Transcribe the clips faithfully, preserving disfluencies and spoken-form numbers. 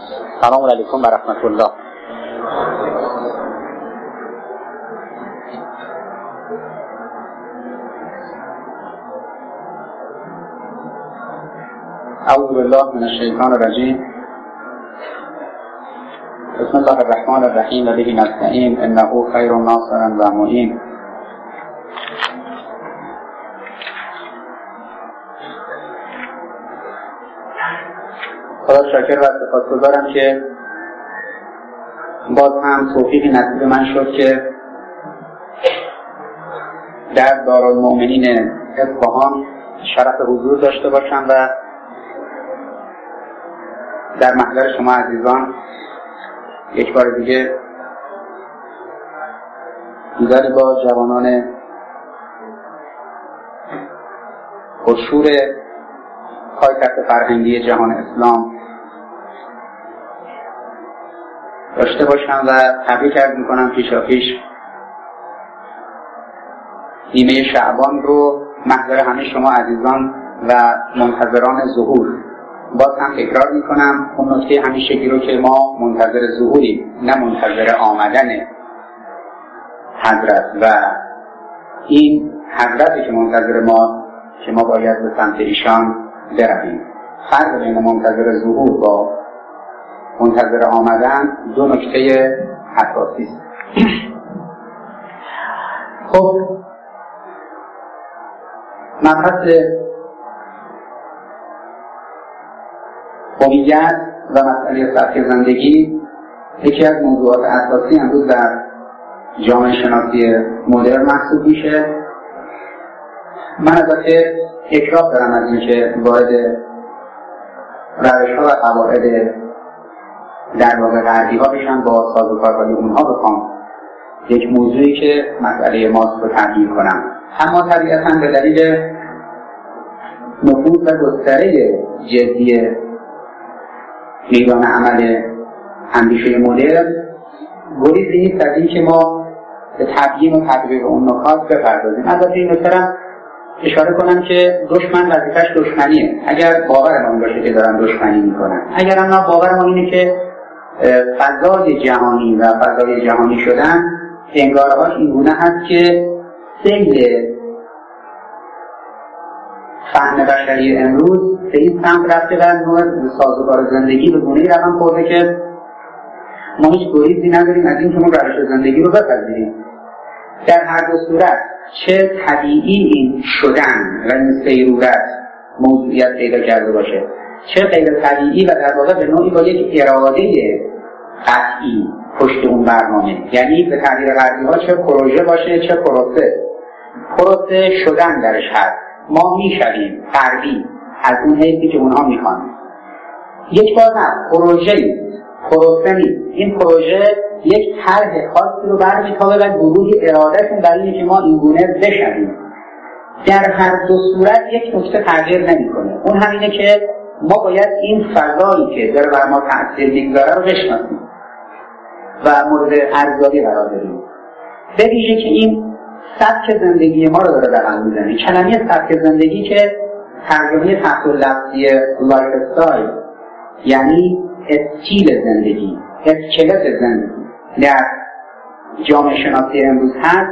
سلام علیکم و رحمت الله. اعوذ بالله من الشیطان الرجیم. بسم الله الرحمن الرحیم و به نستعین انه خیر ناصر و معین. خدا شاکر و سپاسگزارم که باز هم توفیقی نصیب من شد که در دارالمؤمنین اصفهان شرف حضور داشته باشم و در محضر شما عزیزان یک بار دیگه دیداری با جوانان پرشور پایتخت فرهنگی جهان اسلام داشته باشم و تبریک عرض میکنم پیشاپیش نیمه شعبان رو محضر همه شما عزیزان و منتظران ظهور. باز هم تکرار میکنم اون نکته همیشگی رو که ما منتظر ظهوریم، نه منتظر آمدن حضرت، و این حضرتی که منتظر ما که ما باید به سمت ایشان برویم. فرق بین منتظر ظهور با منتظر آمدن دو نکته اساسی است. خب مبحث هویت و مسئله سبک زندگی یکی از موضوعات اساسی امروز در جامعه شناسی مدرن محسوب میشه. من البته اکراه دارم از اینکه وارد روش‌ها و قواعد در واقع غربی ها بشن با سازوکارهای اونها بخوام یک موضوعی که مسئله ماست رو تبیین کنم، اما طبیعتاً به دلیل نفوذ و گستره جدی میدان عمل اندیشه مدرن گریزی نیست از این که ما به تبیین و تطبیق اون نکات بپردازیم. البته این نکته اشاره کنم که دشمن وظیفه‌اش دشمنیه. اگر باورمون باشه که دارن دشمنی میکنن، اگر هم نه باورمون اینه که فضای جهانی و فضای جهانی شدن انگارهاش اینگونه هست که سیل فهم بشری امروز به این سمت رفته و نوع سازوکار زندگی به گونه‌ای رقم خورده که ما هیچ گریزی نداریم از این که ما روش زندگی رو بپذیریم. در هر دو صورت چه طبیعی این شدن و این سیرورت موضوعیت پیدا کرده باشه، چه غیر طبیعی و در واقع به نوعی با یک اراده قطعی پشت اون برنامه، یعنی به تعبیر غربی ها چه پروژه باشه چه پروسه پروسه شدن درش هست. ما میشویم غربی از اون حیثی که اونها میخوان. یک بار نه، پروژه پروسه نیست. این پروژه یک طرح خاصی رو برمی‌تابه و گروهی ارادهشون برای اینه که ما این گونه بشویم. در هر دو صورت یک نکته تغییر نمی‌کنه، اون همینه که ما باید این فضایی که داره بر ما تأثیر می‌گذاره رو بشناسیم و مورد ارزیابی قرار بدیم. به ویژه که این سبک زندگی ما رو داره رقم می‌زنه. کلمه سبک زندگی که ترجمه تحت لفظی لایف استایل یعنی استیل زندگی، اسکلت زندگی در جامعه شناسی امروز هست،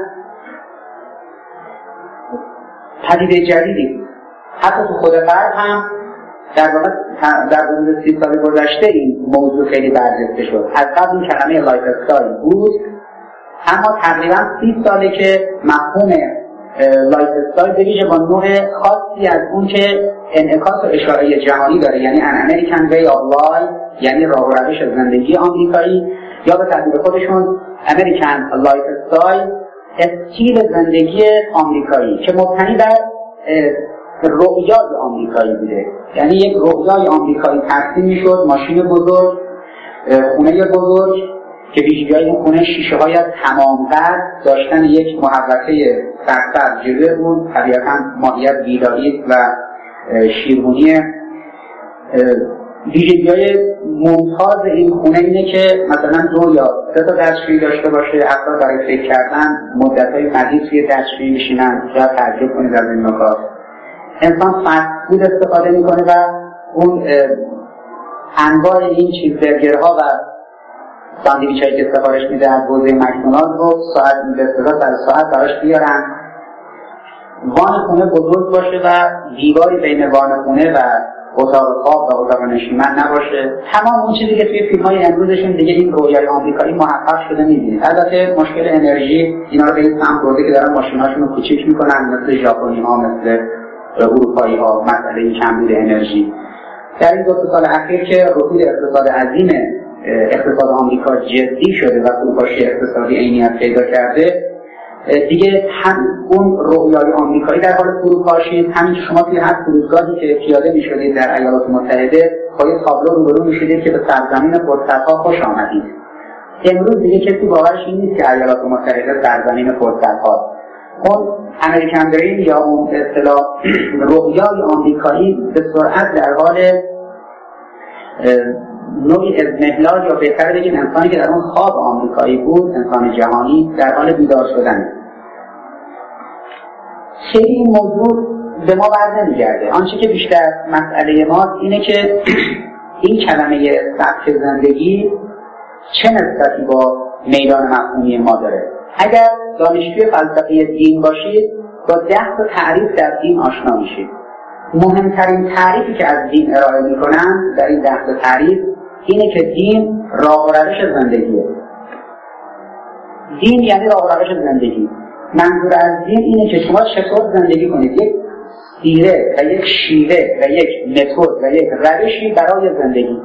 پدیده جدیدی. حتی تو خود غرب هم در واقع در حدود سی سال گذشته این موضوع خیلی برجسته شد. از قبل این کلمه لایف استایل بود، اما تقریبا سی ساله که مفهوم لایف استایل به ویژه با نوع خاصی از اون که انعکاس و اشاره جهانی داره، یعنی ان امریکن وی آف لایف، یعنی راه و روش زندگی آمریکایی، یا به تعبیر خودشون امریکن لایف استایل، استیل زندگی آمریکایی که مبتنی بر رؤیای آمریکایی بوده. یعنی یک رؤیای آمریکایی ترسیم میشد، ماشین بزرگ، خونه بزرگ که ویژگی‌های این خونه شیشه‌های از تمام قد، داشتن یک محوطه سرسبز جلوی اون، طبیعتاً ماهیت ویلایی و شیرونی. ویژگی‌های ممتاز این خونه اینه که مثلا دو یا سه تا دستشویی داشته باشه، افراد برای فکر کردن مدت‌های مدید توی دستشویی میشینن. شاید تعجب کنید از این نکات. انسان فست فود استفاده میکنه و اون انواع این چیزبرگرها و ساندویچ هایی که سفارش میده از حوزه مکدونالد رو ساعت میده سر ساعت براش بیارن، وان خونه بزرگ باشه و دیواری بین وان خونه و اتاق خواب و اتاق نشیمن نباشه. تمام اون چیزی که توی فیلم های امروزشون دیگه این رویای آمریکایی محقق شده می‌بینید. البته مشکل انرژی اینا رو به این سمت برده که دارن ماشین‌هاشون رو کوچیک می‌کنن، مثل ژاپنی‌ها مثل اروپایی‌ها، مسئله کمبود انرژی. در این دو سال اخیر که رکود اقتصاد عظیم اقتصاد آمریکا جدی شده و فروپاشی اقتصادی عینیت پیدا کرده، دیگه هم اون رویای آمریکایی در حال فروپاشی، همین که شما توی هر فرودگاهی که پیاده می‌شدید در ایالات متحده با یه تابلو روبرو می‌شدید که به سرزمین فرصت‌ها خوش آمدید. امروز دیگه کسی باورش این نیست که ایالات متحده سرزمین فرصت‌ها. اون امریکن دریم یا اون به اصطلاح رویای آمریکایی به سرعت در حال نوعی اضمحلال، یا بهتر بگیم انسانی که در اون خواب آمریکایی بود، انسان جهانی، در حال بیدار شدن. خیلی این موضوع به ما بر نمیگرده. آنچه که بیشتر مسئله ما اینه که این کلمه سبک زندگی چه نسبتی با میدان مفهومی ما داره. اگر دانشجوی فلسفه دین باشید با ده تا تعریف در دین آشنا میشید. مهمترین تعریفی که از دین ارائه میکنن در این ده تا تعریف اینه که دین راه و روش زندگیه. دین یعنی راه و روش زندگی. منظور از دین اینه که شما چطور زندگی کنید، یک سیره و یک شیوه و یک متد و یک روشی برای زندگی.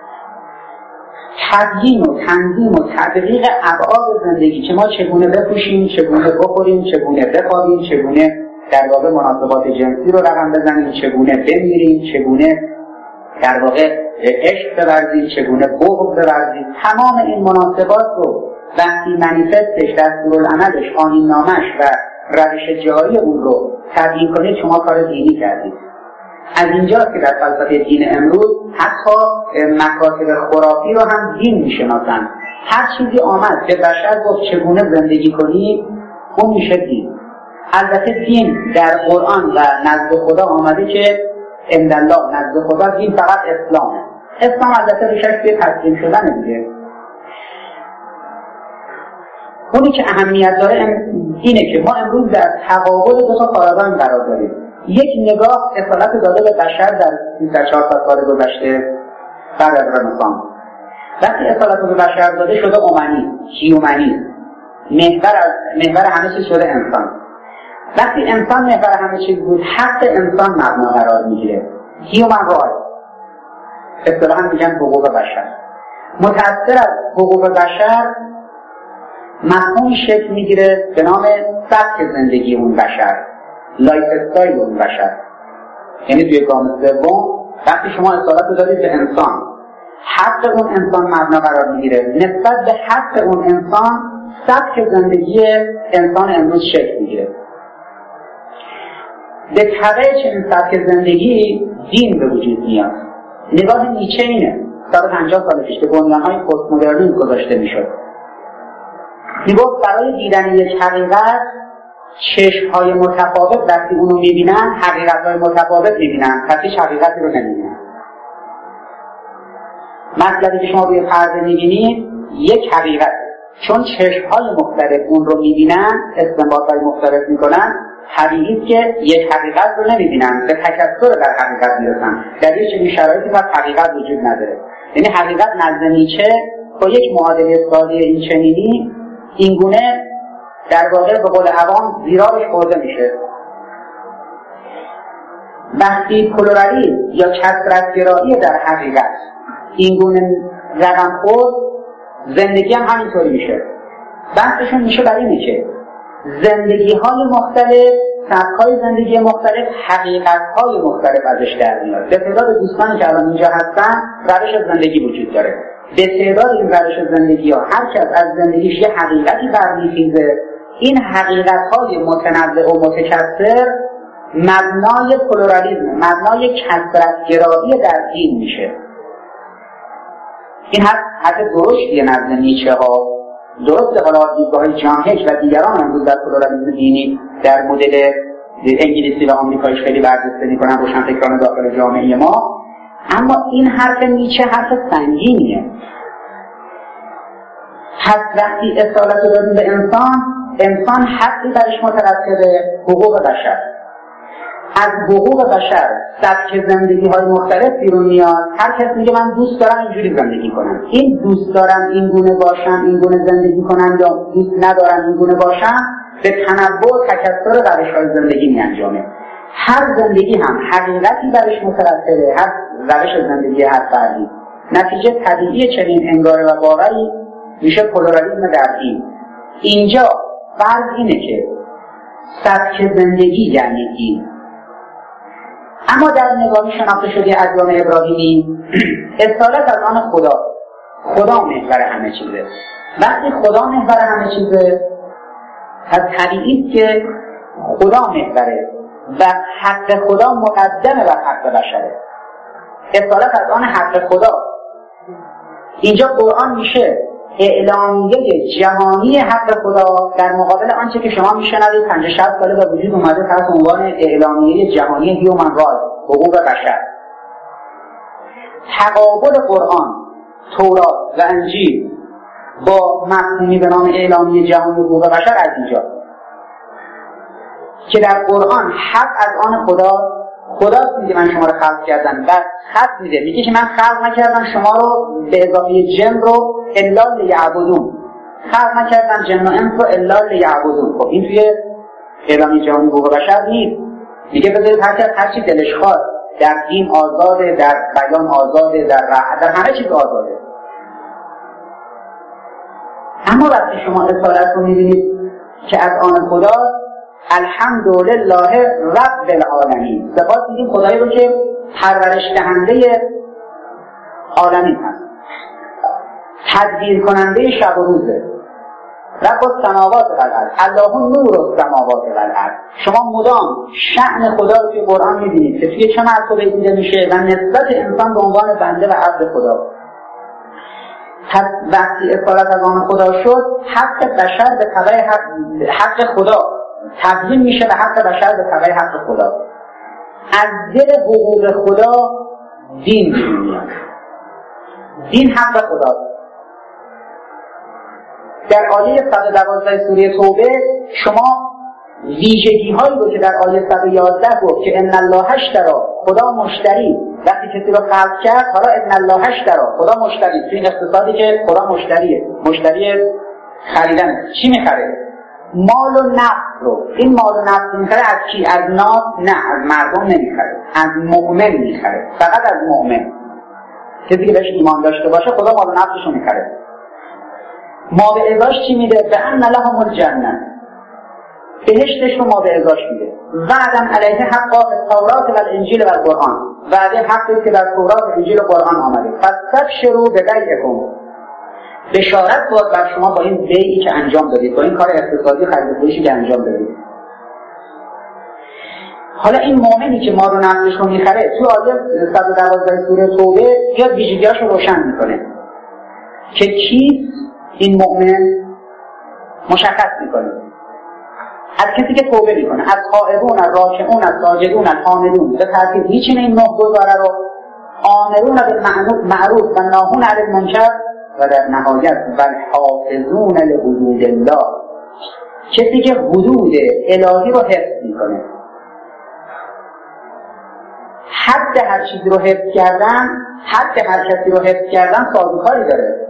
تبیین و تنظیم و تدقیق ابعاد زندگی که ما چگونه بپوشیم، چگونه بخوریم، چگونه بخوابیم، چگونه در واقع مناسبات جنسی رو رقم بزنیم، چگونه بمیریم، چگونه در واقع عشق بورزیم، چگونه بغض بورزیم. تمام این مناسبات رو وقتی منیفستش، دستورالعملش، آیین‌نامه‌اش و روش جاری اون رو تبیین کنید، شما کار دینی کردید. از اینجاست که در فلسفه دین امروز حتی مکاتب خرافی رو هم دین میشناسن. هر چیزی آمد که بشر گفت چگونه زندگی کنی، اون میشه دین. البته دین در قرآن و نزد خدا آمده که اندالله، نزد خدا دین فقط اسلامه. اسلام البته به شکل تسلیم شدن دیگه. اونی که اهمیت داره اینه که ما امروز در تقابل دو تا پارادایم قرار داریم. یک نگاه اصالت داده به بشر در سیصد چهارصد سال گذشته بعد از رنسانس. وقتی اصالت به بشر داده شده اومنی، هیومنی، محور از محور همه چیز شده انسان. وقتی انسان محور همه چیز بود، حق انسان مبنا قرار میگیره. هیومن رایت، اصطلاحاً میگن حقوق بشر. متأثر از حقوق بشر مفهومی شکل میگیره به نام سبک زندگی اون بشر، لایف استایل اون بشر. یعنی توی گام سوم وقتی شما اصالت دادید به انسان، حق اون انسان مبنا قرار میگیره. نسبت به حق اون انسان سبک زندگی انسان امروز شکل میگیره. به تبع چنین سبک زندگی دین به وجود میاد. نگاه نیچه اینه، صد و پنجاه سال پیش که بنیان‌های پست مدرنیسم گذاشته میشد. میگفت برای دیدن یک حقیقت چشم‌های متفاوت وقتی اونو میبینن حقیقت‌های متفاوت میبینن، پس هیچ حقیقتی رو نمیبینن. مطلبی که شما روی پرده میبینید یک حقیقت، چون چشم‌های مختلف اون رو میبینن، استنباط‌های مختلف میکنن، حقیقی که یک حقیقت رو نمیبینن، به تکثر در حقیقت میرسن. در یک چنین شرایطی وقت حقیقت وجود نداره. یعنی حقیقت نزد نیچه با یک معادله ساده این چنینی این گونه در واقع به قول عوام زیرابش خورده میشه. وقتی پلورالیسم یا کثرت‌گرایی در حقیقت این گونه رقم خورد، زندگی هم همینطوری میشه. بحثشون میشه برای اینه که زندگی های مختلف، سبک‌های زندگی مختلف، حقیقت‌های مختلف ازش در میاد. به تعداد دوستانی که الان اینجا هستن روش زندگی وجود داره. به تعداد این روش زندگی ها هر کس از زندگیش یه حقیقتی برمیخیزه. این حقیقت‌های متنوع و متکثر مبنای پلورالیسم، مبنای کثرت‌گرایی در دین میشه. این حد حد درشتیه نزد نیچه ها. درسته حالا دیدگاه‌های جان هیچ و دیگران امروز در پلورالیسم دینی در مدل انگلیسی و آمریکاییش خیلی برجسته می‌کنن روشنفکران داخل جامعه ما، اما این حرف نیچه حرف سنگینیه. پس وقتی اصالت رو دادیم به انسان، انسان حقی برش مترتبه، حقوق بشر. از حقوق بشر سبک زندگی های مختلف بیرون میاد. هر کس میگه من دوست دارم اینجوری زندگی کنم، این دوست دارم این گونه باشم، این گونه زندگی کنم، یا دوست ندارم این گونه باشم، به تنوع تکثر روش های زندگی می انجامه. هر زندگی هم حقیقتی برش مترتبه، هر روش زندگی هر فردی. نتیجه طبیعی چنین انگاره و باوری میشه پلورالیسم در دین. اینجا فرض اینه که سبک زندگی یعنی دین. اما در نگاه شناخته شده ادیان ابراهیمی اصالت از آن خدا، خدا محور همه چیزه. وقتی خدا محور همه چیزه، از طبیعی که خدا محوره و حق خدا مقدمه بر حق بشره. اصالت از آن حق خدا. اینجا قرآن میشه اعلامیه جهانی حق خدا در مقابل آنچه که شما میشنوید پنجاه شصت ساله به وجود اومده تحت عنوان اعلامیه جهانی هیومن رایت، حقوق بشر. تقابل قرآن، تورات و انجیل با مفهومی به نام اعلامیه جهانی حقوق بشر از اینجا که در قرآن حق از آن خدا، خدا میگه من شما رو خلق کردم و خط میده، میگه که من خلق نکردم شما رو به اضافه جن رو الا لیعبدون، خلق نکردم جن و انس رو الا لیعبدون. خب این توی اعلامیه جهانی حقوق بشر نیست. میگه بذارید هر کس هر چی دلش خواست، در دین آزاده، در بیان آزاده، در رأی، در همه چیز آزاده. اما وقتی شما اصالت رو میبینید که از آن خدا، الحمدلله رب العالمین، سپاس میگیم خدایی رو که پرورش دهنده عالمین هست، تدبیر کننده شب و روزه، رب السماوات و الارض، الله نور السماوات و الارض. شما مدام شأن خدا رو توی قرآن میبینید که توی چه مرتبه دیده میشه و نسبت انسان به عنوان بنده و عبد خدا. پس وقتی اصالت از آن خدا شد، حق بشر به تبع حق, حق خدا تبدیل میشه به حق بشر به تبع حق خدا. از دل حقوق خدا دین میاد. دین حق خدا. در آیه صد و دوازده سوره توبه شما ویژگی هایی رو که در آیه صد و یازده گفت که ان الله اشتری، خدا مشتری، وقتی کسی رو خلق کرد، حالا ان الله اشتری، خدا مشتری، تو این اقتصادی که خدا مشتریه، مشتری خریدن. چی میخره؟ مال و نفس رو. این مال و نفس میخره از کی؟ از ناس؟ نه، از مردم نمیخره، از مؤمن میخره، فقط از مؤمن. کسی که بهش ایمان داشته باشه خدا مال و نفسش رو میخره. ما به ازاش چی میده؟ به ان لهم الجنه، بهشتش رو ما به ازاش میده. وعدم علیه حقا به تورات و الانجیل و القرآن، وعده حقی که در تورات و انجیل و قرآن آمده. فاستبشروا ببیعکم، بشارت باد بر شما با این بیعی که انجام دادید، با این کار اقتصادی خرید و فروشی که انجام دادید. حالا این مؤمنی که ما رو نفسش رو میخره، تو آیه صد و دوازده سوره توبه یا ویژگی‌هاش رو روشن میکنه که کیست این مؤمن، مشخص میکنه. از کسی که توبه میکنه، از خائبون، از راکعون، از ساجدون، از حامدون، به ترتیب میچینه این نه گزاره رو، آمرون بالمعروف و ناهون عن المنکر، و در نهایت والحافظون لحدود الله، کسی که حدود الهی رو حفظ میکنه. حد هر چیزی رو حفظ کردن، حد هر کسی رو حفظ کردن سازوکاری داره.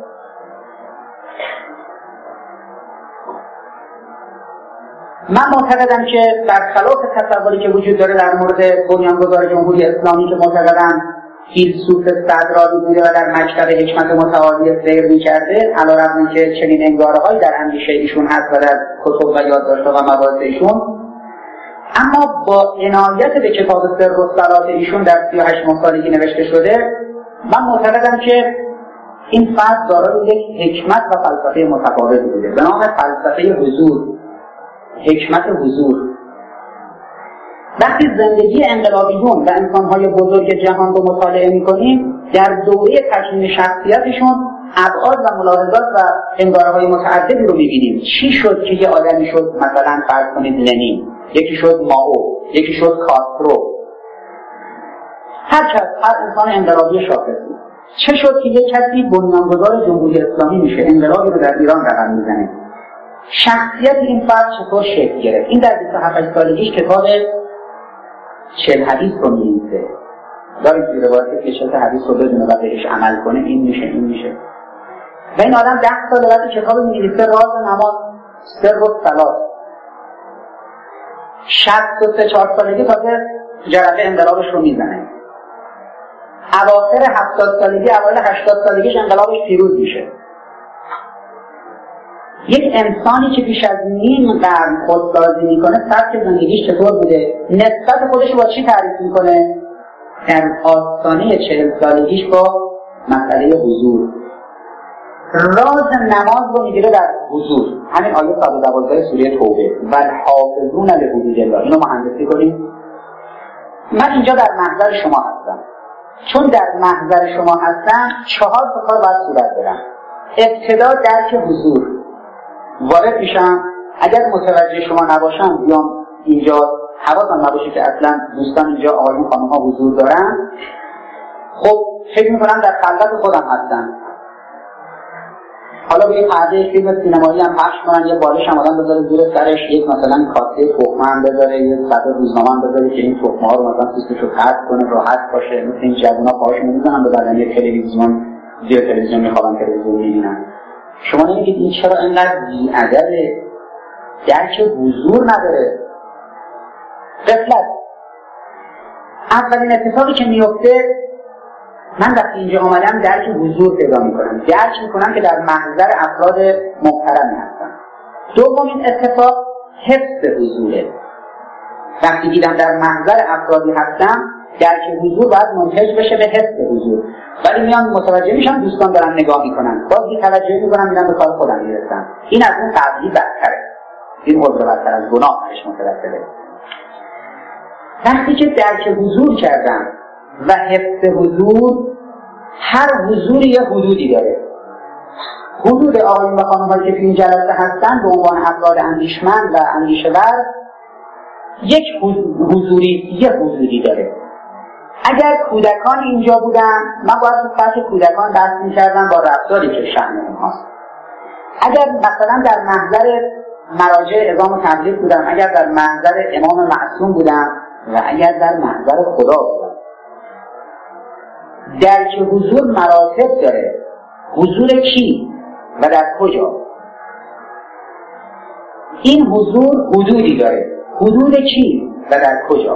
من معتقدم که برخلاف تصوری که وجود داره در مورد بنیانگذار جمهوری اسلامی که معتقدن فیلسوف صدراتی بوده و در مکتب حکمت متعالی سیر می‌کرده، علیرغم که چنین انگاره‌هایی در اندیشه ایشون هست و در کتب و یادداشت‌ها و مباحث ایشون، اما با عنایت به کتاب سر و صلات ایشون در سی و هشت سالگی نوشته شده، من معتقدم که این فرد دارای یک حکمت و فلسفه متفاوتی بوده به نام فلسفه حضور، حکمت حضور. وقتی زندگی انقلابیون و انسان‌های بزرگ جهان رو مطالعه می‌کنیم، در دوره تکوین شخصیتشون ابعاد و ملاحظات و انگاره‌های متعددی رو می‌بینیم. چی شد که یه آدمی شد مثلا فرض کنید لنین، یکی شد مائو، یکی شد کاسترو. هر کس، هر انسان انقلابی شاخصی. چه شد که یک کسی بنیانگذار جمهوری اسلامی میشه، انقلابی رو در ایران رقم میزنه؟ شخصیت این فرد چطور شکل گرفت؟ این در بیست و هفت سالگیش کتاب چهل حدیث رو می‌نویسه. دارید که روایت که چهل حدیث رو بدونه و بهش عمل کنه، این میشه این میشه. و این آدم ده سال بعد کتاب می‌نویسه راز نماز، سر و صلات. شصت و سه چهار سالگی تازه جرقه انقلابش رو میزنه. اواخر هفتاد سالگی، اوایل هشتاد سالگیش انقلابش پیروز میشه. یک انسانی که بیش از نیم قرن خودسازی میکنه، سبک زندگیش چطور بوده؟ نسبت خودش با چی تعریف میکنه؟ در آستانه چهل سالگیش با مسئله حضور. راز نماز رو میگیره در حضور. همین آیه صد و دوازده سوره توبه، والحافظون لحدود الله. اینو مهندسی کنیم. من اینجا در محضر شما هستم. چون در محضر شما هستم، چهار تا کار باید صورت بدم. ابتدا درک حضور. وارد میشم، اگر متوجه شما نباشم بیام اینجا، حواسم نباشه که اصلا دوستان اینجا آقایون خانم ها حضور دارن، خب فکر میکنم در خلوت خودم هستم. حالا به یه پرده فیلم سینمایی هم پخش کنن، یه بالش هم آدم بذاره زیر سرش، یک مثلا کاسه تخمه هم بذاره، یه صفحه روزنامه هم بذاره که این تخمه ها رو مثلا پوستش رو پرت کنه، راحت باشه. مثل این جوونا پاهاشون میزنن به بدن یه تلویزیون، زیر تلویزیون میخوابن، تلویزیون میبینن. شما نمیگید این چرا اینقدر بی‌ادبه؟ درک حضور نداره. غفلت. اولین اتفاقی که میفته، من وقتی اینجا آمدم درک حضور پیدا میکنم، درک میکنم که در محضر افراد محترمی هستم. دومین اتفاق حفظ حضوره. وقتی دیدم در محضر افرادی هستم، درک حضور باید منتج بشه به حفظ حضور. ولی میان متوجه میشم دوستان دارن نگاه میکنن، باز بی توجهی میکنم، میرم به کار خودم میرسم. این از اون قبلی بدتره. این عذر بدتر از گناه برش مترتبه. وقتی که درک حضور کردم و حفظ حضور، هر حضوری یه حدودی داره. حدود آقایون و خانم‌هایی که تو این جلسه هستن به عنوان افراد اندیشمند و اندیشه‌ور، یک حضوری یه حدودی داره. اگر کودکان اینجا بودن، من باید تو سطح کودکان بحث می‌کردم با رفتاری که شأن اونهاست. اگر مثلا در محضر مراجع اعظام و تبلیغ بودم، اگر در محضر امام معصوم بودم و اگر در محضر خدا بودم، درک حضور مراتب داره. حضور کی و در کجا؟ این حضور حدودی داره. حدود کی و در کجا؟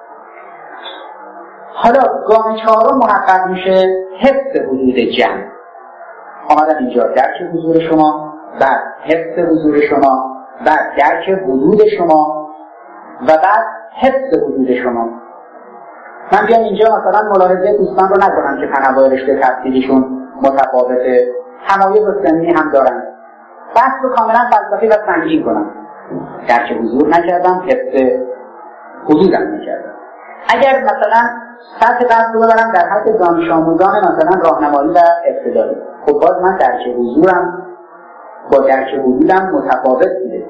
حالا گام چهارم محقق میشه حفظ حدود جمع. آمدم اینجا درک حضور شما، بعد حفظ حضور شما، بعد درک حدود شما و بعد حفظ حدود شما. من بیام اینجا مثلا ملاحظه دوستان رو نکنم که تنوع رشته تحصیلیشون متفاوته، تمایز سنی هم دارن، بحث رو کاملا فلسفی و سنجین کنم. درک حضور نکردم، حفظ حدودم نکردم. اگر مثلا سطح بحث رو ببرم در حد دانش آموزان مثلا راهنمایی و ابتدایی، خب باز من درک حضورم با درک حدودم متفاوت بوده.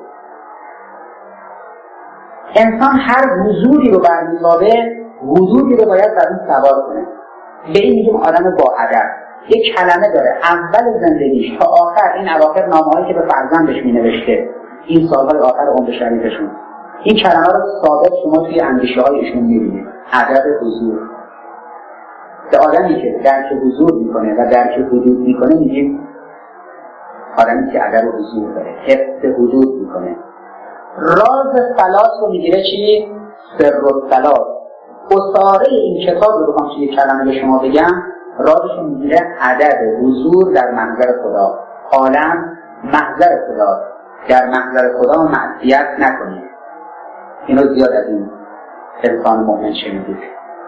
انسان هر حضوری رو برمی‌تابه، حدودی رو باید بر اون سوار کنه. به این میگیم آدم با ادب. یک کلمه داره اول زندگیش تا آخر، این اواخر نامه‌هایی که به فرزندش می‌نوشته این سال‌های آخر عمر شریفشون، این کلمه رو ثابت شما توی اندیشه‌های ایشون می‌بینید. ادب حضور. به آدمی که درک حضور می‌کنه و درک حدود می‌کنه میگیم آدمی که ادب حضور داره، حفظ حدود می‌کنه. راز صلات رو میگیره چی؟ سر و صلات. اصاره این کتاب رو بخوام چه یک کلمه به شما بگم، رازش رو میگیره ادب حضور در محضر خدا. عالم محضر خدا، در محضر خدا معصیت نکنید. اینو زیاد از این انسان مؤمن شنیدید.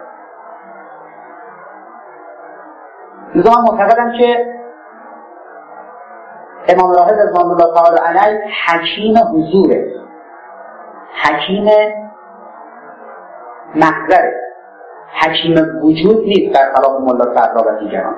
لذا معتقدم که امام راحل رضوان الله تعالی علیه حکیم حضوره، حکیم محضره، حکیم وجود نیست برخلاف ملا صدرا و دیگران.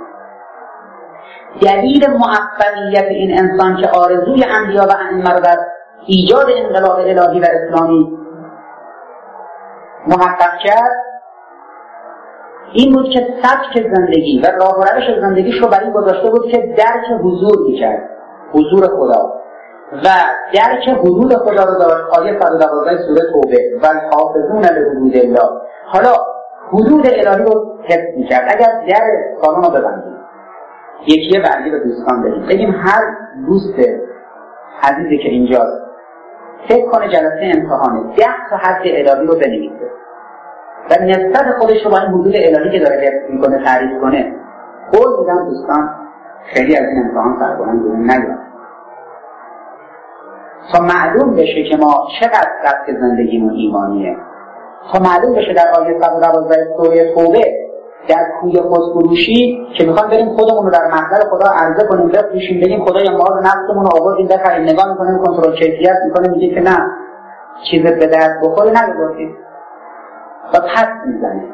دلیل موفقیت این انسان که آرزوی انبیا و ائمه را در ایجاد انقلاب الهی و اسلامی محقق کرد این بود که سبک زندگی و راه و روش زندگیش رو برای گذاشته بود که درک حضور میکرد، حضور خدا و درک حدود خدا رو داشت. آیه صد و دوازده سوره توبه و حافظون لحدود الله. حالا حدود الهی رو حفظ میکرد. اگر در سالن رو ببندیم، یکیه برگی به دوستان بدیم، بگیم هر دوست عزیزی که اینجاست فکر کنه جلسه امتحانه ده تا حد الهی رو بنویسه و نسبت خودش رو با این حدود الهی که داره حفظ میکنه تعریف کنه. قول میدم دوستان خیلی از این امتحان سربلند دونه نیاد تا معلوم بشه که ما چقدر سبک زندگیمون ایمانیه، تا معلوم بشه در آیه صد و دوازده سوره توبه در کوی خودفروشی که میخوان بریم خودمون رو در محضر خدا عرضه کنیم، بفروشیم، بگیم خدایا ما رو نفسمون رو آوردیم بخریم، نگاه میکنیم کنترل کیفیت میکنه، میگه که نه چیزت به درد بخوره نگذارید و پس میزنیم.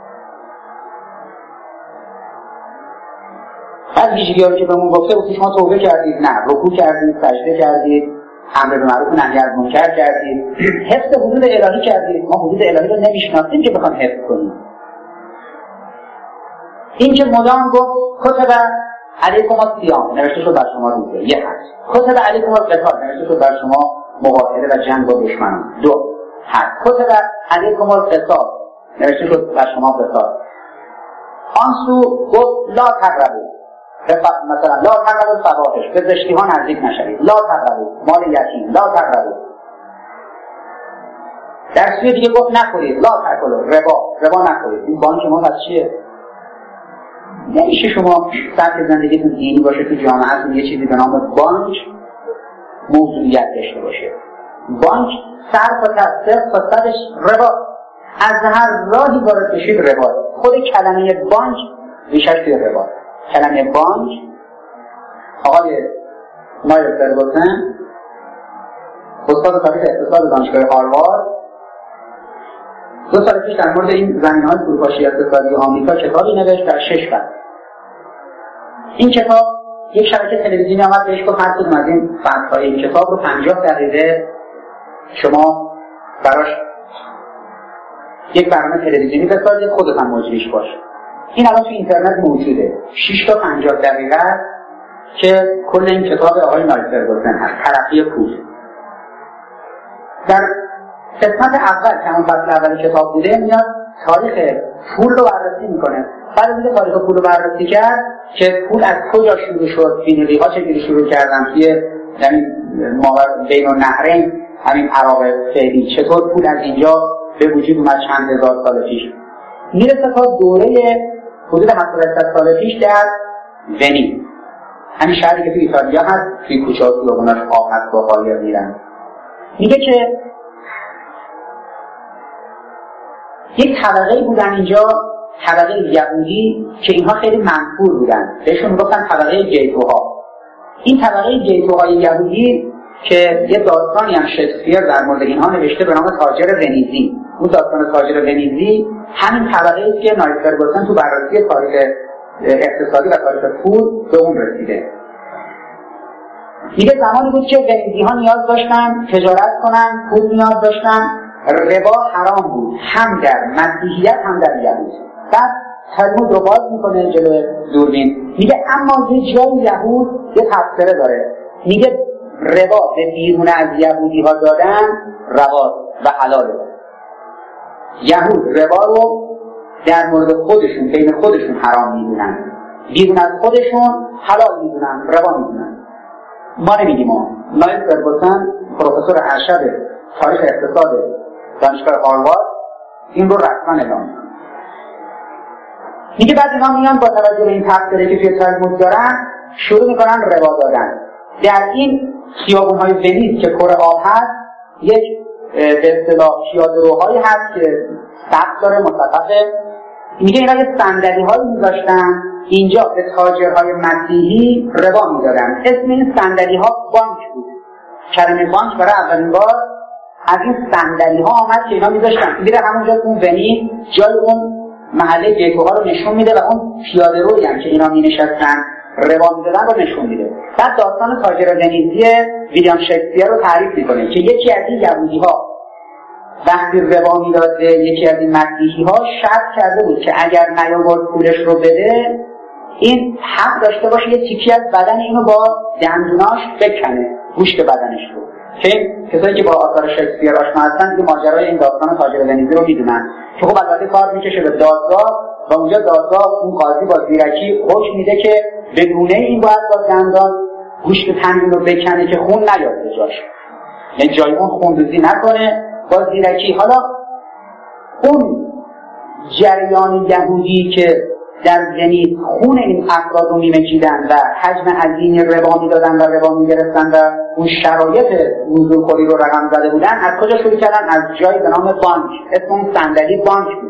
بعد ویژگی‌هایی که بهمون گفته بود شما توبه کردید، نه رکوع کردید، سجده کردید، امر به معروف و نهی از منکر کردید، حفظ حدود الهی کردید. ما حدود الهی رو نمیشناسیم که بخوام حفظ کنیم. این که مدام گفت کتب علیکم الصیام، نوشته شد بر شما روزه، یه حد. کتب علیکم القتال، نوشته شد بر شما مقاتله و جنگ با دشمنان، دو حد. کتب علیکم القصاص، نوشته شد بر شما قصاص. آن سو گفت لا تقربوا، مثلا لا تقربوا الفواحش، به زشتی ها نزدیک نشوید، لا تقربوا مال یتیم، لا تقربوا. در سوی دیگه گفت نخورید، لا تاکلوا ربا، ربا نخورید. این بانک ما پس چیه؟ نمیشه شما سبک زندگیتون دینی باشه تو جامعهتون یه چیزی به نام بانک موضوعیت داشته باشه. بانک صرف و تصرف فسادش ربا، از هر راهی وارد بشید ربا. خود کلمه بانک ریشش توی ربا. کلمه بانک آقای مایل فرگوسن استاد تاریخ اقتصاد دانشگاه هاروارد دو سال پیش در مورد این زمینه‌های فروپاشی اقتصادی آمریکا کتابی نوشت در شش فصل. این کتاب یک شبکه تلویزیونی آمد بهش گفت هر کدوم از این فصل‌های این کتاب رو پنجاه دقیقه شما براش یک برنامه تلویزیونی بسازید، خودت هم مجریش باش. این الان تو اینترنت موجوده، شش تا پنجاه دقیقه که کل این کتاب آقای مایل فرگوسن هست، ترقی پول. در قسمت اول که همون فصل اول کتاب بوده میاد تاریخ پول رو بررسی میکنه. بعد از اینکه تاریخ پول رو بررسی کرد که پول از کجا شروع شد، فینیقی ها چجوری شروع کردن توی یعنی ماور بین النهرین، همین عراق فعلی، چطور پول از اینجا به وجود اومد چند هزار سال پیش، میرسه تا دوره حدود هفتاد سال پیش در ونیز، همین شهری که توی ایتالیا هست، توی کوچه ها خیابوناش آب هست با قایر میرن. میگه که یک طبقه بودن اینجا، طبقه یهودی که اینها خیلی منفور بودن، بهشون میگفتن طبقه گیتوها. این طبقه گیتوهای یهودی که یه داستانی هم شکسپیر در مورد اینها نوشته به نام تاجر ونیزی. اون داستان تاجر ونیزی همین طبقه است که مایل فرگوسن تو بررسی تاریخ اقتصادی و تاریخ پول به اون رسیده. میگه زمانی بود که ونیزی ها نیاز داشتن تجارت کنن، پول نیاز داشتن، ربا حرام بود، هم در مسیحیت هم در یهود. بعد تلمود رو باز میکنه جلو دوربین، میگه اما یه جای یهود یه تفسیره داره، میگه ربا به بیرون از یهودی ها دادن روا و حلاله. یهود ربا رو در مورد خودشون بین خودشون حرام میدونن، بیرون از خودشون حلال میدونن، روا میدونن. ما نمیگیم. ما مایل فرگوسن پروفسور ارشد تاریخ اقتصاد دانشگاه هاروارد این رو رسما اعلام میکنه. میگه بعد اینا میان با توجه به این تفسیری که توی تلمود دارن شروع میکنن ربا دادن. در این خیابون‌های ونیز که کره آب هست یک به اصطلاح پیاده‌روهایی هست که سقف داره مصفحه. میگه اینا یه صندلی‌هایی می‌ذاشتن اینجا به تاجرهای مسیحی ربا میدادن. اسم این صندلی‌ها بانک بود. کلمه بانک برای اولین بار از این صندلی‌ها آمد که اینا می‌ذاشتن. میره همونجا تو ونیز جای اون محله گیتوها رو نشون میده و اون پیاده‌رویی هم که اینا می‌نشستن ربا میدادن رو نشون میده. بعد داستان تاجر ونیزی ویلیام شکسپیر رو تعریف میکنه که یکی از این یهودی‌ها وقتی ربا میداده یکی از این مسیحی ها شرط کرده بود که اگر نیاورد پولش رو بده این حق داشته باشه یه تیکی از بدن اینو با دندوناش بکنه، گوشت بدنش رو. که این کسایی که با آثار شکسپیر آشنا هستن دیگه ماجرای این داستان تاجر ونیزی رو میدونن که خب البته کار میکشه به دادگاه و اونجا دادگاه اون قاضی با زیرکی حکم میده که به گونه این باید با دندان گوشت تنین رو بکنه که خون نیاد به جاش، یعنی جای اون خونریزی نکنه با زیرکی. حالا اون جریان یهودی که در ونیز خون این افراد رو میمکیدن و حجم عظیمی ربا میدادن و ربا میگرفتن و اون شرایط حضورخوری رو رقم زده بودن، از کجا شروع کردن؟ از جایی به نام بانک، اسم اون صندلی بانک بود.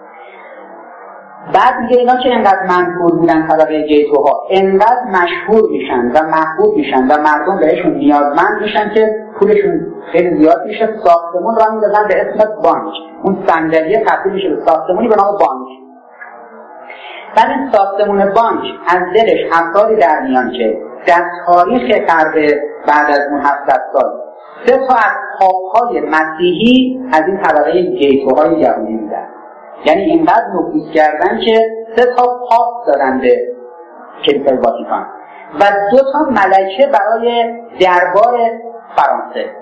بعد میگه اینا که انقدر منفور بودن طبقه گیتوها، انقدر مشهور میشن و محبوب میشن و مردم بهشون نیازمند میشن که پولشون خیلی زیاد میشه، ساختمون را میدازن به اسم بانک. اون صندلی تبدیل میشه به ساختمونی به نام بانک. بعد این ساختمون بانک از دلش افرادی در میان که در تاریخ قرن بعد از اون هفتصد سال سه تا از پاپ‌های مسیحی از این طبقه گیتوهای یهودی بودن. یعنی اینقدر نفوذ کردن که سه تا پاپ دادن به کلیسای واتیکان و دو تا ملکه برای دربار فرانسه.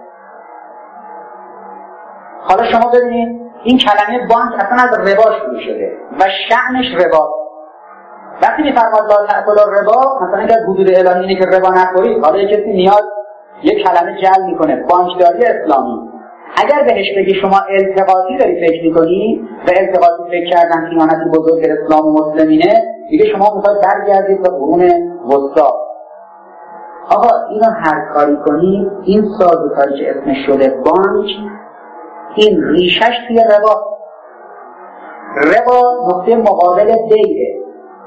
حالا شما ببینید این کلمه بانک اصلا از ربا شروع شده و شأنش ربا. وقتی میفرماد لا تأکلوا الربا، مثلا اگر حدود الهی اینه که ربا نخورید، حالا یک کسی نیاز یک کلمه جلب میکنه، بانکداری اسلامی. اگر بهش بگی شما التقاطی داری فکر میکنی و التقاطی فکر کردن خیانتی بزرگ اسلام و مسلمینه، دیگه شما میخواید برگردید به قرون وسطا. آقا اینو هر کاری کنی، این سازوکاری که اسمش شده بانک، این ریشش توی ربا. ربا نقطه مقابل بیعه،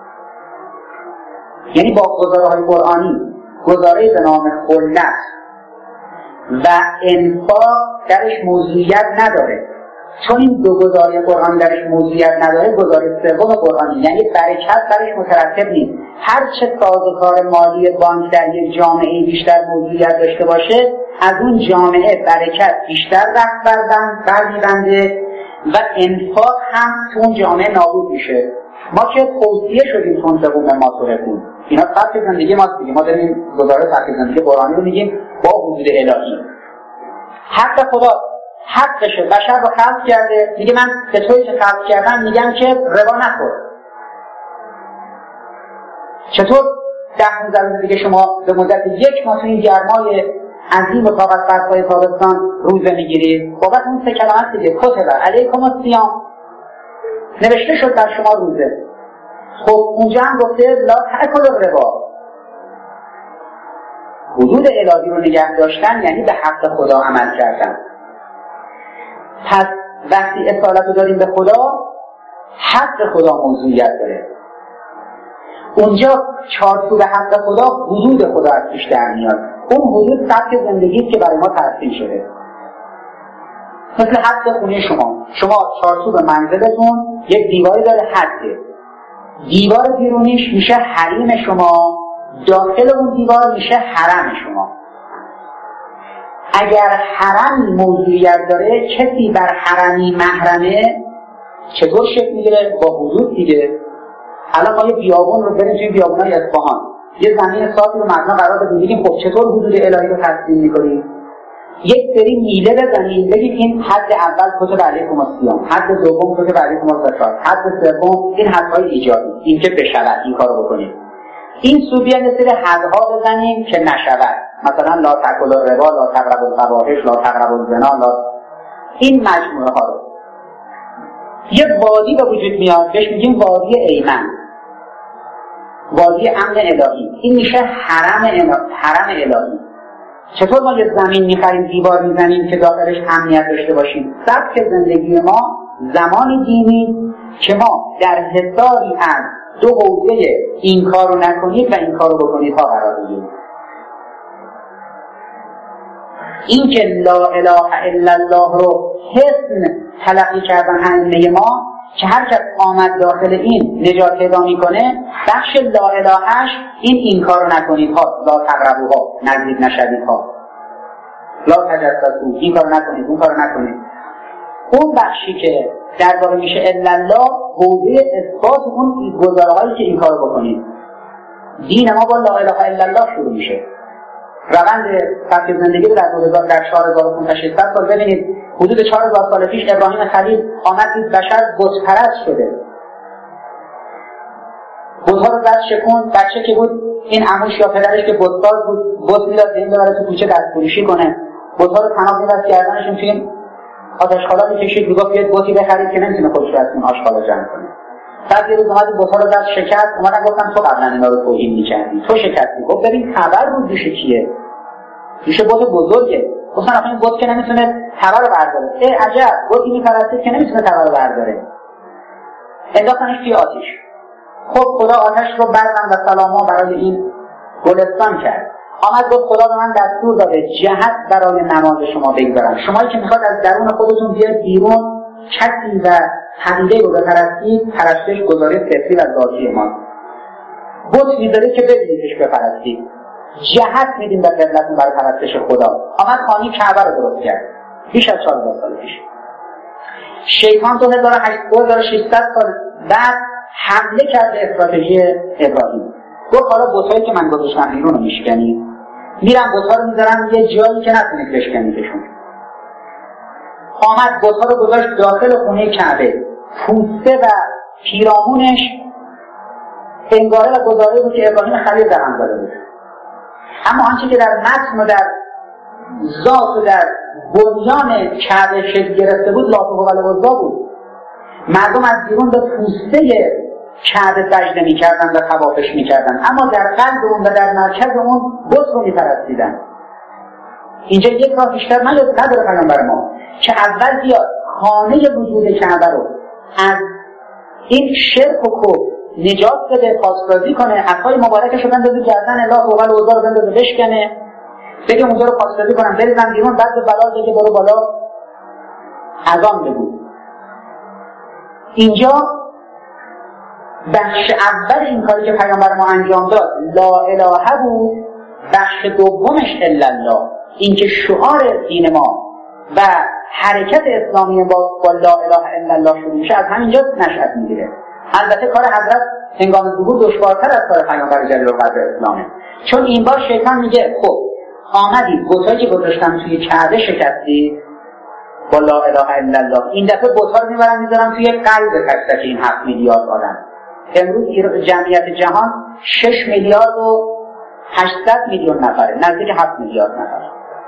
یعنی با گزاره‌های قرآنی گزاره به نام خلت و انفاق درش موضوعیت نداره. چون این دو گزاره قرآنی درش موضوعیت نداره، گزاره سوم قرآنی یعنی برکت درش مترتب نیست. هر چه سازوکار مالی بانک در یک جامعه بیشتر موضوعیت داشته باشه، از اون جامعه برکت بیشتر رفت برمی‌بنده و انفاق هم تو اون جامعه نابود میشه. ما که توصیه شدیم تنفقوا مما تحبون، اینا سبک زندگی ماست دیگه. ما داریم گزاره سبک زندگی قرآنی رو میگیم با حدود الهی. حق خدا حقشه، بشر رو خلق کرده، میگه من به توی که خلق کردم میگم که ربا نخور. چطور ده روز دیگه شما به مدت یک ماه این گرمای عظیم و طاقت فرسای تابستان روزه میگیرید؟ بابت اون سه کلمات دیگه کتب علیکم الصیام، نوشته شد بر شما روزه. خب اونجا هم گفته لا تأکلوا الربا. حدود الهی رو نگه داشتن یعنی به حق خدا عمل کردن. پس وقتی اصالت رو داریم به خدا، حق خدا موضوعیت داره. اونجا چارچوب به حق خدا حدود خدا از پیش در میاد. اون حدود سبک زندگی که برای ما ترسیم شده. مثل حد خونه شما، شما چارچوب منزلتون یک دیواری داره، حده. دیوار بیرونیش میشه حریم شما، داخل اون دیوار میشه حرم شما. اگر حرم موضوعیت داره، کسی بر حرمی محرمه، چطور شکل میگیره؟ با حدود دیگه. الان ما یه بیابون رو بریم توی بیابونای اصفهان، یه زمین صافی رو مردم قرار بدیم، بگیم خب چطور حدود الهی رو ترسیم میکنیم؟ یک سری میله بزنیم، بگیم این حد اول کتب علیکم الصیام، حد دوم کتب علیکم الزکات، حد سوم این حدهای ایجابی، این که بشود این کارو بکنیم. این سوبیا مثل حدها بزنیم که نشود، مثلا لا تأکلوا الربا، لا تقربوا الفواحش، لا تقربوا الزنا، لا این مجموعه ها رو. یه وادی به وجود میاد، بهش میگیم وادی ایمن، وادی امن الهی. این میشه حرم الهی. حرم الهی. چطور ما یه زمین میخریم، دیوار میزنیم که داخلش امنیت داشته باشیم؟ سبک زندگی ما زمانی دینی که ما در حصاری از دو حوزه این کارو نکنید و این کارو بکنید ها قرار بگیریم. این که لا اله الا الله رو حسن تلقی کردن ائمه ما که هر کس آمد داخل این نجات پیدا میکنه، بخش لا الهش این این کارو نکنید ها، لا تقربوها، نزدیک نشوید ها، لا تجسسوا، این کارو نکنید، اون کارو نکنید. اون بخشی که درباره میشه الا الله حوزه اثبات اون گزاره‌هایی که این کارو بکنید. دین ما با لا اله الا الله شروع میشه. روند سبک زندگی رو در در چهار هزار و پانصد سال ببینید. حدود چهار هزار سال پیش ابراهیم خلیل آمد دید بشر بت پرست شده. بت‌ها رو زد شکن. بچه که بود این عموش یا پدرش که بت‌ساز بود بت میداد این ببره تو کوچه دستفروشی کنه. بت‌ها رو تناب می‌بست گردنشون توی آتش‌خالا می‌کشید میگفت بیاید بتی بخرید که نمی‌تونه خودش رو از این آشغالا جمع کنه. بعد یه روز اومد بت‌ها رو زد شکست. اومدن گفتن تو قبلا اینا رو توهین می‌کردی تو شکستی. گفت ببین خبر رو دوش کیه؟ دوش بت بزرگه. گفتن آخه این بت که نمی‌تونه خبر رو برداره. ای عجب بتی می‌پرسته که نمی‌تونه خبر رو برداره. انداختنش توی آتش. خب خدا آتش رو بردن و سلاما برای این گلستان کرد. آمد گفت خدا به من دستور داده جهت برای نماز شما بگذارم. شمایی که میخواد از درون خودتون بیاید بیرون کسی و حقیقه رو بپرستید پرستش گزاره فطری و ذاتی ما. بت میذاره که ببینیدش بپرستید. جهت میدیم به قبلتون برای پرستش خدا. آمد خانی کعبه رو درست کرد. بیش از چهار هزار سال پیش. شیطان دو هزار و ششصد سال بعد حمله کرد به استراتژی ابراهیم. گفت حالا بتایی که من گذاشتم بیرون رو میشکنی. میرم بت‌ها رو میذارم یه جایی که نتونید بشکنیدشون. آمد بت‌ها رو گذاشت داخل خونه کعبه. پوسته و پیرامونش انگاره و گزاره بود که ابراهیم خلیل رقم زده بود. اما آنچه که در متن و در ذات و در بنیان کعبه شکل گرفته بود لات و هبل و عزی بود. مردم از بیرون به پوسته کعبه سجده می‌کردن و طوافش می‌کردن، اما در قلب اون و در مرکز اون بت رو می‌پرستیدن. اینجا یک راه بیشتر نداره پیامبر ما که اول بیاد خانه وجود کعبه رو از این شرک و کفر نجات بده، پاسداری کنه، عصای مبارکش رو بندازه گردن لا و ول اوزا رو بندازه بشکنه، بگه اونجا رو پاسداری کنم بریزن بیرون، بعد به بلا بگه برو بالا اذان بگو. اینجا بخش اول این کاری که پیامبر ما انجام داد لا اله بود. بخش دومش الا الله، این که شعار دین ما و حرکت اسلامی با, با لا اله الا الله شروع میشه از همینجا نشأت میگیره. البته کار حضرت هنگام ظهور دشوارتر از کار پیامبر جلیل القدر اسلامه، چون این بار شیطان میگه خب آمدید بتایی که گذاشتم توی کعبه شکستی با لا اله الا الله، این دفعه بت‌ها رو میبرن میذارن توی قلب تک تک این هفت میلیارد آدم. امروز جمعیت جهان شش میلیارد و هشتصد میلیون نفره، نزدیک هفت میلیارد نفر.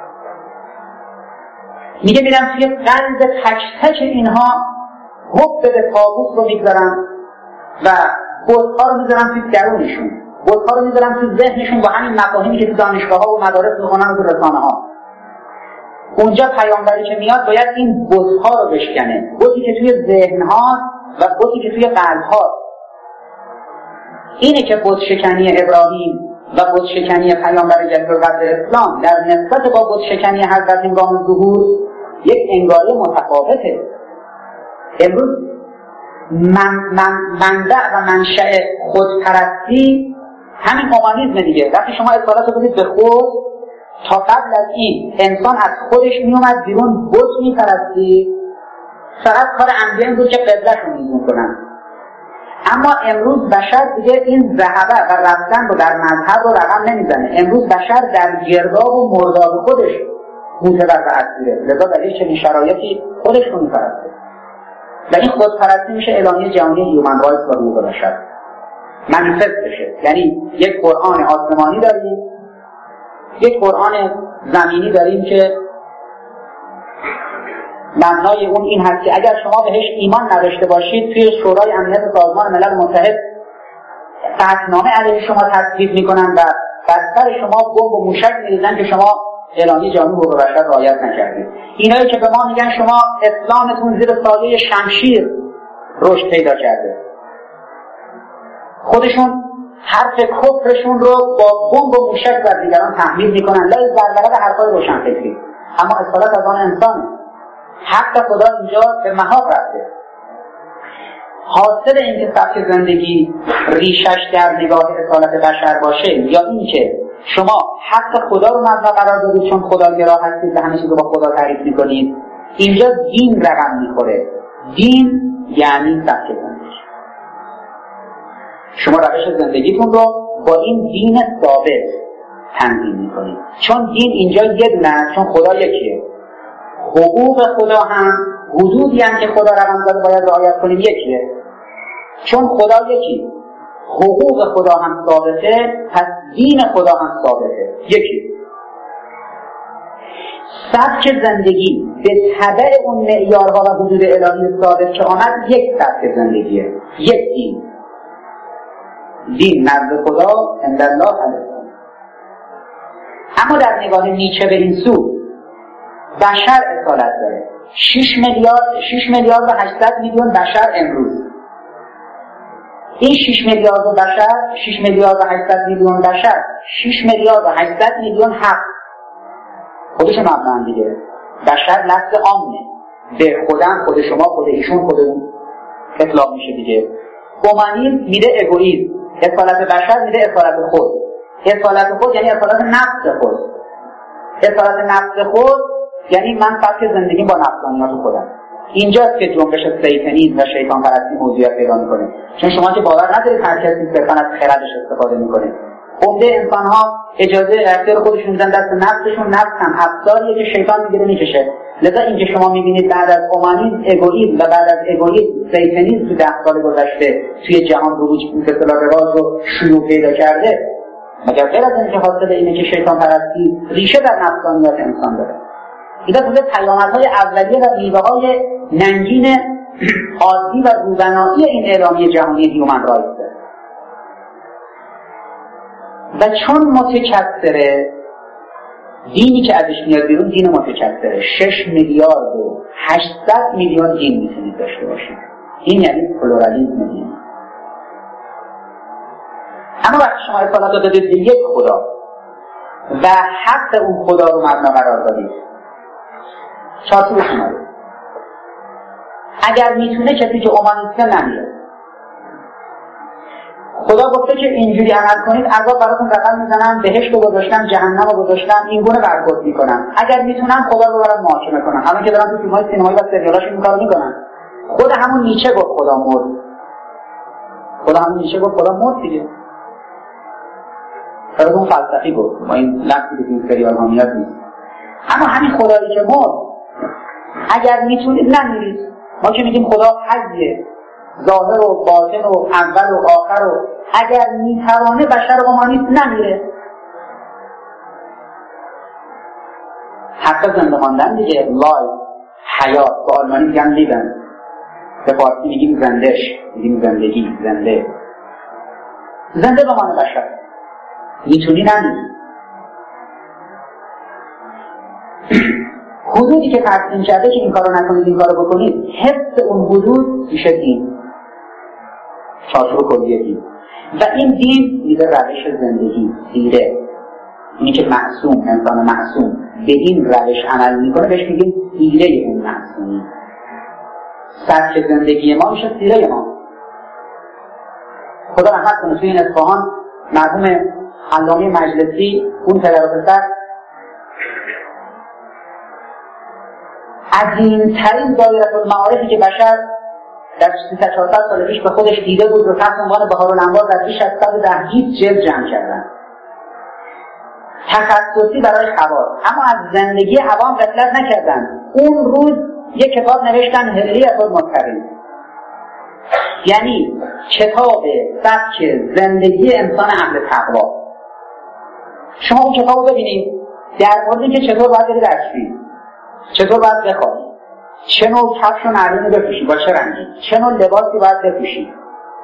میگه میرن توی قلب تک تک اینها حب به طاغوت رو میگذارن و بت‌ها رو میذارن توی درونشون، بت‌ها رو میذارن توی ذهنشون با همین مفاهیمی که تو دانشگاه‌ها و مدارس میخونن و تو رسانه‌ها. اونجا پیامبری که میاد باید این بت‌ها رو بشکنه، بتی که توی ذهن‌ها و بتی که توی قلب‌ها. اینه که بت شکنی ابراهیم و بت شکنی پیامبر جلیل القدر اسلام در نسبت با بت شکنی حضرت هنگام ظهور یک انگاره متفاوته. امروز من من منبع و منشأ خودپرستی همین هومانیسم دیگه. وقتی شما اصالت رو بدید به خود، تا قبل از این انسان از خودش میومد بیرون بت میپرستی، فقط کار انبیاء بود که قبله‌شون میزون کنن. اما امروز بشر دیگه این ذهبه و رفتن رو در مذهب رو رقم نمیزنه. امروز بشر در گرداب و مرداب خودش متبر و اسیره، لذا در یک چنین شرایطی خودش رو میپرسته و این خودپرستی میشه اعلامیه جهانی هیومن رایتس و حقوق بشر منیفست بشه. یعنی یک قرآن آسمانی داریم، یک قرآن زمینی داریم که معنای اون این هست که اگر شما بهش ایمان نداشته باشید توی شورای امنیت سازمان ملل متحد قطعنامه علیه شما تصویب میکنن و بر سر شما بمب و موشک میریزن که شما اعلامیه جهانی حقوق بشر رعایت نکردید. اینایی که به ما میگن شما اسلامتون زیر سایه شمشیر رشد پیدا کرده، خودشون حرف کفرشون رو با بمب و موشک بر دیگران تحمیل میکنن، لای زربره حرفای روشنفکری، اما اصالت از آن انسانه. حق خدا اینجا به محاق رفته. حاصل این که سبک زندگی ریشش در نگاه اصالت بشر باشه یا این که شما حق خدا رو مبنا قرار دادید چون خداگرا هستید و همه چیز رو با خدا تعریف میکنید، اینجا دین رقم میخوره. دین یعنی سبک زندگی. شما روش زندگیتون رو با این دین ثابت تنظیم میکنید، چون دین اینجا یه دونه است، چون خدا یکیه. حقوق خدا هم، حدودی هم که خدا رقم زده باید رعایت کنیم، یکیه. چون خدا یکی، حقوق خدا هم ثابته، پس دین خدا هم ثابته، یکی. سبک زندگی به تبع اون معیارها و حدود الهی ثابت که آمد یک سبک زندگیه، یک دین. دین نزد خدا عند الله علیه. اما در نگاه نیچه به این سو بشر اصالت داره. شش میلیارد شش میلیارد و هشتصد میلیون بشر امروز. این شش میلیارد بشر، شش میلیارد و هشتصد میلیون بشر، شش میلیارد و هشتصد میلیون حق. خودش مبنان دیگه. بشر لفظ عامه. به خودم، خود شما، خود ایشون، خود اون اطلاق میشه دیگه. اومانیسم میده اگوئیسم. اصالت بشر میده اصالت خود. اصالت خود یعنی اصالت نفس خود. اصالت نفس خود یعنی من سبک زندگی با نفسانیات خودم. اینجاست که جنبش سیطانیسم و شیطان پرستی موضوعیت پیدا میکنه. چون شما که باور ندارید هر کسی صرفاً از خردش استفاده میکنه. عمده انسان ها اجازه اختیار خودشون میدن دست نفسشون. نفس هم افساریه که شیطان میگیره میکشه. لذا اینکه شما میبینید بعد از اومانیسم اگوئیسم و بعد از اگوئیسم سیطانیسم تو ده سال گذشته توی جهان رو به اصطلاح رواج و شیوع پیدا کرده، مگر غیر از اینکه حاصل اینه که شیطان پرستی ریشه در نفسانیات انسان داره. اینا بوده پیامدهای اولیه و میوه‌های ننگین عادی و روزانه‌ای این اعلامیه جهانی هیومن رایتس. و چون متکثره، دینی که ازش میاد بیرون دین متکثره. شش میلیارد و هشتصد میلیون دین میتونید داشته باشید. این یعنی پلورالیسم دین. اما وقتی شما اصالت رو دادید به یک خدا و حق اون خدا رو مبنا قرار دادید، چارچوب شما اگر میتونه کسی که اومانیسته نمیره. خدا گفته که اینجوری عمل کنید عذاب براتون رقم میزنم، بهشت رو گذاشتم، جهنم رو گذاشتم، این گونه برخورد میکنم. اگر میتونم خدا رو برام محاکمه کنم. الان که دارم تو فیلم‌های سینمایی و سریالاش این کارو میکنن. خود همون نیچه گفت خدا مرد. خدا همون نیچه گفت خدا مرد دیگه. خدا اون فلسفی گفت. ما این لفظی که این سریال ها میاد نیست. اما همین خدایی که مرد، اگر میتونید نمیرید. ما که میگیم خدا حیه، ظاهر و باطن و اول و آخر و اگر میتوانه بشر اومانیسم نمیره. حق زنده ماندن دیگه، لای، حیات، با آلمانی میگن لیبن، به فارسی میگیم زندش، میگیم زندگی، زنده. زنده بمانه بشر. میتونی نمیری. حدودی که ترسیم کرده که این کارو نکنید این کارو بکنید، حفظ اون حدود میشه دین، چارچوب کلیه دین. و این دین میده روش زندگی، سیره. اینی که معصوم، انسان معصوم به این روش عمل میکنه بهش میگیم سیره اون معصومی. سبک زندگی ما میشه سیره ما. خدا رحمت کنه توی این اصفهان مرحوم علامه مجلسی، اون پدر و پسر عظیم‌ترین دایره المعارفی که بشر در سیصد چهارصد سال پیش به خودش دیده بود رو تحت عنوان بهارالانوار در بیش از صد و ده جلد جمع کردن. تخصصی برای خواص، اما از زندگی عوام غفلت نکردن. اون روز یک کتاب نوشتن هلیت المتقین، یعنی کتاب سبک زندگی انسان اهل تقوا. شما اون کتاب رو ببینید در مورد اینکه چطور باید بری درسی، چطور باید بخوابی، چه نوع کفش و نعلینی بپوشی، با چه رنگی، چه نوع لباسی باید بپوشی،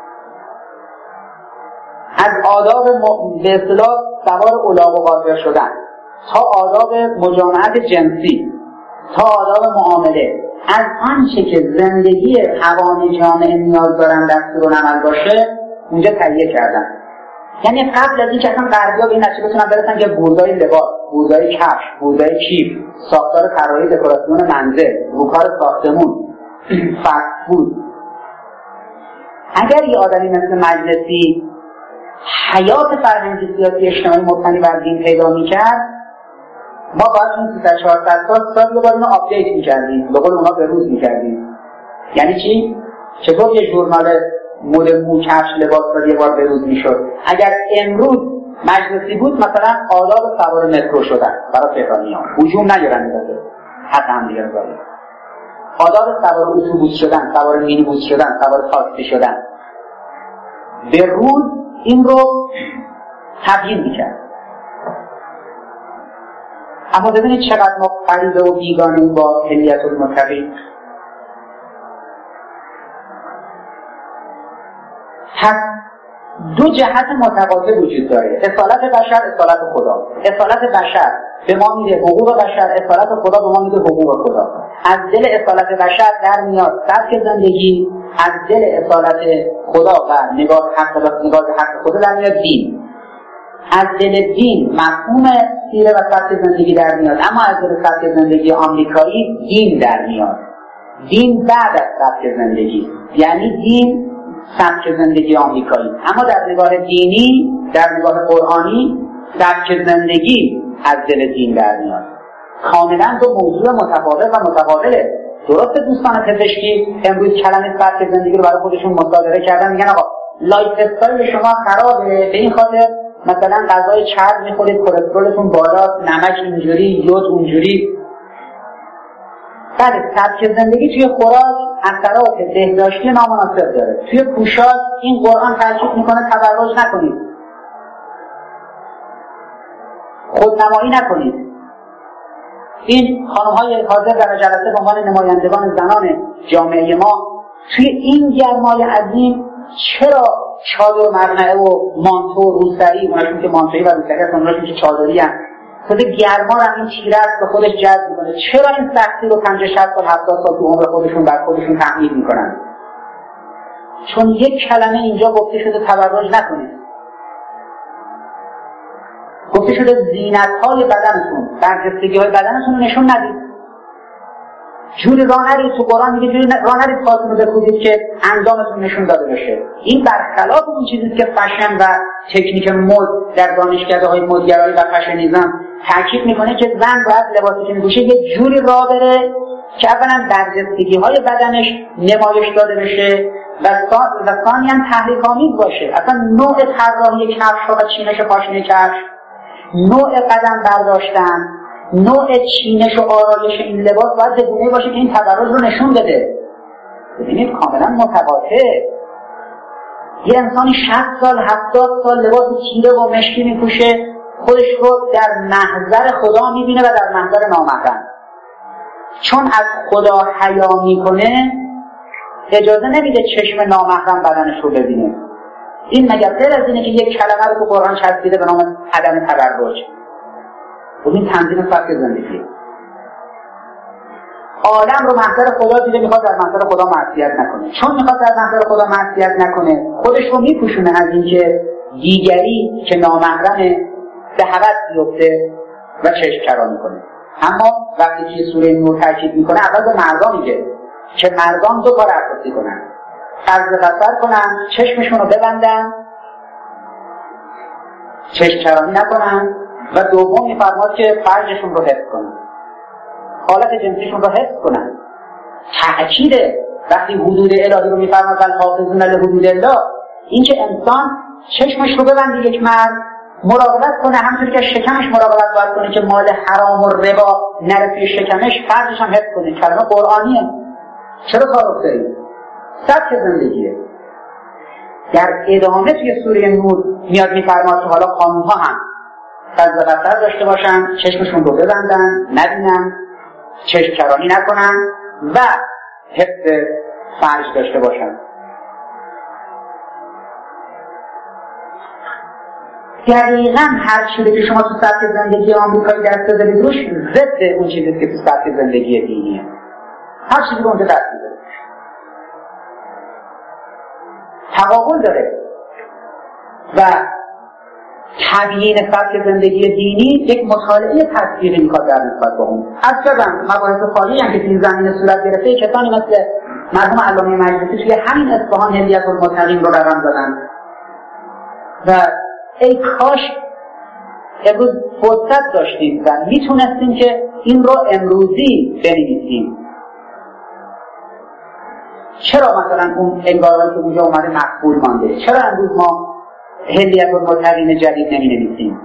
از آداب م... به اصطلاح سوار الاغ و قاطر شدن تا آداب مجامعت جنسی تا آداب معامله، از آنچه که زندگی عوام جامعه نیاز دارن دستور عمل باشه اونجا تهیه کردن. یعنی قبل از اینکه اصلا غربی‌ها به این نتیجه بتونن برسن که بوزای لباس، بوزای کفش، بوزای کیف، ساختار طراحی دکوراسیون منزل، روکار ساختمون، فست فود، اگر یه آدمی مثل مجلسی حیات فرهنگی سیاسی اجتماعی مبتنی بر دین پیدا می‌کرد، ما باید اون سیصد چهارصد سال سال یه بار اینو آپدیت می‌کردیم، به قول اونا به روز می‌کردیم. یعنی چی؟ چطور یه ژورنال مد مو کفش لباس رو یه بار به روز می‌شد؟ اگر امروز مجلسی بود مثلا آداب سوار مترو شدن برای تهرانیان، هجوم نگیرن دیگه، حتی هم دیگه رو آداب سوار اتوبوس شدن، سوار مینیبوس شدن، سوار تاکسی شدن به روز این رو تبیین می‌کرد. اما ببینید چقدر ما غریبه و بیگانه‌ایم با حلیت المتقین. پس دو جهت متقاطع وجود داره، اصالت بشر، اصالت خدا. اصالت بشر به ما میده حقوق بشر، اصالت خدا به ما میده حقوق خدا. از دل اصالت بشر در میاد سبک زندگی، از دل اصالت خدا و نگاه حق نگاه حق خدا در میاد دین. از دل دین مفهوم سیره و سبک زندگی در میاد، اما از دل سبک زندگی آمریکایی دین در میاد. دین بعد از سبک زندگی، یعنی دین سبک زندگی آمریکایی. اما در نگاه دینی، در نگاه قرآنی، سبک زندگی از دل دین در میاد. کاملا دو موضوع متفاوت و متقابله. درست دوستان پزشکی امروز کلمه سبک زندگی رو برای خودشون مصادره کردن، میگن آقا لایف استایل شما خرابه، به این خاطر مثلا غذای چرب میخورید، کلسترولتون بالاست، نمک اینجوری، یود اونجوری. بله، سبک زندگی توی خوراک اثرات بهداشتی نامناسب داره. توی پوشاک این قرآن تاکید میکنه تبرج نکنید، خودنمایی نکنید. این خانم‌های حاضر در جلسه به عنوان نمایندگان زنان جامعه ما توی این گرمای عظیم چرا چادر مقنعه و مانتو روسری، اوناشون که مانتویی و روسری هستن، اوناشون که چادری هستن، خود گرما رو این تیرک به خودش جذب میکنه. چرا این سختی رو پنجاه شصت سال هفتاد سال تو عمر خودشون بر خودشون تحمیل میکنن؟ چون یک کلمه اینجا گفته شده تبرج نکنید، گفته شده زینت‌های بدنتون، برجستگی‌های بدنتون رو نشون ندید. جوری راه نرید، تو قرآن میگه جوری راه نرید پاتون رو بکوبید که اندامتون نشون داده بشه. این برخلاف اون چیزیست که فشن و تکنیک مد در دانشکده‌های مدگرایی و فشنیزم تاکید میکنه که زن باید لباسی که میپوشه یه جوری راه بره که اولا برجستگی‌های بدنش نمایش داده بشه و ثانیاً تحریک‌آمیز باشه. اصلا نوع طراحی کفش و چینش پاشنه کفش، نوع قدم برداشتن، نوع چینش و آرایش این لباس باید به گونه‌ای باشه که این تبرج رو نشون بده. ببینید کاملا متقاطع. یه انسانی شصت سال هفتاد سال لباس تیره و مشکی میپوشه، خودش رو در محضر خدا میبینه و در محضر نامحرم. چون از خدا حیا میکنه اجازه نمیده چشم نامحرم بدنش رو ببینه. این مگر غیر از اینه که یک کلمه رو تو قرآن چسبیده به نام عدم تبرج؟ و این تنظیم سبک زندگی. آدم رو محضر خدا دیده، میخواد در محضر خدا معصیت نکنه. چون میخواد در محضر خدا معصیت نکنه خودش رو میپوشونه از اینکه دیگری که نامحرمه به هوس بیفته و چشم چرا میکنه. اما وقتی که سوره نور تاکید میکنه اول به مردان میگه که مردان دو کار اساسی کنن: قرض بصر کنن، چشمشون رو ببندن، چشم چرانی نکنن، و دوم میفرماد که فرجشون رو حفظ کنن، حالت جنسیشون رو حفظ کنن. تأکیده وقتی حدود الهی رو میفرماد الحافظون لحدود الله، این که انسان چشمش رو ببنده، یک مرد مراقبت کنه، همونطوری که شکمش مراقبت باید کنه که مال حرام و ربا نره توی شکمش، فرجش هم حفظ کنه. کلمه قرآنیه. چرا تعارف داریم؟ سبک زندگیه. در ادامه توی سوره نور میاد میفرماد که حالا قانون‌ها هم قرض بصر داشته باشن، چشمشون رو ببندن، نبینن، چشم چرانی نکنن و حفظ فرج داشته باشن. دقیقاً هر چیزی که شما تو سبک زندگی آمریکایی دست بذارید روش ضد اون چیزی که تو سبک زندگی دینیه. هر چیزی که اونجا دست بذارید تقابل داره. و تبیین سبک زندگی دینی یک مطالعه تطبیقی میخواد در نسبت با اون. اصلا مباحث خالی هم که توی زمین صورت گرفته، کسانی مثل مرحوم علامه مجلسی توی همین اصفهان حلیت المتقین رو رقم زدن و ای کاش امروز فرصت داشتیم و میتونستیم که این رو امروزی بنویسیم. چرا مثلا اون انگارهایی که اونجا اومده مقبول مانده؟ چرا امروز ما هلیت المتقین جدید نمی نویسیم؟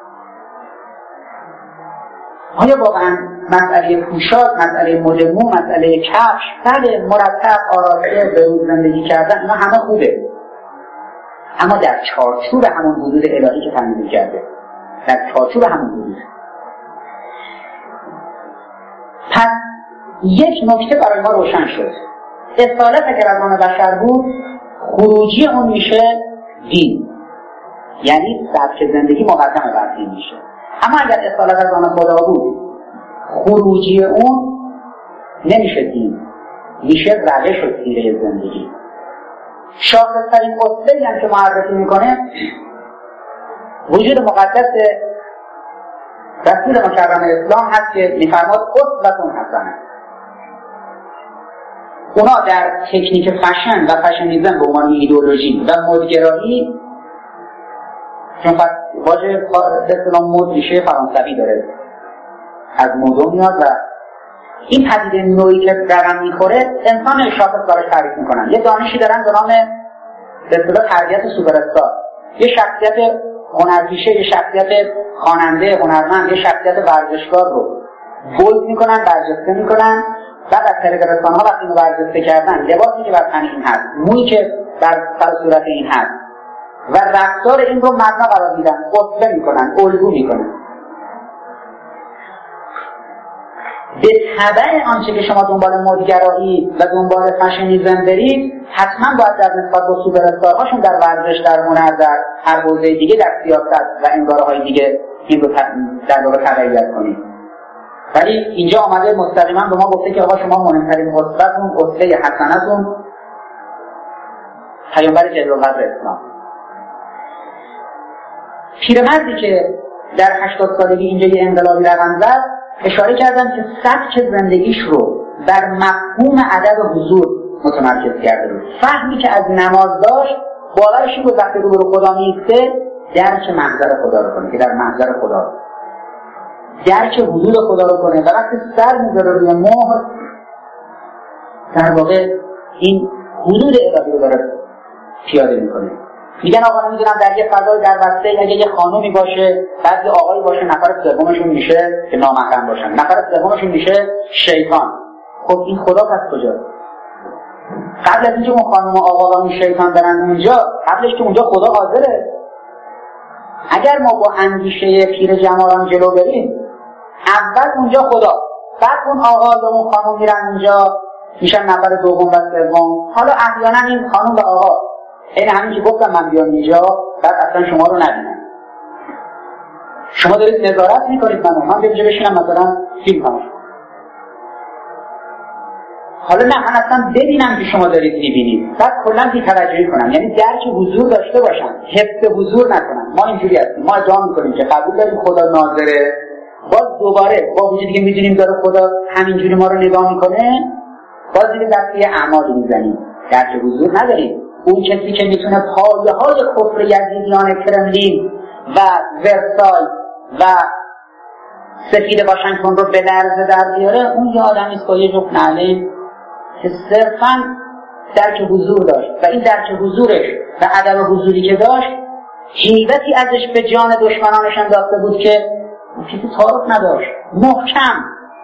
آیا واقعا مسئله پوشاک، مسئله مد مو، مسئله کفش، بله مرتب آراسته به روز زندگی کردن اینا همه خوبه، اما در چارچوب همون حدود الهی که تنظیم کرده، در چارچوب همون حدود. پس یک نکته برای ما روشن شد، اصالت اگر از آن بشر بود خروجی اون میشه دین، یعنی سبک زندگی مقدم بر دین میشه. اما اگر اصالت از آن خدا بود خروجی اون نمیشه دین، میشه روش و سیره زندگی. شاخص‌ترین اصلی هم که معرفی میکنه وجود مقدس رسول مکرم اسلام هست که میفرماد اسوة حسنه. اونا در تکنیک فشن و فشنیزم به عنوان ایدئولوژی و مدگرایی، چون واژه اسلام مد ریشه فرانسوی داره، از مدو میاد و این پدیده نوعی که رقم میخوره انسان شاخص براش تعریف میکنن. یه دانشی دارن به نام به اصطلاح تربیت سوپراستار، یه شخصیت هنرپیشه، یه شخصیت خواننده هنرمند، یه شخصیت ورزشکار رو بولد میکنن، برجسته میکنن، بعد از طریق رسانه‌ها وقتی اینو برجسته کردن لباسی که بر تن این هست، مویی که بر سر صورت این هست و رفتار این رو مبنا قرار میدن، قصه میکنن، الگو میکنن. به تبع آنچه که شما دنبال مدگرایی و دنبال فشنیزم برید، حتما باید در نسبت با سوپراستارهاشون در ورزش، در هنر، در هر حوزه دیگه، در سیاست و انگاره‌های دیگه این رو در واقع تبعیت کنید. ولی اینجا آمده مستقیما به ما گفته که آقا شما مهمترین اسوه‌تون، اسوه حسنتون پیامبر جلیل‌القدر اسلام. پیرمردی که در هشتاد سالگی اینجا یه انقلابی رقم زد، اشاره کردن که سبک زندگیش رو بر مفهوم ادب و حضور متمرکز کرده بود. فهمی که از نماز داشت باورش این بود وقتی رو به خدا میسته درک محضر خدا رو کنه، که در محضر خدا درک حضور خدا رو کنه و وقتی سر میذاره روی مهر در واقع این حدود الهی رو داره پیاده میکنه. میگن آقا نمیدونم در یه فضای در بسته اگه یه خانومی باشه، بعد یه آقایی باشه، نفر سومشون میشه که نامحرم باشن، نفر سومشون میشه شیطان. خب این خدا پس کجاست؟ قبل از اینکه اون خانم و آقا و اون شیطان برن اونجا، قبلش که اونجا خدا حاضره. اگر ما با اندیشه پیر جمالان جلو بریم، اول اونجا خدا، بعد اون آقا و اون خانم میرن اونجا میشن نفر دوم و سوم. حالا احیانا این خانم و آقا این همین که گفتم من بیام اینجا بعد اصلا شما رو نبینم، شما دارید نظارت میکنید منو، من اینجا بشینم مثلا فیلم کنم، حالا نه من اصلا ببینم که شما دارید میبینید، بعد کلا بی‌توجهی کنم، یعنی درک حضور داشته باشم، حس حضور نکنم. ما اینجوری هستیم، ما ادعا میکنیم که قبول داریم خدا ناظره، باز دوباره با وجودی که میدونیم داره خدا همینجوری ما رو نگاه میکنه، باز دیگه دسته اعمالی میزنیم، درک حضور نداریم. اون کسی که میتونه پایه های کفر یزیدیان کرملین و ورسای و سفید واشنگتن رو به لرزه در بیاره، اون یه آدمی است با یه جفت نعلین که صرفاً درک حضور داشت و این درک حضورش و ادب حضوری که داشت هیبتی ازش به جان دشمنانش انداخته بود که کسی تعارف نداشت، محکم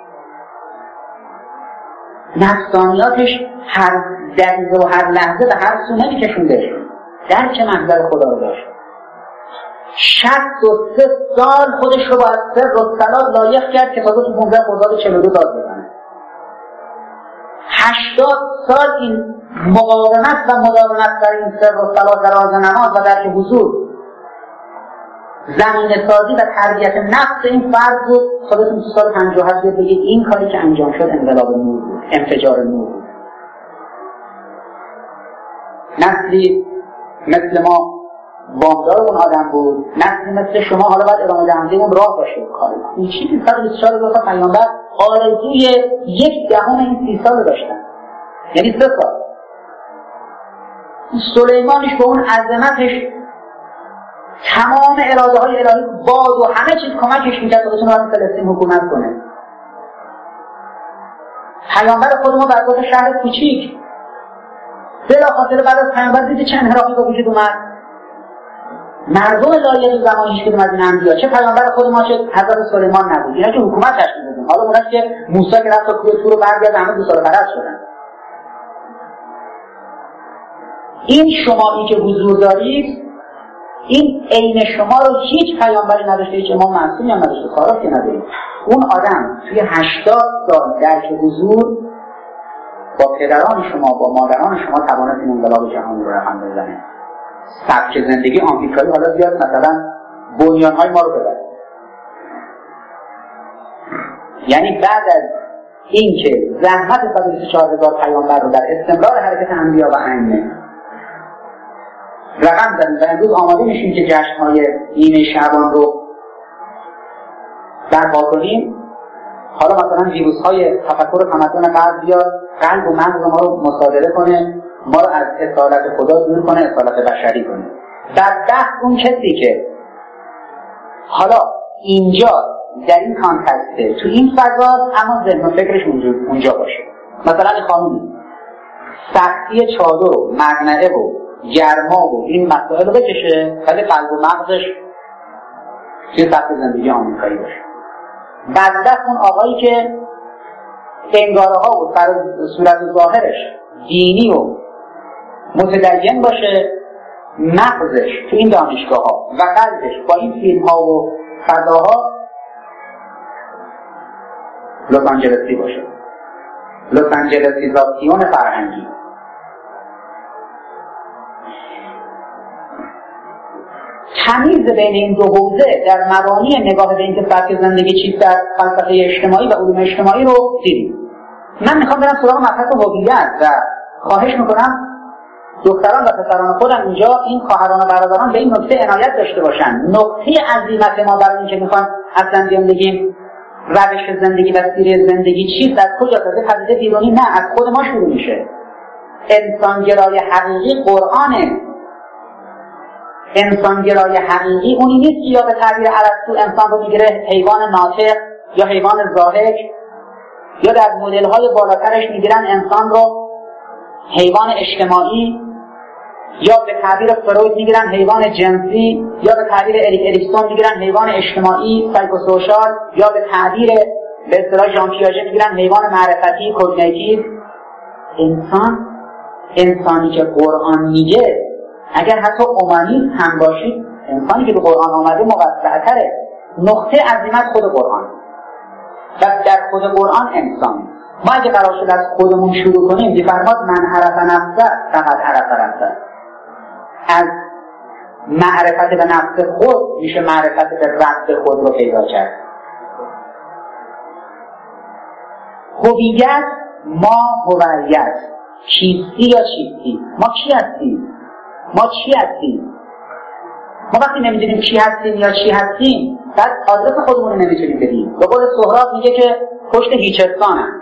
نفسانیاتش هر دقیقه و هر لحظه به هر سو نمیکشوندش، درک محضر خدا رو داشت. شصت و سه سال خودش رو با سر و صلات لایق کرد که تازه تو پونزده خرداد چهل و دو داد بزنه. هشتاد سال این مقاومت و مداومت در این سر و صلات در آز نماز و درک حضور زمین سازی و تربیت نفس این فرد بود. خودتون تو سال پنجاه و هشت بگید این کاری که انجام شد انقلاب نور بود، انفجار نور بود. نسلی مثل ما وامدار اون آدم بود، نسلی مثل شما حالا باید ادامه دهنده اون راه باشه. کاری این چیزی صد و بیست و چهار هزار تا پیامبر آرزوی یک دهم این سی سال داشتن، یعنی سه سال. سلیمانش به اون عظمتش تمام اراده های الهی باز و همه چیز کمکش میکرد تا بتونه وقت فلسطین حکومت کنه. پیامبر خود ما در شهر کوچیک بلافاصله بعد از پیامبر دید چه انحرافی به وجود اومد. مردم لایق زمانیش که اومد این انبیا، چه پیامبر خود ما چه حضرت سلیمان نبود، اینا که حکومت تشکیل دادن. حالا اوناست که موسی که رفت تا کوه طور برگرد همه دوسال پرست شدن. این شمایی که حضور دارید، این عین شما رو هیچ پیامبری نداشته، هیچ امام معصومی هم نداشته، کارا که ندارید. اون آدم توی هشتاد سال درک حضور با پدران شما، با مادران شما توانست این انقلاب جهانی رو رقم بزنه. سبک زندگی آمریکایی حالا بیاد مثلا بنیانهای ما رو ببره. یعنی بعد از این که زحمت صد و بیست و چهار هزار پیامبر رو در استمرار حرکت انبیا و ائمه رقم زدیم و امروز آماده میشیم که جشن‌های نیمه شعبان رو برپا کنیم، حالا مثلا ویروس‌های تفکر و تمدن غرب بیاد قلب و مغز ما رو مصادره کنه، ما رو از اصالت خدا دور کنه، اصالت بشری کنه. بدبخت اون کسی که حالا اینجا در این کانتکسته تو این فضا اما ذهن و فکرش اونجا, اونجا باشه. مثلا این خانومی سختی چادر و مقنعه و گرما و این مسائل رو بکشه ولی قلب و مغزش توی سطح زندگی آمریکایی باشه. بدبخت اون آقایی که انگاره ها و سر صورت ظاهرش دینی و متدین باشه، مغزش تو این دانشگاه ها و قلبش با این فیلم ها و فضاها لس آنجلسی باشه. لس آنجلسیزاسیون فرهنگی. تمیز بین این دو حوزه در مبانی نگاه به اینکه سبک زندگی چیست در فلسفه اجتماعی و علوم اجتماعی رو دیدیم. من میخوام برم سراغ مبحث هویت و خواهش میکنم دختران و پسران خودم اینجا این خواهران و برادران به این نکته عنایت داشته باشن. نکته عظیمت ما برای اینکه میخوان اصلا بیان بگیم روش زندگی و سیره زندگی چیست، از کجا تازه پدیده بیرونی، نه، از خود ما شروع میشه. انسانگرای حقیقی قرآنه. انسانگرای حقیقی اونی نیست که یا به تعبیر ارسطو انسان رو میگیره حیوان ناطق یا حیوان ضاحک، یا در مدل‌های بالاترش میگیرن انسان رو حیوان اجتماعی، یا به تعبیر فروید میگیرن حیوان جنسی، یا به تعبیر اریک اریکسون میگیرن حیوان اجتماعی سایکوسوشال، یا به تعبیر به اصطلاح ژان پیاژه میگیرن حیوان معرفتی کوگنیتیو. انسان، انسانی که قرآن میگه، اگر حتی اومانیست هم باشید، انسانی که به قرآن آمده موسع‌تره. نقطه عظیمت خود قرآن و در خود قرآن انسان. ما اگه قرار شد از خودمون شروع کنیم، می‌فرماد من عرف نفسه فقط عرف نفسه. از معرفت به نفس خود میشه معرفت به رب خود رو پیدا کرد. هویت، ما هویت، چیستی یا چیستی، ما کی هستیم؟ ما چی هستیم؟ ما وقتی نمیدونیم چی هستیم یا چی هستیم، بعد آدرس خودمون رو نمیتونیم بدیم. به قول سهراب میگه که پشت هیچستانم.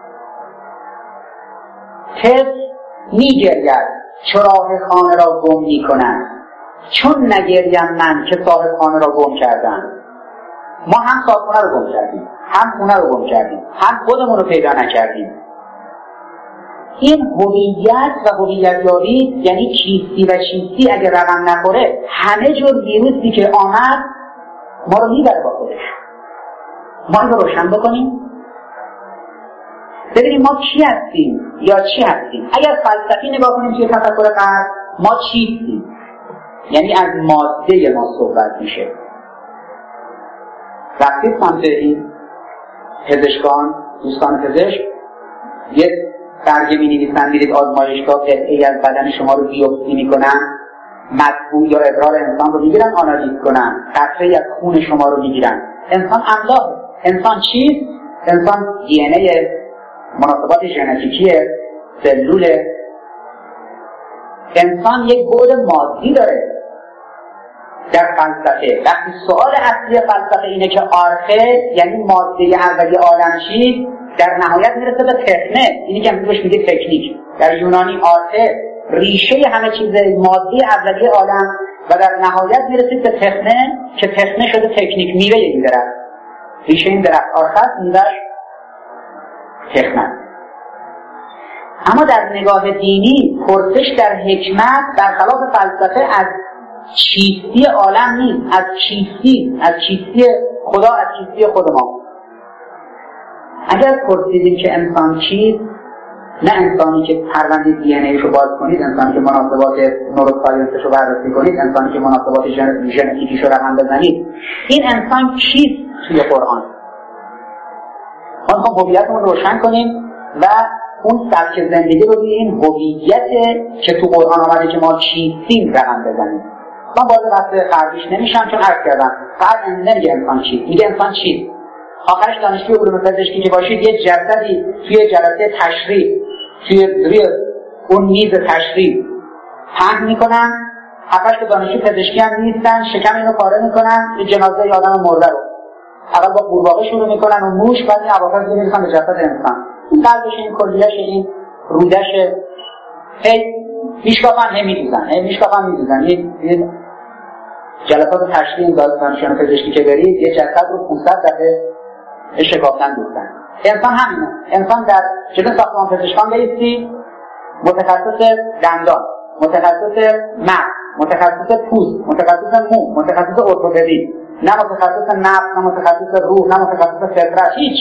طفل میگرید چراغ خانه را گم میکنند، چون نگریم من که صاحب خانه را گم کردم. ما هم صاحب خانه رو گم کردیم، هم خونه رو گم کردیم، هم خودمون رو پیدا نکردیم. این هویت و هویت‌یابی یعنی کیستی و چیستی اگه رقم نخوره، همه جور ویروسی که آمد ما رو میبره با خودش. ما این رو روشن بکنیم ببینیم ما کی هستیم یا چی هستیم. اگر فلسفی نگاه کنیم توی تفکر غرب، ما چیستیم، یعنی از ماده ما صحبت میشه. وقتی سمت این پزشکان، دوستان پزشک، یه برگه می نویسن، میرید آزمایشگاه ای از بدن شما رو بیوپسی میکنن، مطبوع یا ادرار انسان رو میگیرن آنالیز کنن، قطره از خون شما رو میگیرن. انسان املاک. انسان چیست؟ انسان دی ان ای، مناسبات ژنتیکی سلول. انسان یک بعد مادی داره در فلسفه. وقتی سوال اصلی فلسفه اینه که آرخه یعنی ماده اولیه عالم چیست، در نهایت میرسه به تکنه، اینی که امروزش میگه تکنیک. در یونانی آرخه ریشه همه چیز، ماده اولیه عالم و در نهایت میرسید به تخنه که تخنه شده تکنیک، میوه این درخت، ریشه این درخت آرخست، میوهش تخنه. اما در نگاه دینی پرسش در حکمت برخلاف فلسفه از چیستی عالم نیست، از چیستی، از چیستی خدا، از چیستی خود ما. اگر پرسیدیم که انسان چیست، نه انسانی که پرونده دی ان ایشو باز کنید، انسانی که مناسبات نوروساینسش رو بررسی کنید، انسانی که مناسبات ژنتیکیش رو رقم بزنید. این انسان چیست توی قرآن؟ ما میخوام هویتمون روشن کنیم و اون سبک زندگی رو روی این هویت که تو قرآن آمده که ما چیستیم رقم بزنیم. من باید وقت خرجیش نمیشم چون عرض کردم فقط نمیگه انسان چیست، میگه انسان چیست. آخرش دانشجوی علوم پزشکی که باشید یه جسدی توی جلسه تشریح توی روی اون میز تشریح پهن میکنن، هفتش که دانشجو پزشکی هم نیستن، شکم اینو پاره میکنن، یه جنازه ی آدم مرده رو اول با قورباغه شروع میکنن و موش، بعد این اواخر دیگه میرسن به جسد انسان. این قلبش، این کلیه‌ش، این رودش، هی میشکافن، هی میدوزن، هی میشکافن میدوزن. این جلسات تشریح این دانشجویان پزشکی که برید یه جسد رو پانصد دفعه شکافتن دوستن. انسان همینه. انسان در جلوی ساختمان پزشکان بیستی، متخصص دندان، متخصص مغز، متخصص پوست، متخصص مو، متخصص ارتوپدی، نه متخصص نفس، نه متخصص روح، نه متخصص فطرت، هیچ.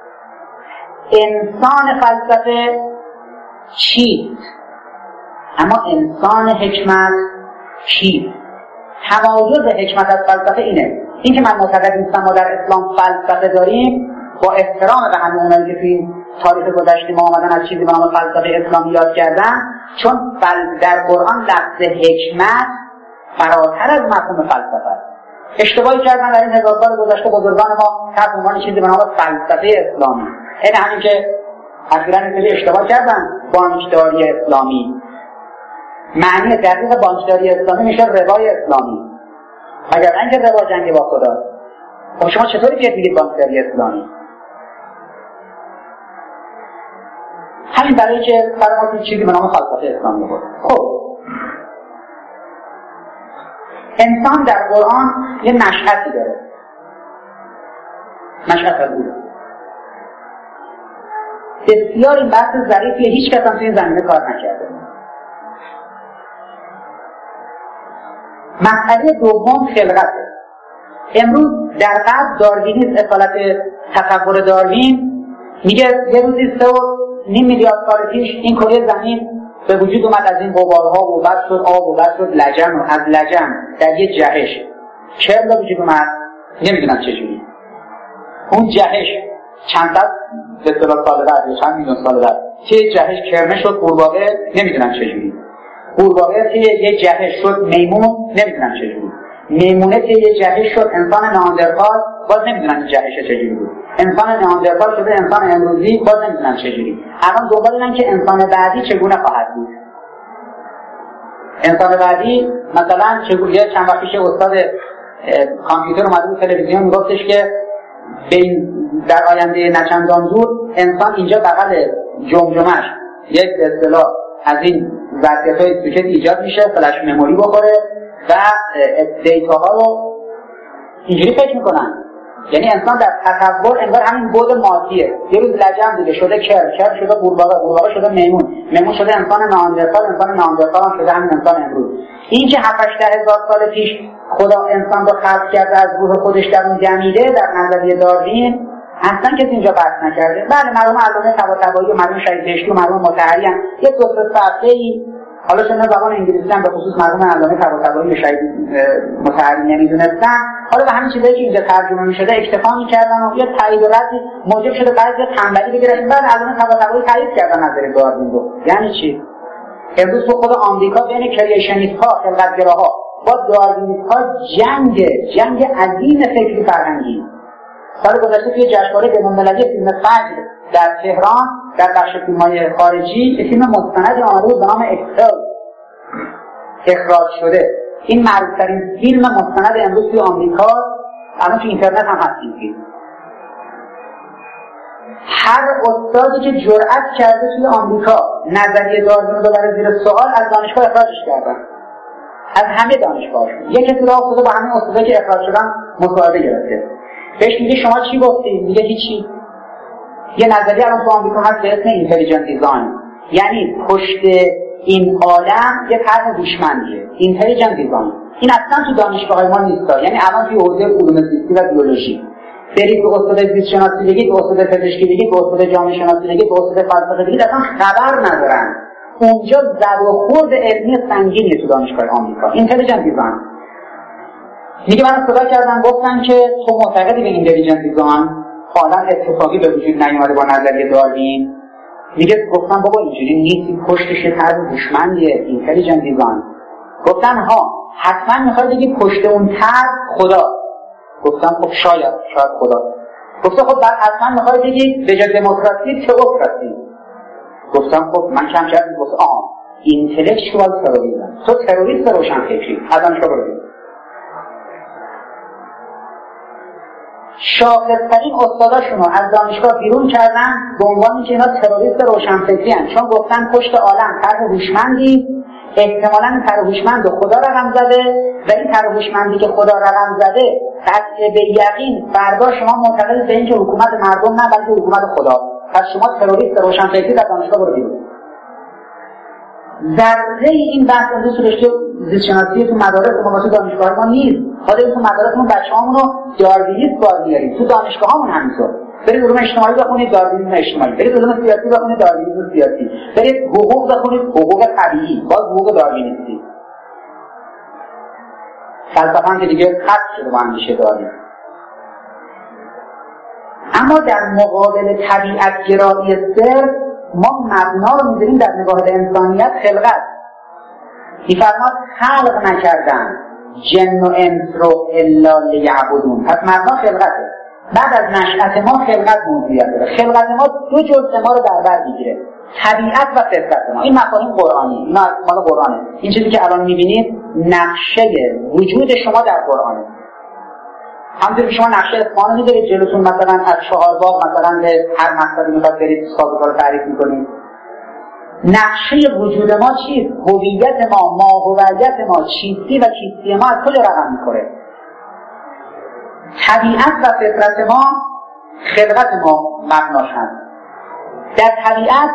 انسان فلسفه چیست؟ اما انسان حکمت چیست؟ تمایز حکمت از فلسفه اینه. این که من معتقد نیستم ما در اسلام فلسفه داریم، با احترام به همه اونایی که توی تاریخ گذشته ما آمدن از چیزی به نام فلسفه اسلامی یاد کردن، چون در قرآن لفظ حکمت فراتر از مفهوم فلسفه است. اشتباهی کردن در این هزار سال گذشته بزرگان ما تحت عنوان چیزی به نام فلسفه اسلامی. این همین که اخیراً اینطوری اشتباه کردن، بانکداری اسلامی. معنی دقیق بانکداری اسلامی میشه روای اسلامی. اگر اینکه روا جنگ با خدا. خب شما چطوری بیاد میگید بانکداری اسلامی؟ همین برای که فرمات چیزی به نام فلسفه اسلامی بود. خب انسان در قرآن یه نشأتی داره، نشأت از او. بسیار این بحث ظریفیه، هیچ کس هم توی این زمینه کار نکرده. مسئله دوم خلقته. امروز در غرب داروینیسم، اصالت تصور داروین میگه یه روزی سه و نیم میلیارد سال پیش این کره زمین به وجود اومد از این غبارها و بعد شد آب و بعد شد لجن و از لجن در یه جهش کرم به وجود اومد. نمیدونم چجوری اون جهش چند صد به اصطلاح سال بعد یا چند میلیون سال بعد چه جهش کرمه شد قورباغه، نمیدونم چجوری. قورباغه توی یه جهش شد میمون، نمیدونم چجوری. میمونه توی یه جهش شد انسان نئاندرتال، باز نمیدونم این جهش چجوری بود. انسان نئاندرتال شده انسان امروزی، باز نمیدونم چجوری. الان دنبال اینن که انسان بعدی چگونه خواهد بود. انسان بعدی مثلا چگونه. چند وقت پیش استاد کامپیوتر اومده بود تلویزیون میگفتش که بین در آینده نچندان دور انسان اینجا بغل جمجمش یک اصطلاح از این ظرفیت‌های سوکت ایجاد میشه، فلش مموری بخوره و دیتاها رو اینجوری فکر میکنن. یعنی انسان در تصور انگار همین بود مادیه. یه روز لجن دیگه شده کرم، کرم شده قورباغه، قورباغه شده میمون، میمون شده انسان نئاندرتال، انسان نئاندرتال هم شده همین انسان امروز. این که هفت هشت هزار سال پیش خدا انسان رو خلق کرده از روح خودش در اون جمیده، در نظریه داروین اصلا کسی اینجا بحث نکرده. بله مرحوم علامه طباطبایی و مرحوم شهید بهشتی و مرحوم مطهری هم یه دو سه صفحه‌ای، حالا چون زبان انگلیسی هم به خصوص مرحوم علامه طباطبایی و شهید مطهری نمیدونستن، حالا به همین چیزایی که اینجا ترجمه میشده اکتفا میکردن و یه تایید و ردی موجب شده بعضی تنبلی بگیرن. بعد علامه طباطبایی تایید کردن نظریه داروین رو. یعنی چی؟ امروز تو خود آمریکا بین کریشنیست‌ها، خلقت‌گراها با داروینیست‌ها جنگ جنگ عظیم فکری فرهنگی. سال گذشته توی جشنواره بین‌المللی فیلم فجر در تهران در بخش فیلم‌های خارجی یه فیلم مستند آمده بود به نام اکسل اخراج شده. این معروف‌ترین فیلم مستند امروز توی آمریکا، الان تو اینترنت هم هست این فیلم. هر استادی که جرأت کرده توی آمریکا نظریه داروین رو ببره زیر سوال از دانشگاه اخراجش کردن. از همه دانشگاهشون. یک کسی راه افتاده با همین استادا که اخراج شدن مصاحبه گرفته، بهش میگه شما چی گفتی؟ میگه هیچی. یه نظریه الان تو آمریکا هست به اسم اینتلیجنت دیزاین، یعنی پشت این عالم یه طرح هوشمندیه، اینتلیجنت دیزاین. این اصلا تو دانشگاه‌های ما نیست. یعنی الان توی حوزه علوم زیستی و بیولوژی برید به استاد زیست شناسی بگید، به استاد پزشکی بگید، به استاد جامعه شناسی بگید، به استاد فلسفه بگید، اصلا خبر ندارن. اونجا زد و خورد علمی سنگینی تو دانشگاه آمریکا. اینتلیجنت دیزاین. میگه من صدا کردم گفتن که تو معتقدی به اینتلیجنت دیزاین، حالا اتفاقی به وجود نیومده با نظریه داروین. میگه گفتن بابا اینجوری نیست، پشتش یه طرح هوشمندیه، اینتلیجنت دیزاین. گفتن ها حتما میخواد بگی پشت اون طرح خدا. گفتم خب شاید شاید خدا. گفتم خب بعد حتما میخواد بگی به جای دموکراسی تئوکراسی. گفتم خب من کم کم گفتم آها اینتלקچوال تروریسم. تو تروریست روشنفکری از دانشگاه برو. شاخص‌ترین استاداشونو از دانشگاه بیرون کردن به عنوان اینکه اینا تروریست روشنفکری هستن، چون گفتن پشت عالم طرح هوشمندی، احتمالاً طرح هوشمند خدا رقم زده و این طرح هوشمندی که خدا رقم زده قطع به یقین فردا شما معتقد به اینکه حکومت مردم نه بلکه حکومت خدا، پس شما تروریست روشنفکری در دانشگاه برو بیرون. ذره این بحث امروز تو رشته زیست شناسی تو مدارس ما واسه دانشگاه ما نیست. حالا تو مدارسمون بچه‌هامون رو داروینیست بار میاریم، تو دانشگاهامون همینطور. برید علوم اجتماعی بخونید داروینیسم اجتماعی، برید علوم سیاسی بخونید داروینیسم سیاسی، برید حقوق بخونید حقوق طبیعی، باز حقوق داروینیستی. فلسفه هم که دیگه خط شده با اندیشه داروین. اما در مقابل طبیعت گرایی صرف ما مبنا رو می‌ذاریم در نگاه انسانیت خلقت. می‌فرماد خلق نکردن جن و انس رو الا لیعبدون. پس مبنا خلقته. بعد از نشأت ما خلقت موضوعیت داره. خلقت ما دو جزء ما رو در بر می‌گیره، طبیعت و فطرت ما. این مفاهیم قرآنی، این مال قرآنه. این چیزی که الان می‌بینید نقشه وجود شما در قرآنه. همونطور که شما نقشه اصفهان می‌دارید جلوتون، مثلا از چهارباغ مثلا به هر مقصدی می‌خواد برید سازوکار رو تعریف می‌کنید. نقشه وجود ما چیست؟ هویت ما، ماهویت ما، چیستی و کیستی ما از کجا رقم می‌خوره؟ طبیعت و فطرت ما، خلقت ما مبناش هست. در طبیعت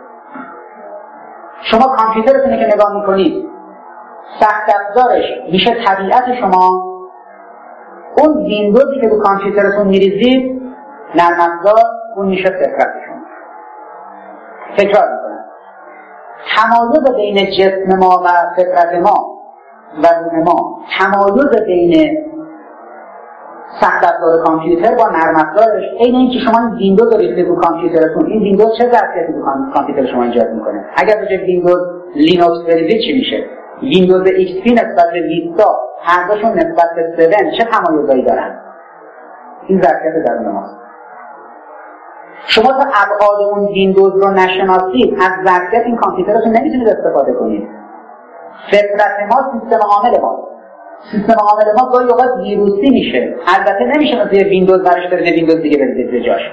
شما کامپیوترتونه که نگاه می‌کنید، سخت افزارش میشه طبیعت شما. اون ویندوزی که رو کامپیوترتون میریزید نرم افزار، اون میشه فطرت شما. تکرار میکنم، تمایز بین جسم ما و فطرت ما و روح ما، تمایز بین سخت افزار کامپیوتر با نرم افزارش عین اینکه شما این ویندوز رو ریختید رو کامپیوترتون، این ویندوز چه ظرفیتی رو کامپیوتر شما ایجاد میکنه؟ اگر به جای ویندوز لینوکس بریزید چی میشه؟ ویندوز ایکس پی نسبت به ویستا هر دوشون نسبت به سون چه تمایزایی دارن؟ این ظرفیت درون ماست. شما تا ابعاد اون ویندوز رو نشناسید، از ظرفیت این کامپیوترتون نمیتونید استفاده کنید. فطرت ما سیستم عامل ما. سیستم عامل ما گاهی اوقات ویروسی میشه. البته نمیشه مثل یه ویندوز برش دارید ویندوز دیگه بریزید به جاش.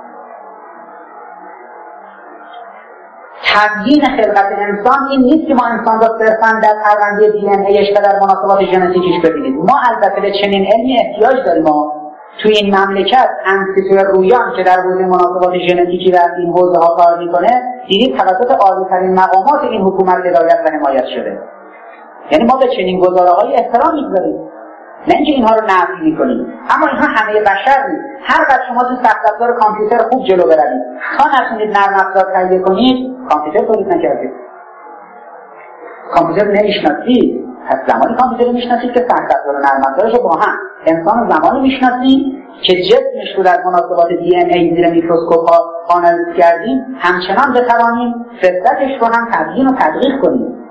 تبیین خلقت انسان این نیست که ما انسان را صرفاً در پرونده دی ان ایش و در مناسبات ژنتیکیش ببینید. ما البته به چنین علمی احتیاج داریم. ما توی این مملکت انسیتوی رویان که در حوزه مناسبات ژنتیکی و این حوزه ها کار میکنه، دیدید توسط عالی‌ترین مقامات این حکومت هدایت و حمایت شده. یعنی ما به چنین گزاره‌های احترام می‌گذاریم، نه اینکه اینها رو نفی می‌کنیم. اما اینها همه بشر نیست. هر وقت شما تو سخت افزار کامپیوتر خوب جلو بروید، تا نتونید نرم افزار تهیه کنید، کامپیوتر تولید نکردید. کامپیوتر نمی‌شناسید، پس زمانی کامپیوتر می‌شناسید که سخت افزار و نرم افزارش رو با هم. انسان زمانی می‌شناسید که جسمش رو در مناسبات دی ان ای زیر میکروسکوپ‌ها آنالیز کردیم، همچنان بتوانیم فطرتش رو هم تبیین و تدقیق کنیم.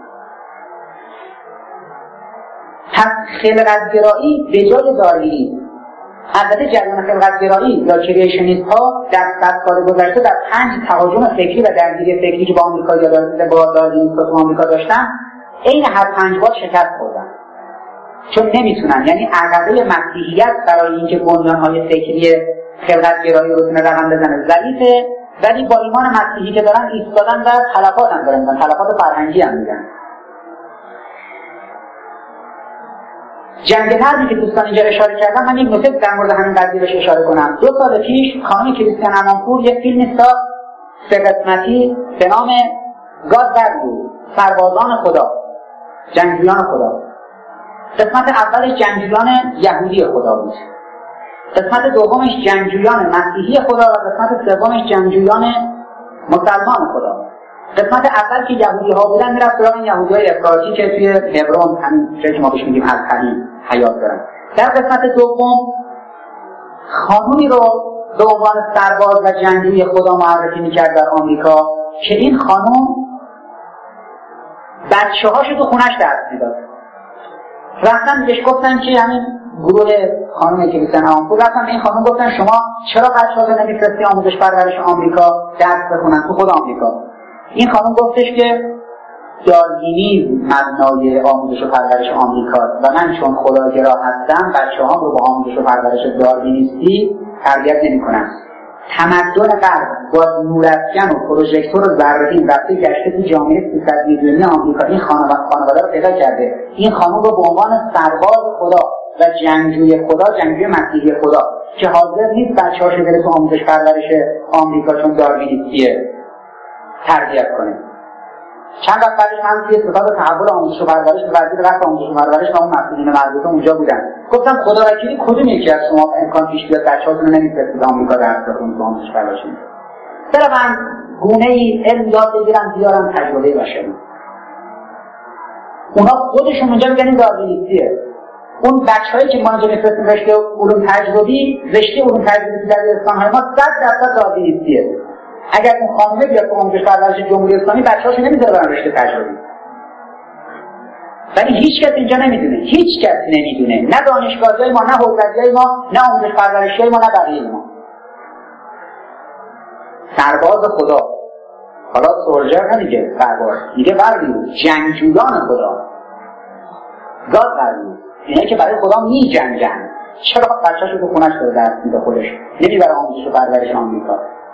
پس خلقت‌گرایی به جای داروینی، البته جریان خلقت‌گرایی یا کریشنیست ها در صد سال گذشته در پنج تهاجم فکری و درگیری فکری که با آمریکا یا با داروینیست ها تو آمریکا داشتن، عین هر پنج بار شکست خوردن، چون نمیتونن. یعنی عقبه مسیحیت برای اینکه بنیان‌های فکری خلقت‌گرایی رو بتونه رقم بزنه ضعیفه، ولی با ایمان مسیحی که دارن ایستادن و تلفات هم دارن، تلفات فرهنگی هم میگن. جنگ هردی که دوستان اینجا اشاره کردم، من یک نکته در مورد همین قضیه بهش اشاره کنم. دو سال پیش خانم کریستین امانپور یک فیلم ساخت سه قسمتی به نام گاد ولیو، سربازان خدا، جنگجویان خدا. قسمت اولش جنگجویان یهودی خدا بود، قسمت دومش جنگجویان مسیحی خدا و قسمت سومش جنگجویان مسلمان خدا. قسمت اول که یهودی ها بودن میرفت سراغ یهودی های افراطی که توی هبرون، همین چیزی که ما بهش میگیم الخلیل، حیات دارن. در قسمت دوم خانومی رو به عنوان سرباز و جنگجوی خدا معرفی میکرد در آمریکا که این خانوم بچه هاشو تو خونش درس میداد. رفتن بهش گفتن که همین گروه خانم کریستین امانپور رفتن به این خانم گفتن شما چرا بچه ها رو نمیفرستی آموزش پرورش آمریکا درس بخونن تو خود آمریکا؟ این خانم گفتش که داروینی مبنای آموزش و پرورش آمریکا و من چون خداگرا هستم بچه هام رو با آموزش و پرورش داروینیستی تربیت نمی کنم. تمدن غرب با نورافکن و پروژکتور و ذره‌بین رفته گشته تو جامعه سیصد میلیونی آمریکا این خانواده رو پیدا کرده. این خانم رو به عنوان سرباز خدا و جنگجوی خدا، جنگجوی مسیحی خدا که حاضر نیست بچه‌هاشو بره تو آموزش پرورش آمریکا چون داروینیستیه تربیت کنه. چند وقت بعدش من توی ستاد تحول آموزش و پرورش و وزیر رفت آموزش و پرورش و اون مسئولین مربوطه اونجا بودن. گفتم خدا وکیلی کدوم یکی از شما امکان پیش بیاد بچه‌هاتون رو نمی‌فرستید آمریکا درس بخونید تو آموزش پرورش؟ برن گونه‌ای علم یاد بگیرن بیارن تجربه بشری. اونا خودشون اونجا میگن داروینیستیه. اون بچه‌هایی که ما اینجا می‌فرستیم رشته علوم تجربی، رشته علوم تجربی در دبیرستان‌های ما صد درصد داروینیستیه. اگر اون خانومه بیاد تو آموزش پرورش جمهوری اسلامی بچه‌هاشو نمیذاره برن رشته تجربی. ولی هیچ کس اینجا نمیدونه، هیچ کس نمیدونه، نه دانشگاه‌های ما، نه حوزه‌های ما، نه آموزش پرورش‌های ما، نه بقیه ما. سرباز خدا، حالا سولجر نمیگه سرباز، میگه ولیو، جنگجویان خدا، گاد ولیو، اینه که برای خدا میجنگن. چرا بچه‌شو تو خونه‌اش داره درس میده خودش، نمیبره آموزش و پرورش آمریکا؟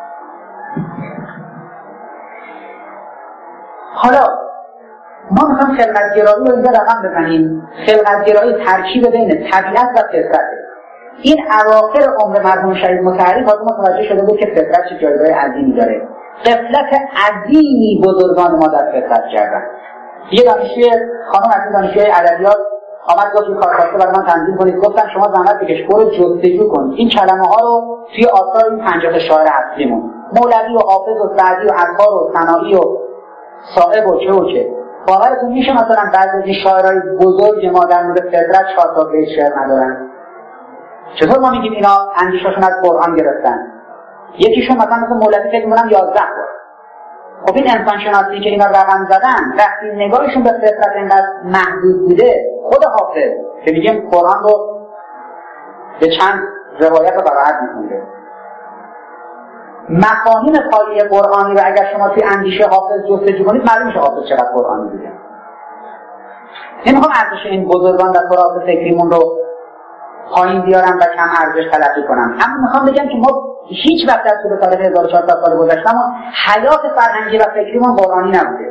حالا ما میخوام خلقت‌گرایی رو اینجا رقم بزنیم. خلقت‌گرایی ترکیب بین طبیعت و فطرت. این اواخر عمر مرحوم شهید مطهری حاضر متوجه شده بود که فطرت چه جایگاه عظیمی داره. غفلت عظیمی بزرگان ما در فطرت کردن. یه دانشجوی خانم از دانشجوی ادبیات آمد گفت این کار خواسته برای من تنظیم کنید. گفتم شما زحمت بکش برو جستجو کن این کلمه ها رو توی آثار این پنجاه شاعر اصلیمون، مولوی و حافظ و سعدی و عطار و ثنایی و صاحب و چه و چه. باورتون میشه مثلا بعضی از این شاعرای بزرگ ما در مورد فطرت چهار تا بیت شعر ندارن؟ چطور ما میگیم اینا اندیشه‌شون از قرآن گرفتن؟ یکیشون مثلا مثل مولوی فکر می‌کنم یازده بار. خب این انسان شناسی که اینا رقم زدن وقتی نگاهشون به فطرت اینقدر محدود بوده، خود حافظ که میگیم قرآن رو به چند روایت رو براحت می‌خونده، مفاهیم پایه قرآنی رو اگر شما توی اندیشه حافظ جستجو کنید معلوم میشه حافظ چقدر قرآنی بوده. نمیخوام ارزش این بزرگان در تراث فکریمون رو پایین بیارم و کم ارزش تلقی کنم، اما میخوام بگم که ما هیچ وقت از طول تاریخ هزار و چهارصد سال گذشته ما حیات فرهنگی و فکریمون قرآنی نبوده.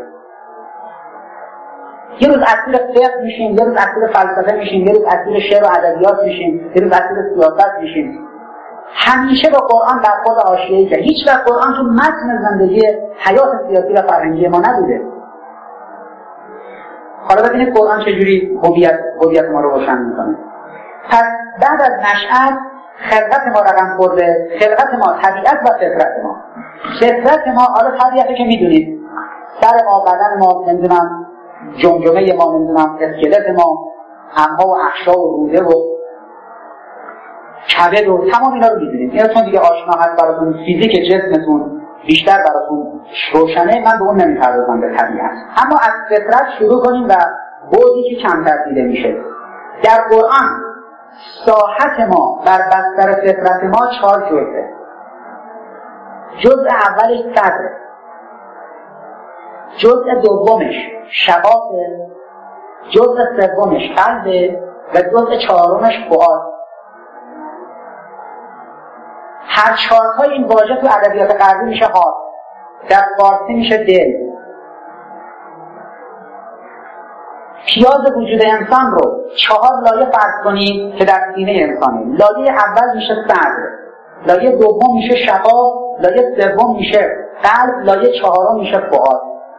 یه روز اسیر فقه میشیم، یه روز اسیر فلسفه میشیم، یه روز اسیر شعر و ادبیات میشیم، یه روز اسیر سیاست میشیم. همیشه با قرآن برخورد حاشیه‌ای که هیچ وقت قرآن تو متن زندگی حیات سیاسی و فرهنگی ما نبوده. حالا ببینید قرآن چجوری هویت هویت ما رو روشن میکنه. پس بعد از نشأت خلقت ما رقم خورده، خلقت ما طبیعت و فطرت ما. فطرت ما حالا طبیعتی که میدونید، سر ما، بدن ما، نمیدونم جمجمه ما، نمیدونم اسکلت ما، انها و احشا و روده و کبد و تمام اینا رو میدونید. اینا چون دیگه آشنا هست براتون، فیزیک جسمتون بیشتر براتون روشنه، من به اون نمیپردازم به طبیعت. اما از فطرت شروع کنیم و بعدی که کمتر دیده میشه. در قرآن ساحت ما بر بستر فطرت ما چهار جزءه. جزء اولش صدره، جزء دومش شقاقه، جزء سومش قلبه و جزء چهارمش فؤاد. هر چهارتای این واژه تو ادبیات غربی میشه هارت، در فارسی میشه دل. امتیاز وجود انسان رو چهار لایه فرض کنید که در سینه انسانه. لایه اول میشه صدر، لایه دوم میشه شفا، لایه سوم میشه قلب، لایه چهارم میشه فؤاد.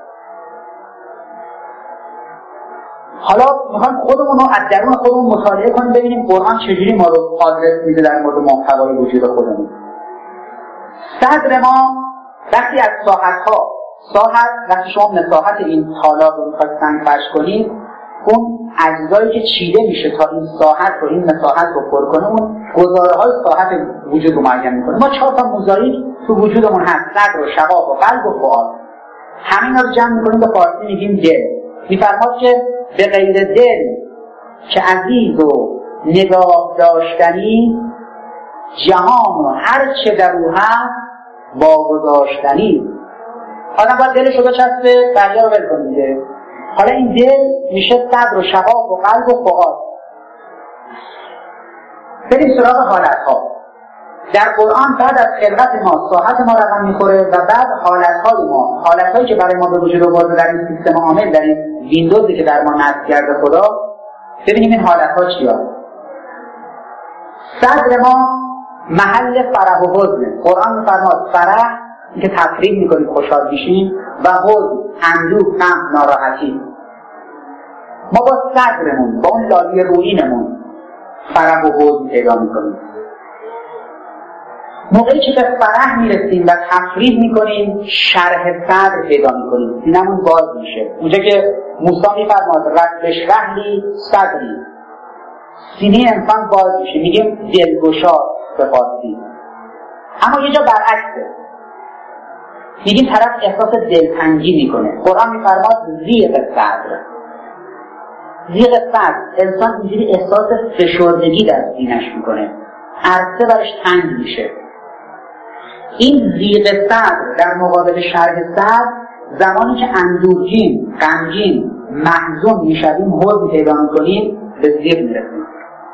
حالا میخوایم خودمون رو از درون خودمون مطالعه کنیم ببینیم قرآن چجوری ما رو آدرس میده در مورد محتوای وجود خودمون. صدر ما وقتی از ساحت‌ها ساحت وقتی شما مساحت این تالار رو میخواید سنگ فرش کنید، اون اجزایی که چیده میشه تا این ساحت رو این مساحت رو پر کنه اون گزاره های ساحت وجود رو معین میکنه. ما چهار تا موزاییک تو وجودمون هست، صدر و شقاق و قلب و فؤاد. همین رو جمع میکنیم به فارسی میگیم دل. میفرماد که به غیر دل که عزیز و نگاه داشتنی، جهان و هر چه در او هست واگذاشتنی. آدم باید دلش رو بچسبه، بقیه رو ول کنه. حالا این دل میشه صدر و شقاق و قلب و فؤاد. بریم سراغ حالتها. در قرآن بعد از خلقت ما ساحت ما رقم میخوره و بعد حالتهای ما، حالتهایی که برای ما به وجود آورده در این سیستم عامل، در این ویندوزی که در ما نصب کرده خدا. ببینیم این حالتها چیا. صدر ما محل فرح و حزن. قرآن میفرماد فرح که تفریح میکنیم خوشحال میشیم و حزن اندوه غم ناراحتی. ما با صدرمون با اون لایه رویینمون فرح و حزن پیدا میکنیم. موقعی که به فرح میرسیم و تفریح میکنیم شرح صدر پیدا میکنیم، سینمون باز میشه. اونجا که موسی میفرماد رب اشرح لی صدری، سینه انسان باز میشه، میگیم دلگشا به فارسی. اما یه جا برعکسه، میگیم طرف احساس دلتنگی میکنه. قرآن میفرماد ضیق صدر. ضیق صدر انسان اینجوری احساس فشردگی در سینه‌اش میکنه، عرصه برش تنگ میشه. این ضیق صدر در مقابل شرح صدر، زمانی که اندوهگین، غمگین، محزون میشویم، حزن پیدا میکنیم، به ضیق میرسیم.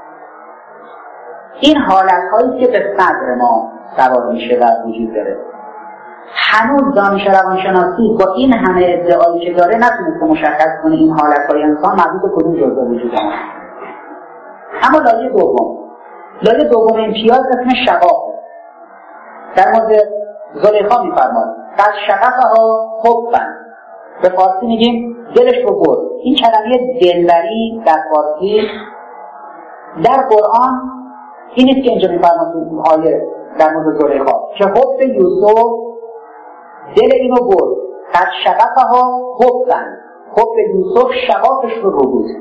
این حالتهایی که به صدر ما سوار میشه و وجود داره. هنوز دانش روانشناسی با این همه ادعایی که داره نتونسته مشخص کنه این حالتهای انسان مربوط به کدوم جزء وجود ما. اما لایه دوم، لایه دوم امتیاز اسم شقاق. در مورد زلیخا میفرماد قد شققها حبا، به فارسی میگیم دلش رو برد. این کلمه دلبری در فارسی در قرآن این نیست که اینجا میفرماد تو آیه در مورد زلیخا که حب یوسف دل اینو برد. قد شققها حبا، حب یوسف شقاقش رو رو بود.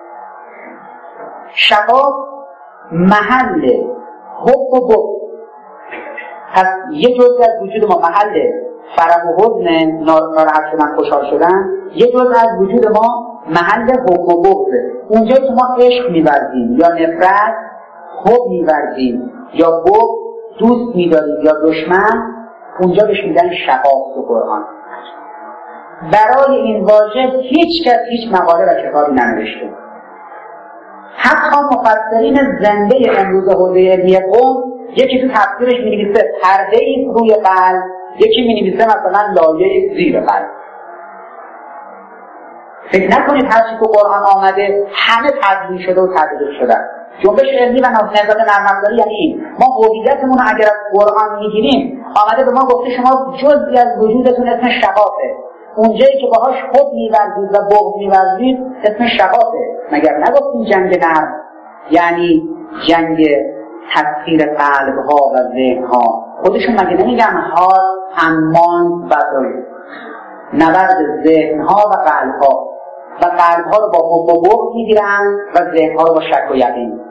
شقاق محل حب و بغض. پس یه جزء از وجود ما محل فرح و حزن، ناراحت شدن، خوشحال شدن. یه جزء از وجود ما محل حب و بغضه. اونجایی که ما عشق می‌ورزیم یا نفرت، حب می‌ورزیم یا بغض، دوست می‌داریم یا دشمن، اونجا بهش میگن شقاق تو قرآن. برای این واژه هیچ کس هیچ مقاله و کتابی ننوشته. حتی مفسرین زنده امروز حوزه علمی قم یکی تو تفسیرش می‌نویسه پرده‌ای روی قلب، یکی می‌نویسه مثلا لایه زیر قلب. فکر نکنید هر چی تو قرآن آمده همه تدوین شده و تدریج شده. جنبش علمی و نظام نرم‌افزاری یعنی این. ما هویتمون رو اگر از قرآن می‌گیریم، آمده به ما گفته شما جزئی از وجودتون اسم شقاقه. اونجایی که باهاش حب می‌ورزید و بغض می‌ورزید اسم شقاقه. مگر نگفتیم جنگ نرم یعنی جنگ تسخیر قلب‌ها و ذهن‌ها؟ خودشون مگه نمیگن حال امان و ضعف، نبرد ذهن‌ها و قلب‌ها، و قلب‌ها رو با حب و بغض می‌گیرن و ذهن‌ها رو با شک و یقین.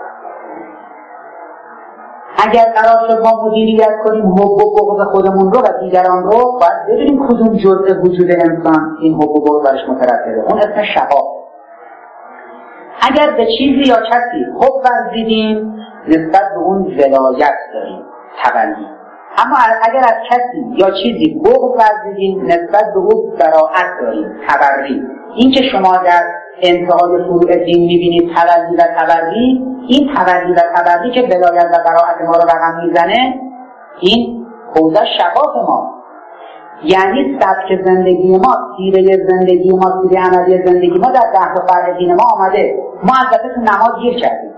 اگر قرار شد ما مدیریت کنیم حب و بغض خودمون رو و دیگران رو، باید بدونیم کدوم جزء وجود انسان این حب و بغض برش مترتبه. اون اسم شقاق. اگر به چیزی یا کسی حب ورزیدیم، نسبت به اون ولایت داریم، تولی. اما اگر از کسی یا چیزی بغض ورزیدیم، نسبت به اون براءت داریم، تبری. این که شما در انتهای فروع دین میبینید تولی و تبری، این تولی و تبری که ولایت و براءت ما رو رقم میزنه، این حوزه شقاق ما. یعنی سبک زندگی ما، سیره زندگی ما، سیره عملی زندگی ما در ده تا فرع دین ما آمده. ما البته تو نماز گیر کردیم،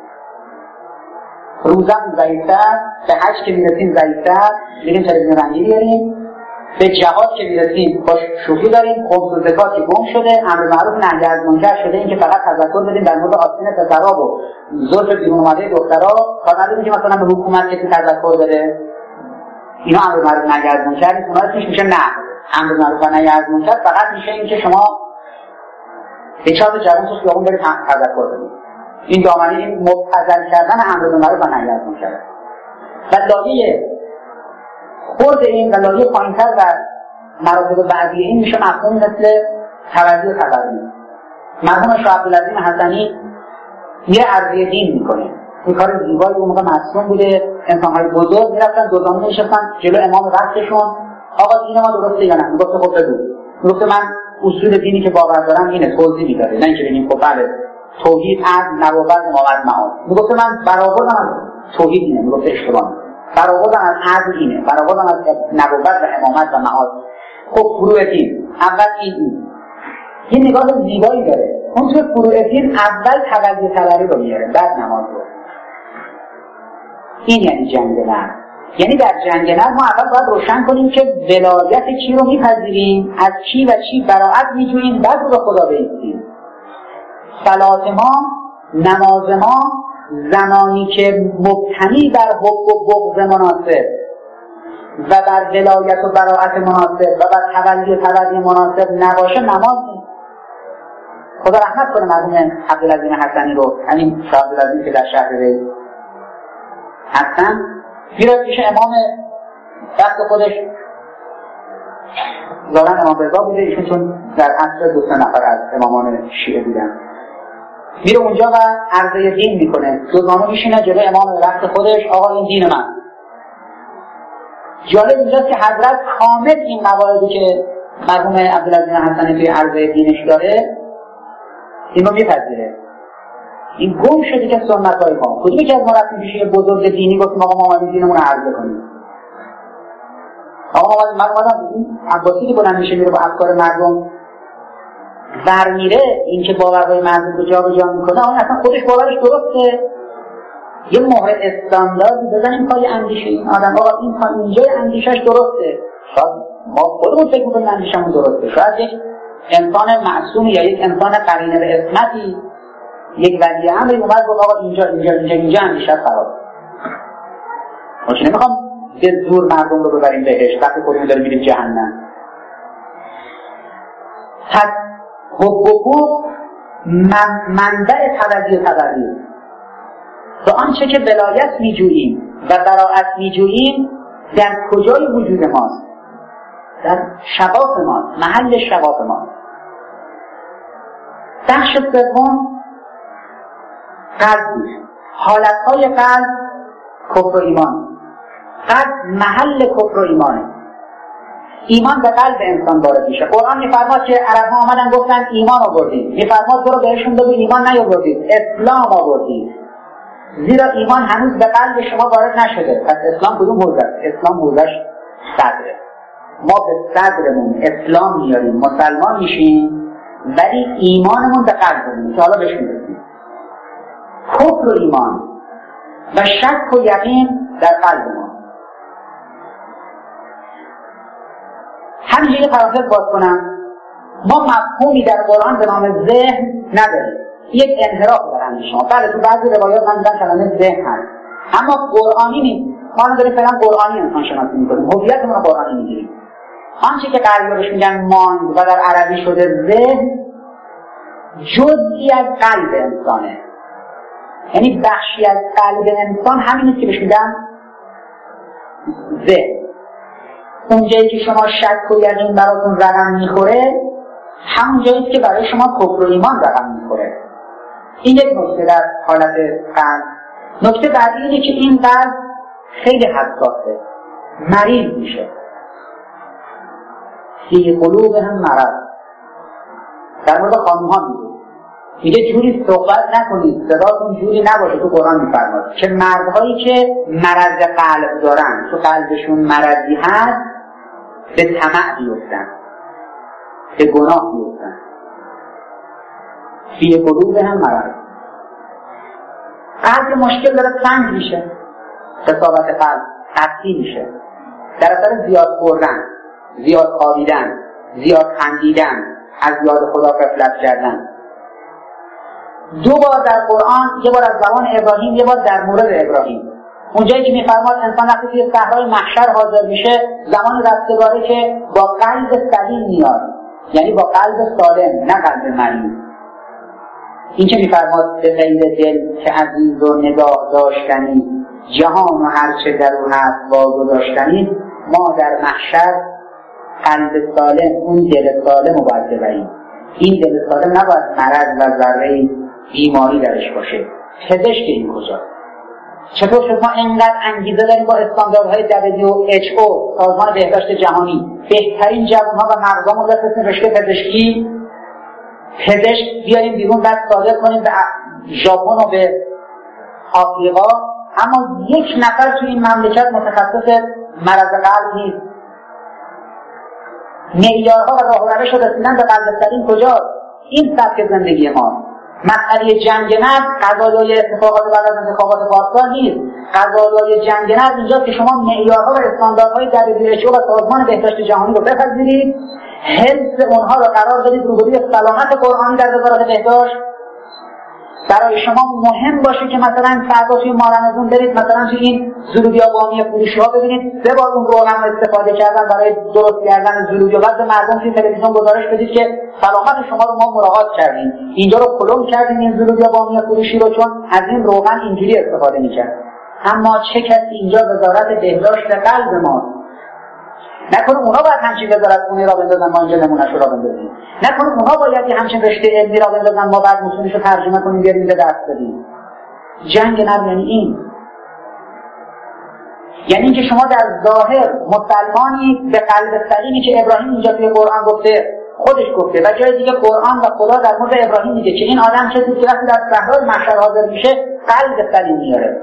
روزم ضعیفتر، به حج که میرسیم ضعیفتر، میریم تلویزیون رنگی بیاریم، به جهاد که میرسیم باش شوخی داریم، خمس و زکات که گم شده، امر معروف نهی از منکر شده، این که فقط تذکر بدیم در مورد آستین پسرا و زلف بیرون اومده دخترا، کار نداریم که مثلا به حکومت که تذکر بده. اینا امر معروف نهی از منکر نیست، اونها اسمش میشه نه امر معروف نهی از منکر، فقط میشه این که شما به چهار جوان تو خیابون برید تذکر بدید. این دامنه این مبتذل کردن امر معروف نهی از منکر. و لایه خورد این و لایه پایین‌تر و مراتب بعدی این میشه مفهوم مثل توضیح و تبریر. مرحوم شاه عبدالعظیم حسنی یه عرضه دین میکنه. این کار زیبایی اون موقع معصوم بوده، انسان‌های بزرگ میرفتن دوزانو میشستن جلو امام وقتشون، آقا دین ما درسته یا نه؟ میگفت خب بگو. میگفت من اصول دینی که باور دارم اینه، توضیح میداده، نه اینکه ببینیم خب بله توحید، عدل، نبوت، امامت، معاد. میگفت من برآوردم از توحید اینه، میگفت اشتباه. برآوردم از عدل اینه، برآوردم از نبوت و امامت و معاد. خب فروع دین اول این یه نگاه زیبایی داره. اون تو فروع دین اول توجه تبری رو میاره، بعد نماز رو. این یعنی جنگ نر. یعنی در جنگ نر ما اول باید روشن کنیم که ولایت کی رو میپذیریم، از کی و چی براءت میجوییم، بعد رو به خدا بایستیم. صلات ما، نماز ما زمانی که مبتنی بر حب و بغض مناسب و بر ولایت و براءت مناسب و بر تولی و تبری مناسب نباشه نماز نیست. خدا رحمت کنه مرحوم عبدالعظیم حسنی رو، همین شاه عبدالعظیم که در شهر ری هستن، میرد پیش امام وقت خودش، ظاهرا امام رضا بوده ایشون، چون در عصر دو سه نفر از امامان شیعه بودن، میره اونجا و عرضه دین میکنه، دوزانو میشینه جلوی امام وقت خودش، آقا این دین من. جالب اینجاست که حضرت کامل این مواردی که مرحوم عبدالعظیم حسنی توی عرضه دینش داره اینو میپذیره. این گم شده که سنت های ما. کدومی که از ما رفتیم پیش یه بزرگ دینی گفتیم آقا ما اومدیم دینمون رو عرضه کنیم، آقا ما اومدیم، من اومدم این عباسی که بلند میشه میره با افکار مردم بر میره، این که باورهای مردم رو جا به جا میکنه، اون اصلا خودش باورش درسته. یه مهر استاندارد بزنیم پای اندیشه این آدم، آقا این تا اینجای اندیشش درسته، شاید ما خودمون فکر میکنیم اندیشمون درسته، شاید یک انسان معصوم یا یک انسان قرینه به عصمتی، یک ولی امری اومد گفت آقا اینجا اینجا اینجا اینجا اندیشه خراب. ما چه نمیخوام به زور مردم رو ببریم بهش، وقتی خودمون داریم میریم جهنم. پس حقوق من منبع توجیه تبریر و آنچه که ولایت میجوییم و براءت میجوییم در کجای وجود ماست؟ در شفاف ماست، محل شفاف ماست. بخش سوم قلب، حالتهای قلب، کفر و ایمان. قلب محل کفر و ایمانه. ایمان به قلب انسان وارد میشه. قرآن میفرماد که عرب‌ها آمدن گفتن ایمان آوردید، میفرماد برو بهشون بگو ایمان نیاوردید، اسلام آوردید، زیرا ایمان هنوز به قلب شما وارد نشده. پس اسلام کدوم حوزه است؟ اسلام حوزش صدره. ما به صدرمون اسلام میاریم، مسلمان میشیم، ولی ایمانمون به قلبمون که حالا بهش میرسیم. کفر و ایمان و شک و یقین در قلب ما. همینجا یه پرانتز باز کنم، ما مفهومی در قرآن به نام ذهن نداریم، یک انحراف در اندیشه شما. بله تو بعضی روایات من دیدم کلمه ذهن هست، اما قرآنی نیست. ما نداریم فعلا قرآنی انسان شناسی میکنیم، هویتمون رو قرآنی میگیریم. آنچه که غربی‌ها بهش میگن ماند و در عربی شده ذهن، جزئی از قلب انسانه، یعنی بخشی از قلب انسان همین است که بهش میگن ذهن. اون جایی که شما شک و یقین براتون رقم میخوره، همون جایی که برای شما کفر و ایمان رقم میخوره. این یک نکته در حالت قلب. نکته بعدی اینه که این قلب خیلی حساسه، مریض میشه. فی قلوبهم مرض. در مورد خانم‌ها میگه میگه جوری صحبت نکنید، صداتون جوری نباشه. تو قرآن میفرماد که مردهایی که مرض قلب دارن، تو قلبشون مرضی هست، به طمع بیفتن، به گناه بیفتن. فی قلوبهم مرض، قلب مشکل داره تنگ میشه، قساوت قلب قطعی میشه در اثر زیاد خوردن، زیاد خوابیدن، زیاد خندیدن، از یاد خدا غفلت کردن. دو بار در قرآن، یه بار از زمان ابراهیم، یه بار در مورد ابراهیم، اونجایی که میفرماد انسان وقتی توی صحرای محشر حاضر میشه زمان رستگاری که با قلب سلیم میاد، یعنی با قلب سالم، نه قلب مریض. این که میفرماد به غیر دل که عزیز و نگاه داشتنی، جهان و هرچه در او هست واگذاشتنی. ما در محشر قلب سالم، اون دل سالم رو باید ببریم. این دل سالم نباید مرض و ذره بیماری درش باشه. پزشک این کجا؟ چطور شد ما اینقدر انگیزه داریم با استانداردهای دبلیو اچ او، سازمان بهداشت جهانی، بهترین جوانها و مغزامون بفرستیم رشته پزشکی، پزشک بیاریم بیرون، بعد صادر کنیم به ژاپن و به آفریقا، اما یک نفر تو این مملکت متخصص مرض قلب نیست. معیارها و راه و روش رسیدن به قلب سلیم کجاست؟ این سبک زندگی ما. مسئله جنگ نبض قضایای اتفاقات بعد از انتخابات پارسال نیست. قضایای جنگ نبض اینجاست که شما معیارها و استانداردهای دبلیو اچ او و سازمان بهداشت جهانی رو بپذیرید، حفظ اونها رو قرار بدید روبروی سلامت قرآنی در وزارت بهداشت. برای شما مهم باشه که مثلا فردا توی مارمزون برید مثلا توی این زولوبیا بامی فروشی ها ببینید سه بار اون روغن رو استفاده کردن برای درست کردن زولوبیا، بعد به مردم توی تلویزیون گزارش بدید که سلامت شما رو ما مراعات کردیم، اینجا رو کلوم کردیم این زولوبیا بامی فروشی رو، چون از این روغن اینجوری استفاده می‌کرد. اما چه کسی اینجا وزارت بهداشت قلب ما؟ نکنه اونا باید همچین وزارت خونه را بندازن ما اینجا نمونه‌اش را بندازیم؟ نکنه اونا باید یه همچین رشته علمی را بندازن ما بعد متونش رو ترجمه کنیم بیاریم به دست بدیم؟ جنگ نبض یعنی این، یعنی اینکه شما در ظاهر مسلمانی به قلب سلیمی که ابراهیم اینجا توی قرآن گفته، خودش گفته و جای دیگه قرآن و خدا در مورد ابراهیم میگه که این آدم کسی که وقتی در صحرای محشر حاضر میشه قلب سلیم میاره.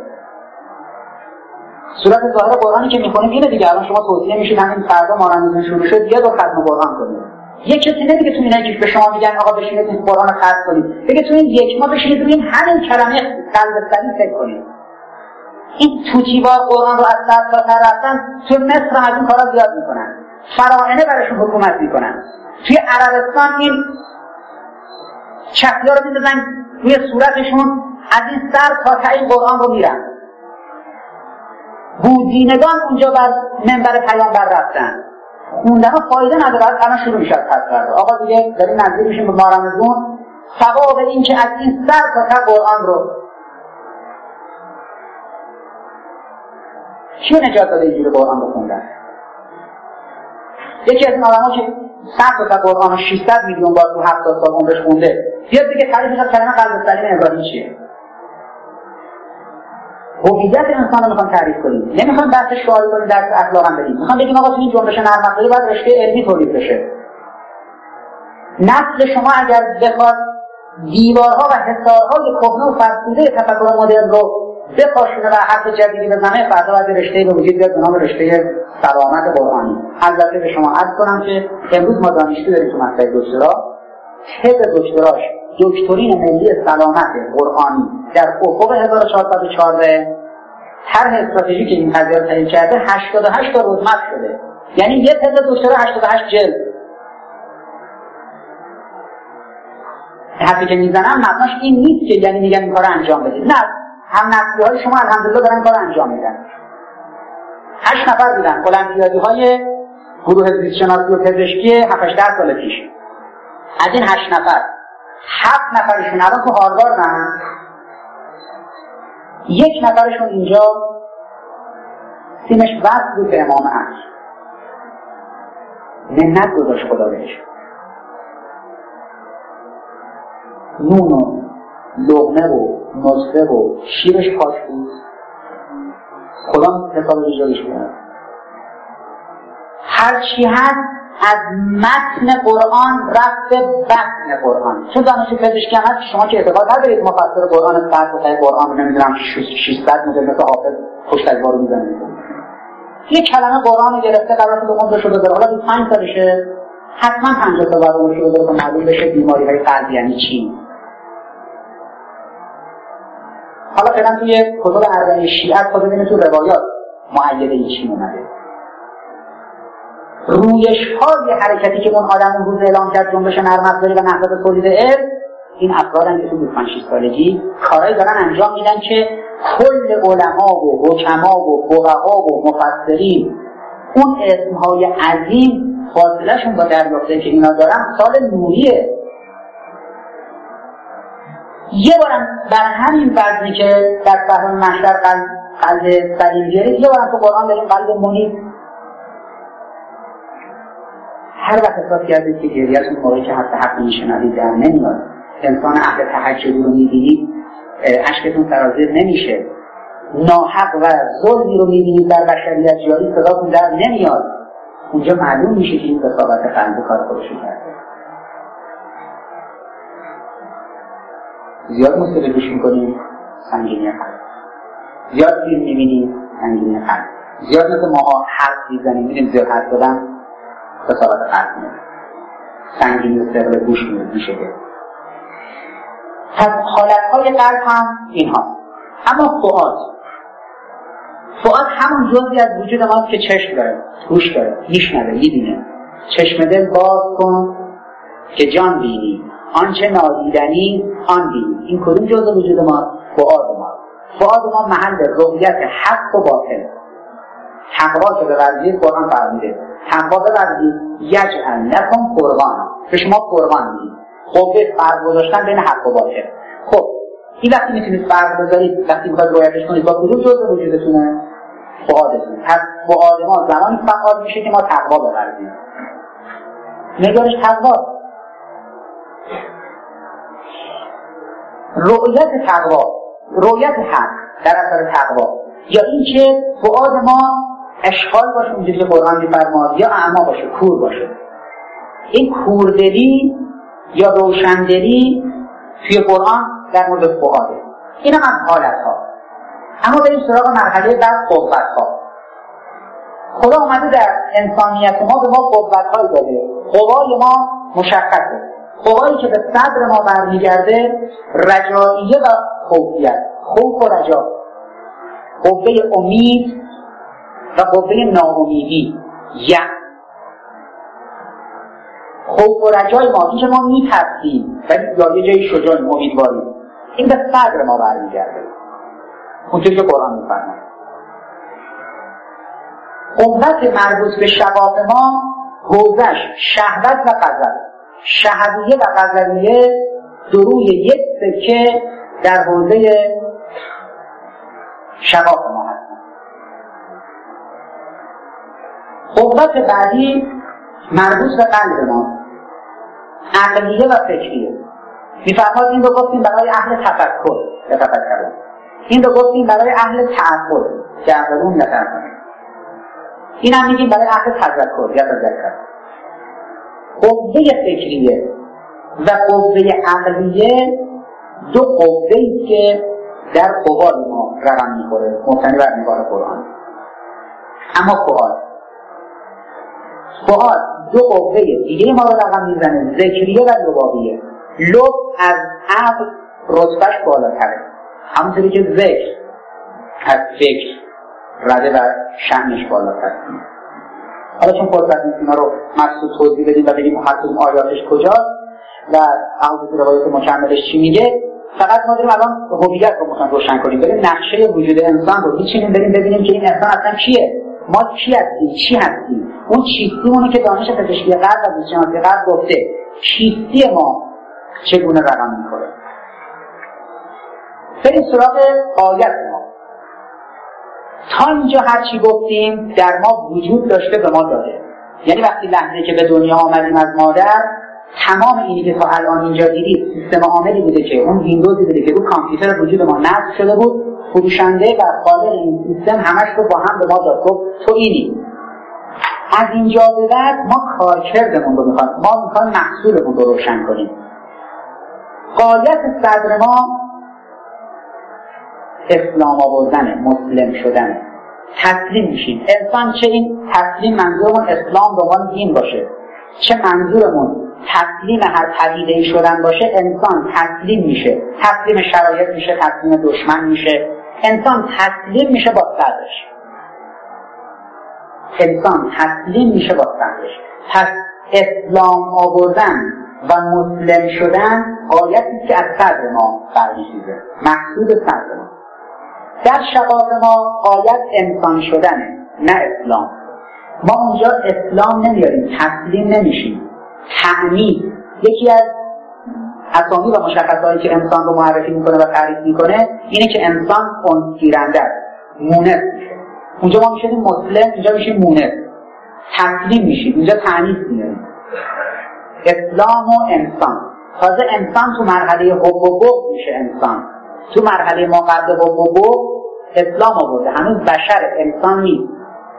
صورت ظاهر قرآنی که میخونیم اینه دیگه. الان شما توصیه میشید همین فردا مارمزون شروع شد یه دو ختم قرآن کنید. یک کسی نمیگه تو اینایی که به شما میگن آقا بشینید این قرآن رو ختم کنید، بگه تو این یک ماه بشینید روی همین کلمه قلب سلیم فکر کنید. این توتیوار قرآن رو از سر تا سر رفتن تو مصر هم از این کارا زیاد میکنن، فراعنه براشون حکومت میکنن. توی عربستان این چپیا رو میندازن روی صورتشون، از این سر تا ته این قرآن رو میرن. بودینگان اونجا بر منبر پیامبر رفتن، خوندن فایده نداره. الان شروع میشه از پس فردا آقا دیگه داریم نزدیک میشیم به مارمزون، ثواب این که از این سر تا ته قرآن رو چی نجات داده اینجوری قرآن رو خوندن؟ یکی از این آدم ها که سر تا ته قرآن رو ششصد میلیون بار تو هفتاد سال عمرش خونده، بیاد دیگه تعریف میشه کلمه قلب سلیم ابراهیم چیه؟ هویت انسان رو میخوام تعریف کنیم، نمیخوام بحث شعاری کنیم، درس اخلاق هم بدیم. میخوام بگیم آقا تو این جنبش نرم افزاری باید رشته علمی تولید بشه. نسل شما اگر بخواد دیوارها و حصارهای کهنه و فرسوده تفکر مدرن رو بپاشونه و حرف جدیدی بزنه، فردا باید رشته به وجود بیاد به نام رشته سلامت قرآنی. البته به شما عرض کنم که امروز ما دانشجو داریم تو مقطع دکترا، تز دکتراش دکترین ملی سلامت قرآنی در افق هزار و چهارصد و چهارده، طرح استراتژیک که این قضیه رو تعیین کرده هشتاد و هشت تا رودمپ شده، یعنی یه تز دکترا هشتاد و هشت جلد. حرفی که میزنم معناش این نیست که یعنی میگن این کارو انجام بدید، نه، هم نسلی‌های شما الحمدلله دارن کارو انجام میدن. هشت نفر بودن المپیادی‌های گروه زیستشناسی و پزشکی هفت هشت سال پیش. از این هشت نفر هفت نفرشون الان تو هاروردن، یک نفرشون اینجا سیمش وصل بود به امام عصر، منت گذاشت خدا بهش، نون و لقمه و نصفه و شیرش پاک بود، خدا حساب ایجادش بود. هرچی هست از متن قرآن رفت به بطن قرآن. چون دانش پزشکی هم هست شما که اعتقاد ندارید مفسر قرآن فرد و تای قرآن رو نمیدونم ششصد مدل مثل حافظ پشت از بارو میزنه. یک کلمه قرآن گرفته قرار شده عمرش رو بذاره، حالا بیست و پنج سالشه، حتما پنجاه سال بعد عمرش رو بذاره تا معلوم بشه بیماری های قلبی یعنی چی. حالا فعلا توی کتب اربعین شیعه خود ببینید تو روایات مؤیده این چی اومده. رویش‌های حرکتی که اون آدم اون روز اعلام کرد جنبش نرم افزاری و نهضت تولید علم، این افرادن که تو بیست و پنج شش سالگی کارهایی دارن انجام میدن که کل علما و حکما و فقها و مفسرین اون اسمهای عظیم فاصلهشون با دریافته که اینا دارن سال نوریه. یه بارم بر همین وزنی که در فهم محشر قلب قلب سلیم بیارید، یه بارم تو قرآن داریم قلب منیب. هر وقت احساس کردید که گریه‌تون موقعی که حتی حق میشنوید در نمیاد، انسان اهل تهجدی رو میبینید اشکتون سرازیر نمیشه، ناحق و ظلمی رو میبینید در بشریت جاری صداتون در نمیاد، اونجا معلوم میشه که این بساطت قلب کار خودشو کرده. زیاد موسیقی گوش میکنیم سنگینی قلب، زیاد فیلم میبینیم سنگینی قلب، زیاد مثل ماها حرف میزنیم میریم زیاد حرف زدن بساطت قلب میاد، سنگینی و ثقل گوش میشه. پس حالتهای قلب هم این ها. اما فؤاد فؤاد همون جزئی از وجود ما که چشم داره، گوش داره، میشنوه، میبینه. چشم دل باز کن که جان بینی، آنچه نادیدنی آن بینی. این کدوم جزء وجود ما؟ فؤاد ما. فؤاد ما محل رؤیت حق و باطل. تقوا که به ورزی قرآن فرموده، تقوا به ورزی یجعل لکم قربانا، به شما قربان میدید. خب به فرق گذاشتن بین حق و باطل. خب این وقتی میتونید فرق بذارید، وقتی میخواید رویتش کنید با کدوم جزء وجودتونه؟ فؤادتون. پس فؤاد ما زمانی فعال میشه که ما تقوا بورزیم. نگارش تقوا، رؤیت تقوا، رؤیت حق در اثر تقوا، یا این که فؤاد ما اشغال باشه اونجوری که قرآن میفرماد، یا اعما باشه، کور باشه. این کوردلی یا روشندلی توی قرآن در مورد فؤاده. این هم از حالتها. اما بریم سراغ مرحله بعد، قوتها. خدا اومده در انسانیت ما به ما قوت‌هایی داده. قوای ما مشخصه. قوایی که به صدر ما برمیگرده رجاییه و خوفیت، خوف و رجا، قوه امید و قوه ناامیدی. یعنی خوف و رجای ما، این که ما میترسیم ولی یا یه جایی شجاعیم، امیدواریم، این به صدر ما برمیگرده اونطوری که قرآن میفرماید. قوت مربوط به شغاف ما حوزش شهوت و غضب، شهویه و غضبیه دروی یک سکه در حوزه شغاف ما هستند. قوت بعدی مربوط به قلب ما، عقلیه و فکریه. میفرماد این رو گفتیم برای اهل تفکر تفکر، این رو گفتیم برای اهل تعقل که عقلون نتفکر، این هم میگیم برای اهل تذکر یا تذکر. قوه فکریه و قوه عقلیه دو قوه‌ای که در قوای ما رقم میخوره مبتنی بر نگاه قرآن. اما فؤاد فؤاد دو قوه دیگه ما رو رقم میزنه، ذکریه و لبابیه. لب از عقل رتبهش بالاتره، همونطوری که ذکر از فکر رده و شأنش بالاتره. حالا چون فرصت نیست اینا رو مقصود توضیح بدیم و بگیم مقصود آیاتش کجاست و احادیث روایت مکملش چی میگه، فقط ما داریم الان هویت رو میخوایم روشن کنیم، بریم نقشه وجود انسان رو میچینیم، بریم ببینیم که این انسان اصلا کیه، ما کی هستیم، چی هستیم. اون چیستیمونه که دانش پزشکی قلب و زیستشناسی قلب گفته چیستی ما چگونه رقم میخوره. بریم سراغ آیت ما. تا اینجا هر چی گفتیم در ما وجود داشته، به ما داده. یعنی وقتی لحظه که به دنیا آمدیم از مادر، تمام اینی که تا الان اینجا دیدید سیستم عاملی بوده که اون ویندوزی بوده که رو کامپیوتر وجود ما نصب شده بود، فروشنده و خالق این سیستم همش رو با هم به ما داد، گفت تو اینی. از اینجا به بعد ما کارکردمون رو میخوایم، ما میخوایم محصولمون رو روشن کنیم. غایت صدر ما اسلام آوردنه، مسلم شدنه. تسلیم میشیم. انسان چه این تسلیم منظورمون اسلام به عنوان دین باشه، چه منظورمون تسلیم هر پدیده‌ای شدن باشه، انسان تسلیم میشه، تسلیم شرایط میشه، تسلیم دشمن میشه، انسان تسلیم میشه با صدرش. انسان تسلیم میشه با صدرش. پس اسلام آوردن و مسلم شدن آیتی که از صدر ما برمیخیزه، مقصود صدر ما. در شقاق ما آیت انسان شدنه، نه اسلام. ما اونجا اسلام نمیاریم، تسلیم نمیشیم. تعمید یکی از اسامی و مشخصاتی که انسان رو معرفی میکنه و تعریف میکنه اینه که انسان انسگیرنده است، مونس میشه. اونجا ما میشیم مسلم، اینجا میشیم مونس، تسلیم میشیم، اینجا تعنیف میاریم. اسلام و انسان. تازه انسان تو مرحله حب و بغض میشه انسان. تو مرحله ما قبل حب و بغض اسلام آورده، هنوز بشر انسان نیست.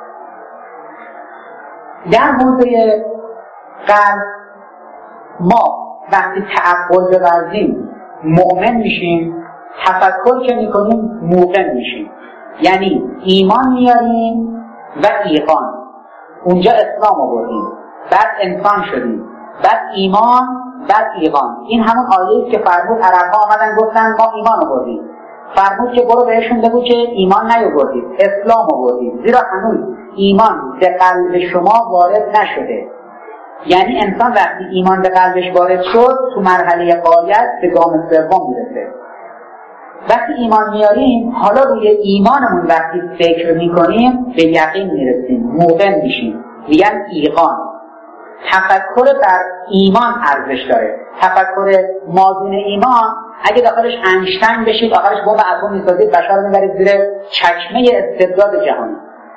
در حوزه قلب ما وقتی تعقل بورزیم مؤمن میشیم، تفکر که میکنیم موقن میشیم. یعنی ایمان میاریم و ایقان. اونجا اسلام آوردیم، بعد انسان شدیم، بعد ایمان، بعد ایقان. این همون آیه‌ای که فرمود عرب‌ها آمدن گفتن ما ایمان آوردیم. فرمود که برو بهشون بگو که ایمان نیاوردید، اسلام آوردید، زیرا هنوز ایمان به قلب شما وارد نشده. یعنی انسان وقتی ایمان به قلبش وارد شد تو مرحله غایت به گام سوم میرسه. وقتی ایمان میاریم حالا روی ایمانمون وقتی فکر میکنیم به یقین میرسیم، موقن میشیم، میگن ایقان. تفکر بر ایمان ارزش داره. تفکر مازون ایمان اگه داخلش اینشتین بشید، آخرش بمب اتم میسازید، بشر رو میبرید زیر چکمه استبداد جهانی.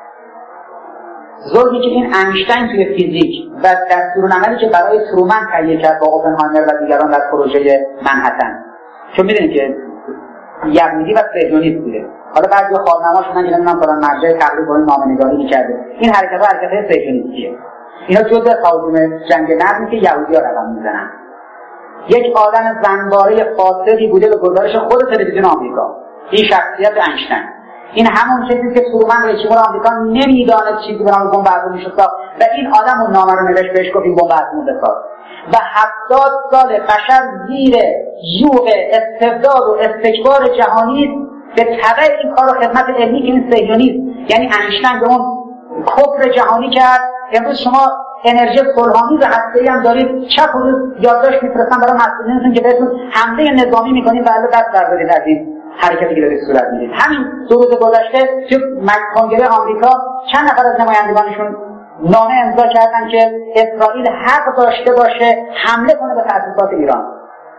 ظلمی که این اینشتین توی فیزیک و دستورالعملی که برای ترومن تهیه کرد با اوپنهایمر و دیگران در پروژه منهتن، چون میدونید که یهودی و صهیونیست بوده. حالا بعضی خواهرنما شدن که نمیدونم فلان مرجع تقریبا این نامه‌نگاری می‌کرده. این حرکت‌ها حرکت‌های صهیونیستیه. اینا جزء تهاجم جنگ نرمی که یهودی‌ها رقم میزنن. یک آدم زنباره فاسدی بوده به گزارش خود تلویزیون آمریکا. این شخصیت اینشتین. این همون چیزی که ترومن رئیس جمهور آمریکا نمیداند چیزی به نام بمب اتمی میشه ساخت و این آدم اون نامه رو نوشت بهش گفت این بمب اتمی بساز. و هفتاد سال بشر زیر ژوغ استبداد و استکبار جهانی به تبع این کار و خدمت علمی که این صهیونیست یعنی اینشتین به اون کفر جهانی کرد. امروز شما انرژی صلح‌آمیز هسته‌ای هم دارید، چپ و روز یادداشت می‌فرستن برای مسئولینتون که بهتون حمله نظامی می‌کنید و الان دست بردارید از این حرکتی که دارید صورت می‌دید. همین دو روز گذشته تو کنگره آمریکا چند نفر از نمایندگانشون نامه امضا کردن که اسرائیل حق داشته باشه حمله کنه به تأسیسات ایران.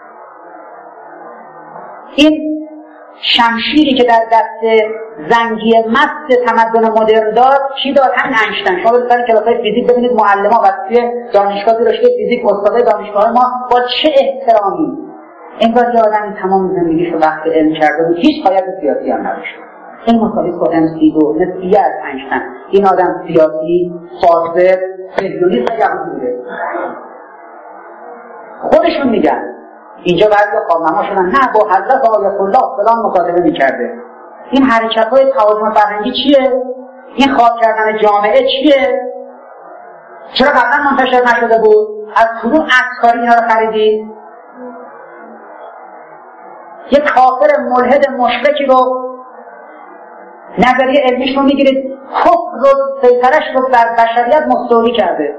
این شمشیری که در دست زنگی مست تمدن مدرن داد چی داد؟ همین اینشتین. شما برید سر کلاس‌های فیزیک ببینید معلم‌ها وقتی دانشگاه رشته فیزیک استادای دانشگاه ما با چه احترامی انگار یه آدمی تمام زندگیش رو وقت علم کرده بود، هیچ پایه‌ای سیاسی هم نداشت. این مساوی با ام سی دو نسبیه از اینشتین. این آدم سیاسی، فاسد، صهیونیست یهودی بوده. خودشون میگن اینجا بعضی خواهرنما شدن نه با حضرت آیت الله فلان مکاتبه میکرده. این حرکت‌های تهاجم فرهنگی چیه؟ این خواب کردن جامعه چیه؟ چرا قبلا منتشر نشده بود؟ از کدوم عسکری اینا رو خریدی؟ یک کافر ملحد مشرکی رو نظریه علمیش رو میگیرید، کفر رو سیطرش رو بر بشریت مستولی کرده.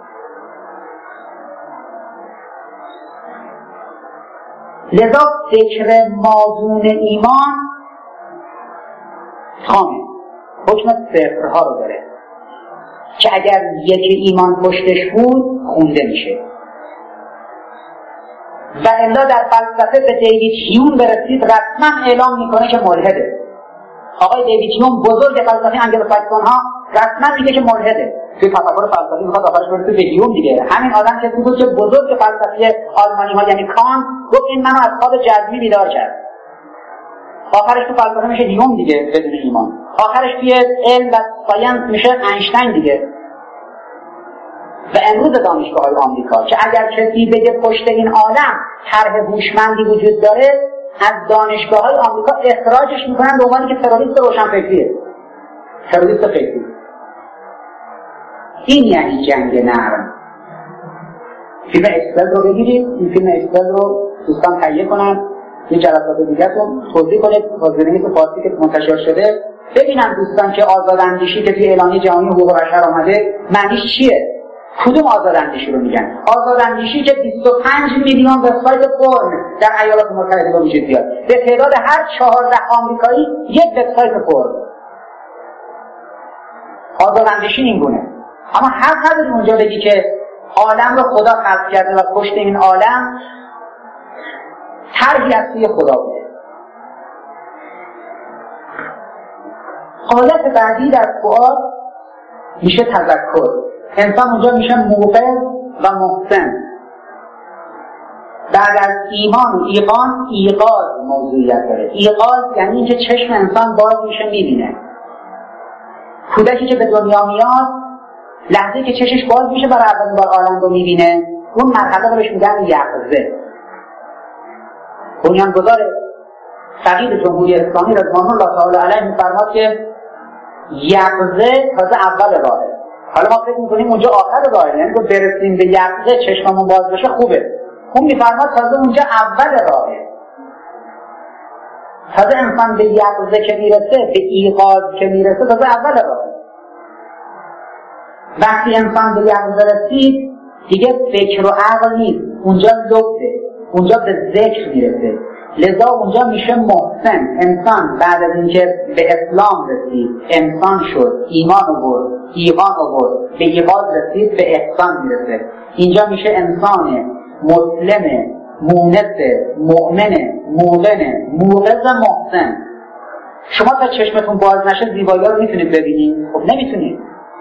لذا فکر مازون ایمان خامه حکم صفرها رو داره که اگر یک ایمان پشتش بود خونده میشه. و الا در فلسفه به دیوید هیوم برسید رسما اعلام میکنه که ملحده. آقای دیوید هیوم بزرگ فلسفه انگلوساکسون ها رسما میگه که ملحده. توی تفکر فلسفی میخواد آخرش برسه به هیوم دیگه. همین آدم که بود که بزرگ فلسفی آلمانی ها یعنی کانت گفت این منو از خواب جزمی بیدار کرد. آخرش تو فلسفه میشه هیوم دیگه بدون ایمان. آخرش توی علم و ساینس میشه اینشتین دیگه. و امروز دانشگاه‌های آمریکا که اگر کسی بگه پشت این عالم طرح هوشمندی وجود داره، از دانشگاه‌های آمریکا اخراجش میکنن به عنوانی که تروریست روشنفکریه. تروریست فکری. این یعنی جنگ نرم. فیلم اکسپل رو بگیرید، این فیلم اکسپل رو دوستان تهیه کنن، یه جلسات دیگه رو توضیح کنید با زمینه فارسی که منتشر شده، ببینن دوستان که آزاداندیشی که توی اعلامیه جهانی حقوق بشر آمده معنیش چیه؟ کدوم آزاداندیشی رو میگن؟ آزاداندیشی که بیست و پنج میلیون وبسایت فرن در ایالات متحده به وجود بیاد، به تعداد هر چهارده آمریکایی یک وبسایت فرن. آزاداندیشی این گونه. اما حق نداری اونجا بگی که عالم رو خدا خلق کرده و پشت این عالم طرحی از سوی خدا بوده. حالت بعدی در فؤاد میشه تذکر. انسان اونجا میشه موقظ و محسن. بعد از ایمان و ایقان، ایقاظ موضوعیت داره. ایقاظ یعنی اینکه چشم انسان باز میشه میبینه. کودکی که به دنیا میاد، لحظه‌ای که چشمش باز میشه برای اولین بار عالم رو میبینه، اون مرحله بهش میگن یقظه. بنیانگذار فقید جمهوری اسلامی رضوان الله تعالی علیه میفرماد که یقظه تازه اول راهه. حالا ما فکر میکنیم اونجا آخر راهه، یعنی که برسیم به یقظه چشممون باز بشه خوبه. اون میفرماد تازه اونجا اول راهه. تازه انسان به یقظه که میرسه، به ایقاظ که میرسه، تازه اول راهه. وقتی انسان به یقظه رسید دیگه فکر و عقل نیست، اونجا لبه، اونجا به ذکر میرسه. لذا اونجا میشه محسن. انسان بعد از اینکه به اسلام رسید، انسان شد، ایمان آورد، ایقان آورد، به ایقاظ رسید، به احسان میرسه. اینجا میشه انسان مسلم، مونس، مؤمن، موقن، موقظ، محسن. شما تا چشمتون باز نشه زیبایی ها رو میتونید ببینید؟ خب نمیتونید.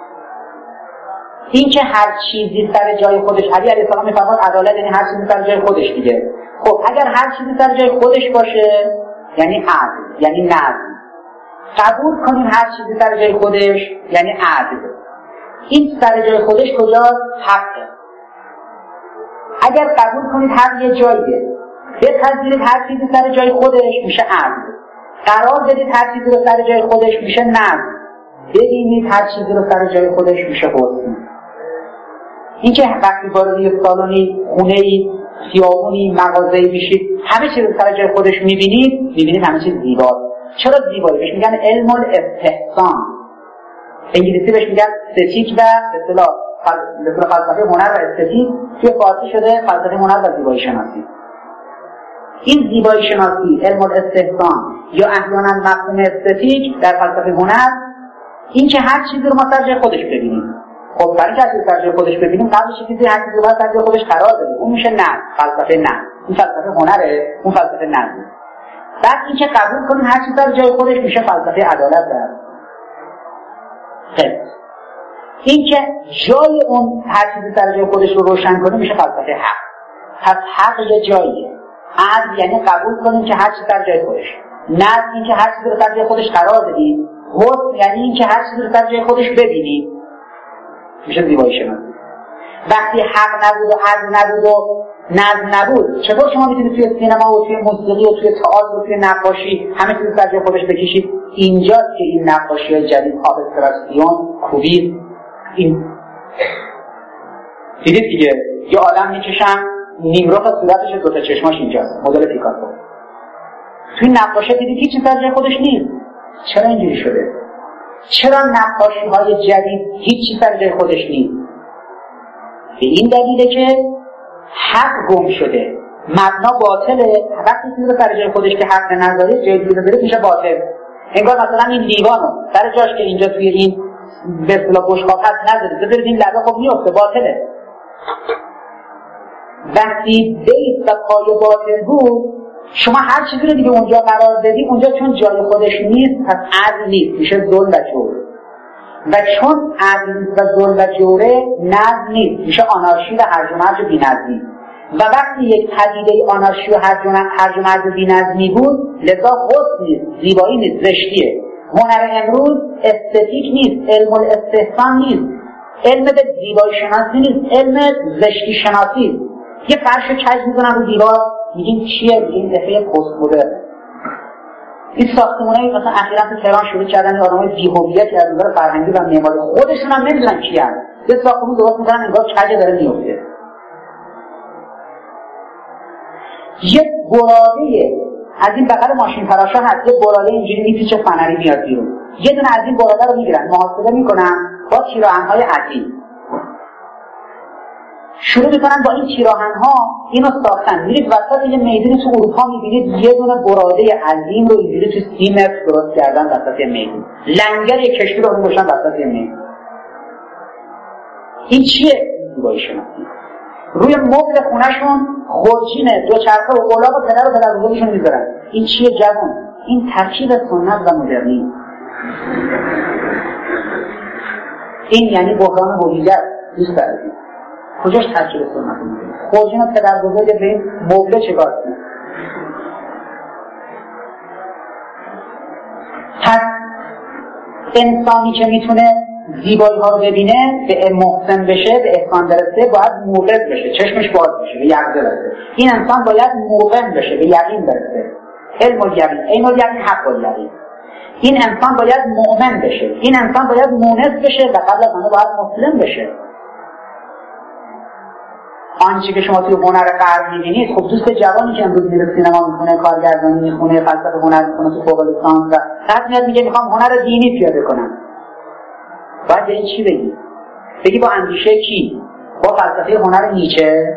این که هر چیزی سر جای خودش، علی علیه السلام میفرماد عدالت یعنی هر چیزی سر جای خودش دیگه. خب اگر هر چیزی سر جای خودش باشه یعنی عدل، یعنی نظم. قبول کنیم هر چیزی سر جای خودش یعنی عدل. این سر جای خودش کجاست؟ حقه. اگر قبول کنید هر یه جاییه، بپذیرید هر چیزی سر جای خودش میشه عدل. قرار بدید هر چیزی رو سر جای خودش میشه نظم. ببینید هر چیزی رو سر جای خودش میشه حسن. این که وقتی وارد یک سالونی، خونه‌ای، خیابونی، مغازه‌ای میشید، همه چیز رو سر جای خودش میبینید، میبینید همه چیز زیباست. چرا زیبایی؟ بهش میگن علم الاستحسان. انگلیسی بهش میگن استتیک و به اصطلاح فلسفه هنر و استتیک، توی فارسی شده فلسفه هنر و زیبایی شناسی. این زیبایی شناسی، علم الاستحسان یا احیانا مفهوم استتیک در فلسفه هنر، این که هر چیزی رو ما سر جای خودش ببینیم. خب برای که هر چیزی سر جای خودش ببینیم قبلش چیزی هر چیزی رو باید سر جای خودش قرار بدیم. اون میشه نظم، فلسفه نظم. این فلسفه هنره، اون فلسفه نظم. بعد این که قبول کنیم هر چیزی سر جای خودش میشه فلسفه عدالت و خب این که جای اون هر چیزی سر جای خودش رو روشن کنیم میشه فلسفه حق. پس حق یه جاییه. عدل یعنی قبول کنیم که هر چیزی سر جای خودش. نظم این که هر چیزی رو سر جای خودش قرار بدیم. حسن یعنی این که هر چیزی رو سر جای خودش ببینیم، میشه زیبایی شناسی. وقتی حق نبود و عدل نبود و نظم نبود، چطور شما میتونید توی سینما و توی موسیقی و توی تئاتر و توی نقاشی همه چیز رو سر جای خودش بکشید؟ اینجاست که این نقاشی‌های جدید ابستراسیون، کوبیسم، این دیدید دیگه یه آدم میکشن نیمرخ صورتش دو تا چشماش اینجاست، مدل پیکاسو. توی نقاشی دیدید هیچ سر جای خودش نیست. چرا اینجوری شده؟ چرا نقاشی‌های جدید هیچی سر جای خودش نیست؟ به این دلیله که حق گم شده، مبنا باطله. وقتی چیزی رو سر جای خودش که حق نذاره، جای دیگه بذاره میشه باطل. انگار مثلا این لیوانو سر جاش که اینجا توی این به اصطلاح بشقاب هست نذارید، بذارید این لبه خب میفته، باطله. وقتی بیت و پای باطل بود، شما هر چیزی رو دیگه اونجا قرار بدی، اونجا چون جای خودش نیست پس عدل نیست، میشه ظلم و جور. و چون عدل و ظلم و جوره، نظم نیست، میشه آنارشی و هرج و مرج و بی‌نظمی. و وقتی یک پدیده آنارشی و هرج و مرج و بی‌نظمی بود، لذا حسن نیست، زیبایی نیست، زشتیه. هنر امروز استتیک نیست، علم الاستحسان نیست، علم به زیبایی شناسی نیست، علم زشتی شناسی. یه فرش کج می‌کنن رو دیوار، میگیم چیه؟ میگیم دفعه پست مدرن. این ساختمونایی مثلا اخیراً تو تهران شروع کردن آدمای بی‌هویتی از نظر فرهنگی و معماری خودشون هم نمیدونن کیان، یه ساختمون درست می‌کنن انگار کج داره میفته. یه براده از این بغل ماشین فراشا هست، یه براده اینجوری میپیچه فنری میاد بیرون، یه دونه از این براده رو میگیرن محاسبه میکنن با تیراهن‌های عظیم، شروع میکنن با این تیراهن‌ها اینو ساختن. میرید وسط یه میدون تو اروپا میبینید یه دونه براده عظیم رو اینجوری تو سی متر درست کردن وسط یه میدون، لنگر یه کشتی رو می‌گذاشتن وسط یه میدون. این چیه؟ زیبایی شناسی. روی مبل خونه‌شون خورجین دوچرخه و قلاق و پدر و پدر بزرگشون میذارن. این چیه جوان؟ این ترکیب سنت و مدرنی. این یعنی بحران هویت. دوست دارید کجاش ترکیب سنت می‌کنه؟ خورجین و پدر بزرگ به این مبل چه کار کنه؟ پس انسانی که میتونه زیبایی ها رو ببینه، به محسن بشه، به احسان برسه، باید موقن بشه، چشمش باز بشه، به یقظه برسه. این انسان باید موقن بشه، به یقین برسه. علم الیقین، عین الیقین، حق الیقین. این انسان باید مؤمن بشه، این انسان باید مونس بشه و قبل از آن باید مسلم بشه. آنچه که شما توی هنر غرب می‌بینید، خب دوست جوانی که امروز میره سینما می‌خونه، کارگردانی می‌خونه، فلسفه هنر می‌خونه تو فوق لیسانس و بعد میاد میگه می‌خوام هنر دینی پیاده کنم. باید به این چی بگی؟ بگی با اندیشه کی؟ با فلسفه هنر نیچه؟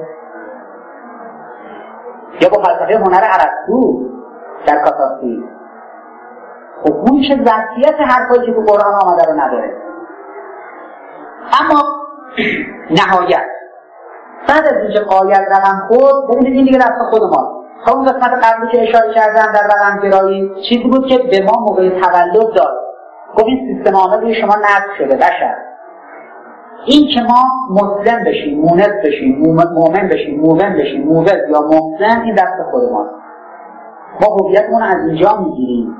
یا با فلسفه هنر ارسطو در کاتاسی؟ خب اون میشه ظرفیت حرفایی که تو قرآن آمده رو نداره. اما نهایت بعد از اینکه قایت رقم خود، ببینید این دیگه دست خود ما. تا اون قسمت قبلی که اشاره کردم در رقم گرایی چیزی بود که به ما موقع تولد داد. گفت این سیستم عامل روی شما نصب شده بشر. این که ما مسلم بشیم، مونس بشیم، مومن بشیم، مومن بشیم، مووز یا محسن، این دست خود ماست. ما هویتمون از اینجا میگیریم.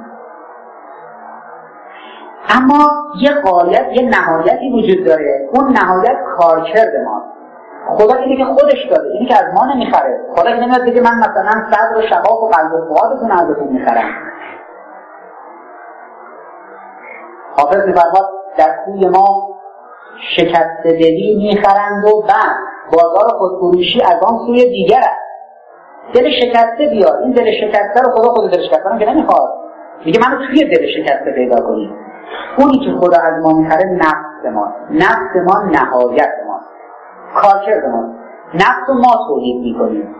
اما یه غایت، یه نهایتی وجود داره. اون نهایت کارکرد ماست. خدا اینه که خودش داده، اینه که از ما نمیخره. خدا اینه نمیاد بگه من مثلا صدر و شفاف و قلب و فؤادتون ازتون میخرم. حافظ می‌فرماد در کوی ما شکسته دلی میخرند و بعد بازار خودفروشی از آن سوی دیگر است. دل شکسته بیار، این دل شکسته رو خدا خود دل شکسته رو که نمیخواد، میگه منو توی دل شکسته پیدا کنی. اونی که خدا از ما میخره نفس ما، نفس ما نهایت ما، کارکرد ما، نفس ما تولید میکنیم.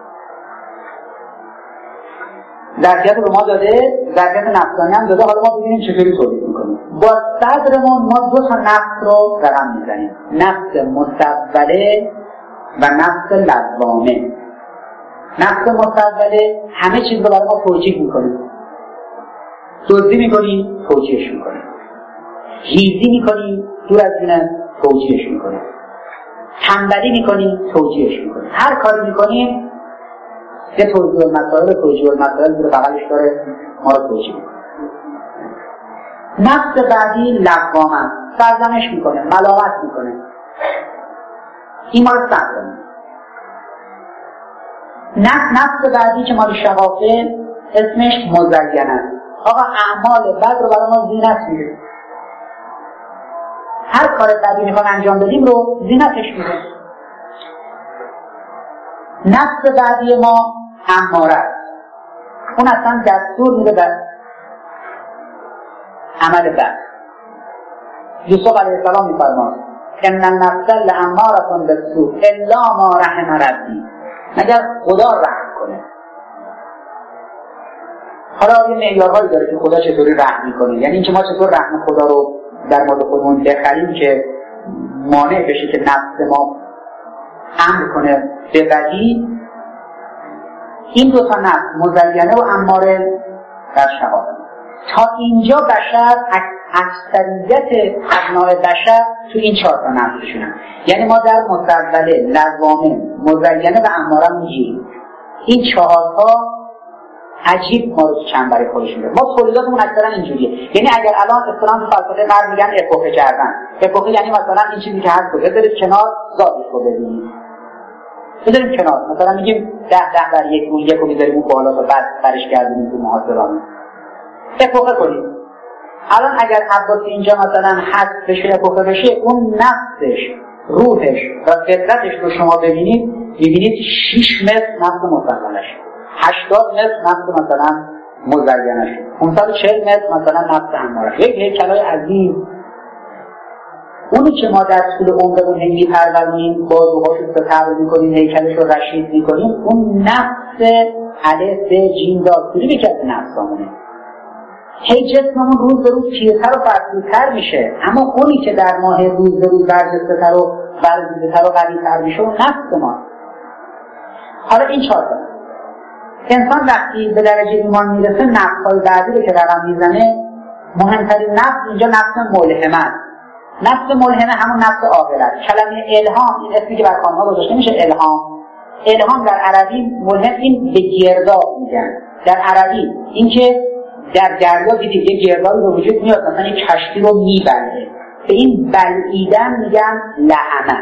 ظرفیت رو ما داده، ظرفیت نفسانی هم داده، حالا ما ببینیم چطوری تولید میکنیم. با صدرمون ما دو تا نفس رو رقم میزنیم، نفس مستوله و نفس لوامه. نفس مستوله همه چیز رو برای ما توجیه میکنیم، دزدی میکنیم، توجیهش میکنیم، هیزی میکنیم، دور از اینه توجیهش میکنیم، تنبلی میکنیم، توجیهش میکنیم. هر کاری میکنیم یه توجیه المسائل، توجیه المسائل زیر بغلش داره، ما رو توجیه میکنه. نفس بعدی لوامه، سرزنش میکنه، ملامت میکنه، این ما رو سرزنه. نفس بعدی که مال شقافه اسمش مزینه است. آقا اعمال بد رو برای ما زینت میده، هر کار بدی میخوام انجام بدیم رو زینتش میده. نفس بعدی ما اماره است، اون اصلا دستور میده به عمل بد. یوسف علیه السلام میفرماد ان النفس لاماره بالسوء الا ما رحم ربی، مگر خدا رحم کنه. حالا یه معیارهایی داره که خدا چطوری رحم میکنه، یعنی اینکه ما چطور رحم خدا رو در مورد خودمون بخریم که مانع بشه که نفس ما امر کنه به بدی. این دو تا نفس مزینه و اماره در شقاوت. تا اینجا بشر، اکثریت ابناء بشر تو این چهار تا نفسشونن، یعنی ما در مستوله، لوامه، مزینه و اماره میگیریم. این چهار تا عجیب ما رو تو چنبره خودش میده. ما تولیداتمون اکثرا اینجوریه. یعنی اگر الان اصطلاحاً تو فلسفه غرب میگن اپوخه کردن، اپوخه یعنی مثلا این چیزی که هست رو بذارید کنار، ذاتش رو ببینید، بذاریم کنار. مثلا میگیم ده ده بر یک رو یک رو میذاریم اون بالا تا بعد برش گردونیم تو محاسبان. اپوقه کنید. الان اگر عباس اینجا مثلا حد بشه اپوقه بشه، اون نفسش، روحش و فطرتش رو شما ببینید، میبینید شش متر نفس مسلمانش، هشتاد متر نفس مثلا مزینش، پانصد و چهل متر مثلا نفس امارش. یک هیکلای عظیم. اونی که ما در طول عمرمون هی میپرورونیم، بازوهاشو ستر میکنیم، هیکلش رو رشید میکنیم، اون نفس الف ب جیم دال طوری که از نفسامونه. هی جسممون روز به روز پیرتر و فرسودتر میشه، اما اونی که در ماه روز به روز برجسته‌تر و برزیده‌تر و قوی‌تر میشه اون نفس ما. حالا این چهار تا انسان وقتی به درجه ایمان میرسه، نفس‌های بعدی رو که رقم میزنه، مهمترین نفس اینجا نفس ملهمه است. نفس ملهمه همون نفس عاقل است. کلمه الهام، این اسمی که بر خانم‌ها گذاشته میشه الهام. الهام در عربی ملهم، این به گرداب میگن در عربی. این که در دریا دیدید یه گردابی به وجود میاد، مثلا یک کشتی رو میبره، به این بلعیدن میگن لهمه.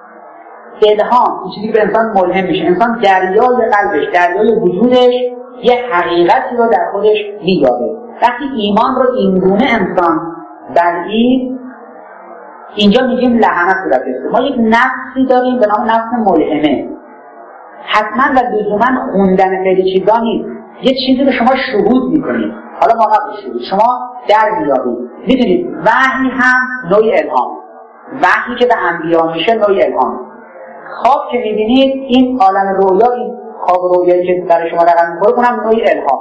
الهام این چیزی که به انسان ملهم میشه. انسان دریای قلبش، دریای وجودش یه حقیقتی رو در خودش مییابه. وقتی ایمان رو اینگونه انسان بلعید، اینجا میگیم لهمه صورت گرفته. ما یک نفسی داریم به نام نفس ملهمه. حتما و لزوما خوندن خیلی چیزا نیست، یه چیزی رو شما شهود میکنید. حالا ما قبل شهود شما در میابید. میدونید وحی هم نوعی الهام، وحی که به انبیا میشه نوعی الهام. خواب که میبینید، این عالم رویا، این خواب رویایی که برای شما رقم میخوره، اونم نوعی الهام.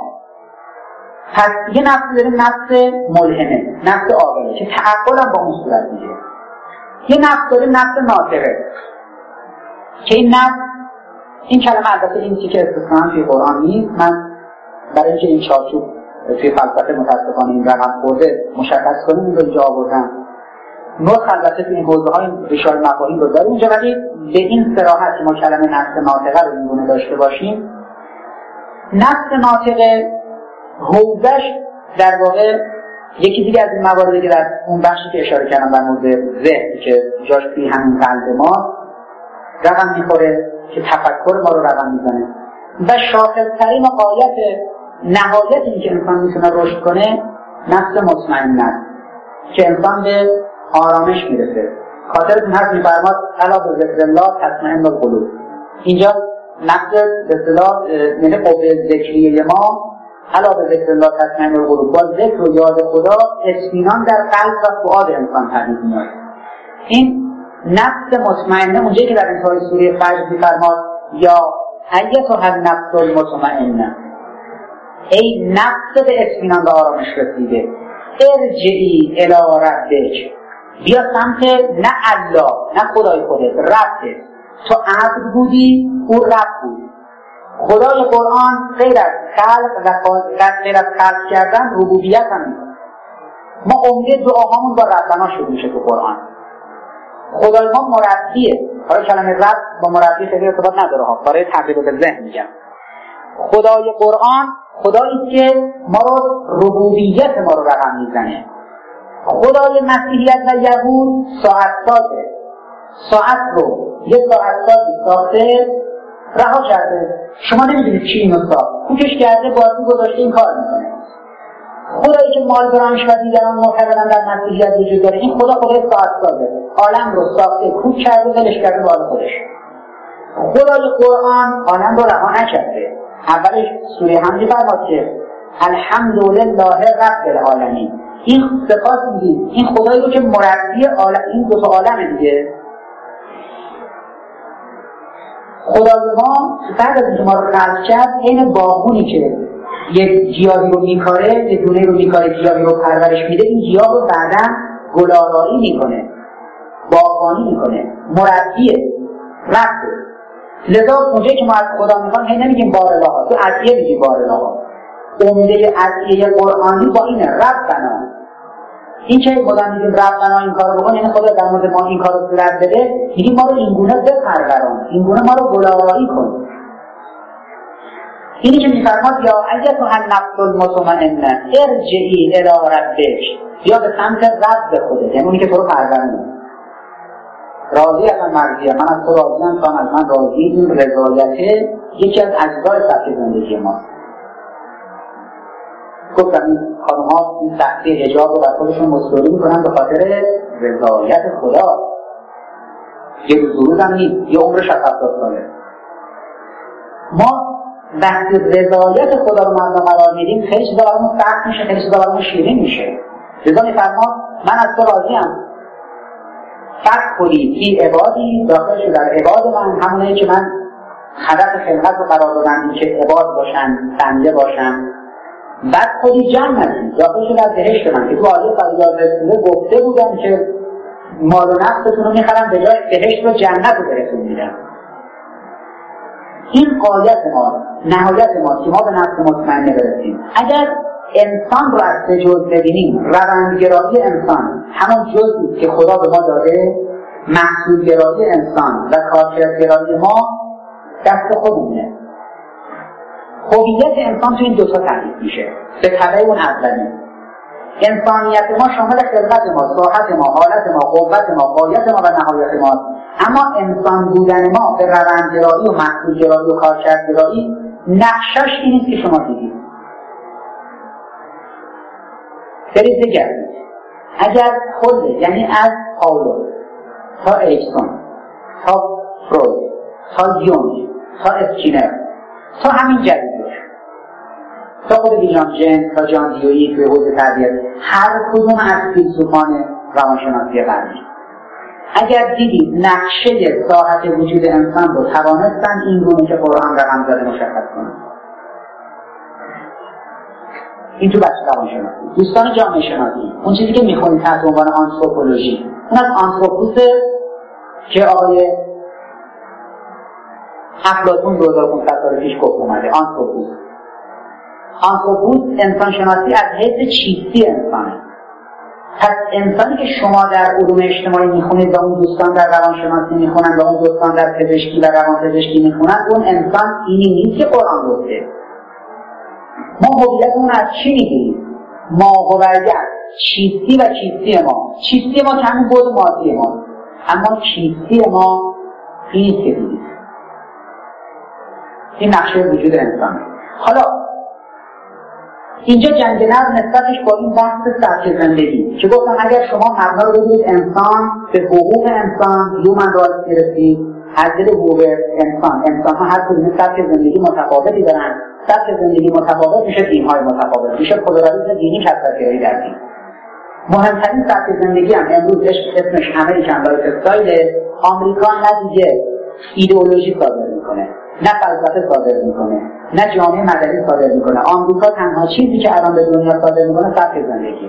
پس یه نفس داریم، نفس ملهمه، نفس عاقله که تعقل هم با اون صورت میگیره. یه نفس داریم، نفس ناطقه، که این نفس، این کلمه البته این چیزی که استثناء توی قرآن نیست. من برای اینکه این چارچوب توی فلسفه متاسفانه این رقم خورده مشخص کنیم، این رو اینجا آوردم. نطق البته توی این حوزه‌های اشاره مفاهیم رو داریم اینجا، ولی به این صراحت که ما کلمه نفس ناطقه رو اینگونه داشته باشیم. نفس ناطقه حوزش در واقع یکی دیگه از این مواردی که در اون بخشی که اشاره کردم در مورد ذهن که جاش توی همین قلب ما رقم میخوره، که تفکر ما رو رقم میزنه. و شاخص‌ترین و غایت نهایت این که انسان میتونه رشد کنه نفس مطمئن است، که انسان به آرامش میرسه. خاطرتون هست میفرماد الا به ذکر الله تطمئن القلوب. اینجا نفس به اصطلاح یعنی قوه ذکریه ما، الا به ذکر الله تطمئن القلوب، با ذکر و یاد خدا اطمینان در قلب و فؤاد انسان پدید میاد. این نفس مطمئنه اونجایی که در انتهای سوره فجر میفرماد یا ایتها النفس المطمئنه، ای نفس به اطمینان و آرامش رسیده، ارجعی الی ربک، بیا سمت نه الله نه خدای خودت، ربک. تو عبد بودی، او رب بود. خدای قرآن غیر از خلق و غیر از خلق کردن ربوبیت هم میکنه. ما عمده دعاهامون با ربنا شروع میشه تو قرآن. خدای ما مربیه. حالا کلمه رب با مربی خیلی ارتباط نداره ها، برای تقریب به ذهن میگم. خدای قرآن خدایی که ما رو ربوبیت ما رو رقم میزنه. خدای مسیحیت و یهود ساعت سازه، ساعت رو یه ساعت سازی ساخته رها کرده، شما نمیدونید چی اینو ساخت، کوکش کرده، بازی گذاشته، این کار میکنه. خدایی که مال برانش و دیگران معتقدن در مسیحیت وجود داره، این خدا خدای ساعت سازه، عالم رو ساخته، کوک کرده، دلش کرده به خودش. خدای قرآن عالم رو رها نکرده. اولش سوره حمد فرمود که الحمدلله رب العالمین. این صفات میگید، این خدایی رو که مربی عالم، این دو تا عالم دیگه. خدای ما بعد از اینکه ما رو خلق کرد، این باغونی که یک گیاهی رو میکاره، یک دونه رو میکاره، گیاهی رو پرورش میده، این گیاه رو بعداً گل‌آرایی میکنه، باغبانی میکنه، مربیه، ربه. لذا اونجایی که ما از خدا میخوام هی نمیگیم بارالله، تو عدیه میگیم بارالله. عمده عدیه قرآنی با اینه، ربنا. این که خدا میگیم ربنا این کارو بکن، یعنی خدا در مورد ما این کارو صورت بده، میگیم ما رو اینگونه بپروران، اینگونه ما رو گل‌آرایی کن. اینی که میفرماد یا ایتها النفس المطمئنه ارجعی الی ربک، یا به سمت رب خودت، یعنی اونی که تو رو پرورونه. راضی از من مرضیه، من از تو راضیم، تو از من راضی. این رضایته یکی از اجزای سبک زندگی ما. گفتم این خانم‌ها این سختی حجاب رو بر خودشون مستوری میکنن به خاطر رضایت خدا. یه روز روز هم نیست، یه عمرش از هفتاد ساله. ما وقتی رضایت خدا رو مورد قرار میدیم خیلی چیزا برامون سخت میشه، خیلی چیزا برامون شیرین میشه. لذا میفرماد من از تو راضیم، فدخلی فی عبادی، داخل شو در عباد من، همونایی که من هدف خلقت رو قرار دادم که عباد باشن، بنده باشن. بعد خودی جنتی، داخل شو در بهشت من که تو آیه فریاد رسوله گفته بودم که مال و نفستون رو میخرم به جای بهشت و جنت رو بهتون میدم. این قایت ما، نهایت ما که ما به نفس مطمئنه برسیم. اگر انسان رو از سه جز ببینیم، روندگرایی انسان همون جزئی که خدا به ما داده، محصولگرایی انسان و کارکردگرایی ما دست خودمونه. هویت انسان تو این دوتا تعریف میشه به تبع اون اولی. انسانیت ما شامل خلقت ما، ساحت ما، حالت ما، قوت ما، غایت ما و نهایت ما. اما انسان بودن ما به روندگرایی و محصولگرایی و کارکردگرایی نقشش این نیست که شما دیدید. برید بگردید اگر کل، یعنی از پاولو تا اریکسون تا فروید تا یونگ تا اسکینر تا همین جدیدش تا خود ویلیام جیمز تا جان دیویی توی حوزه تربیت، هر کدوم از فیلسوفان روانشناسی غربی اگر دیدید نقشه ساحت وجود انسان رو توانستن این گونه که قرآن رقم زده مشخص کنند. این تو بچه روانشناسی. دوستان جامعه شناسی، اون چیزی که میخونید تحت عنوان آنتروپولوژی، اون از آنتروپوسه که آقای افلاطون دو هزار و پانصد سال پیش گفت اومده. آنتروپوس آنتروپوس انسان شناسی از حیث چیستی انسانه. پس انسانی که شما در علوم اجتماعی میخونید و اون دوستان در روانشناسی میخونن و اون دوستان در پزشکی و روانپزشکی میخونن، اون انسان اینی نیست که قرآن گفته. ما هویت اون از چی میگیریم؟ ماهویت، چیستی و چیستی ما. چیستی ما که همین بود مادی ما، اما چیستی ما این نیست که دیدید. این نقشه وجود انسانه. حالا اینجا جنگ نظم نسبتش با این بحث سبک زندگی که گفتم اگر شما مبنا رو بدید انسان به حقوق انسان، هیومن رایتس گرفتید، از دل حقوق انسان، انسان ها هر کدوم سبک زندگی متفاوتی دارن، سبک زندگی متفاوت میشه، دین‌های متفاوت میشه، پلورالیسم دینی، کثرت‌گرایی در دین. مهمترین سبک زندگی هم امروز اسمش امریکن لایف استایل. آمریکا نه دیگه ایدئولوژی صادر میکنه، نه فلسفه صادر میکنه، نه جامعه مدنی صادر میکنه. آمریکا تنها چیزی که الان به دنیا صادر میکنه سبک زندگی.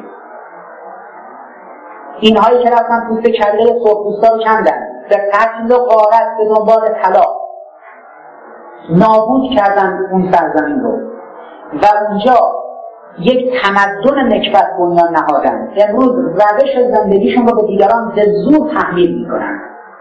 اینهایی که رفتن پوست کله سرخپوستا رو کندن، به قتل و غارت به دنبال طلا نابود کردن اون سرزمین رو و اونجا یک تمدن نکبت بنیان نهادن. امروز روش زندگیشون رو به دیگران به زور تحمیل میکنن،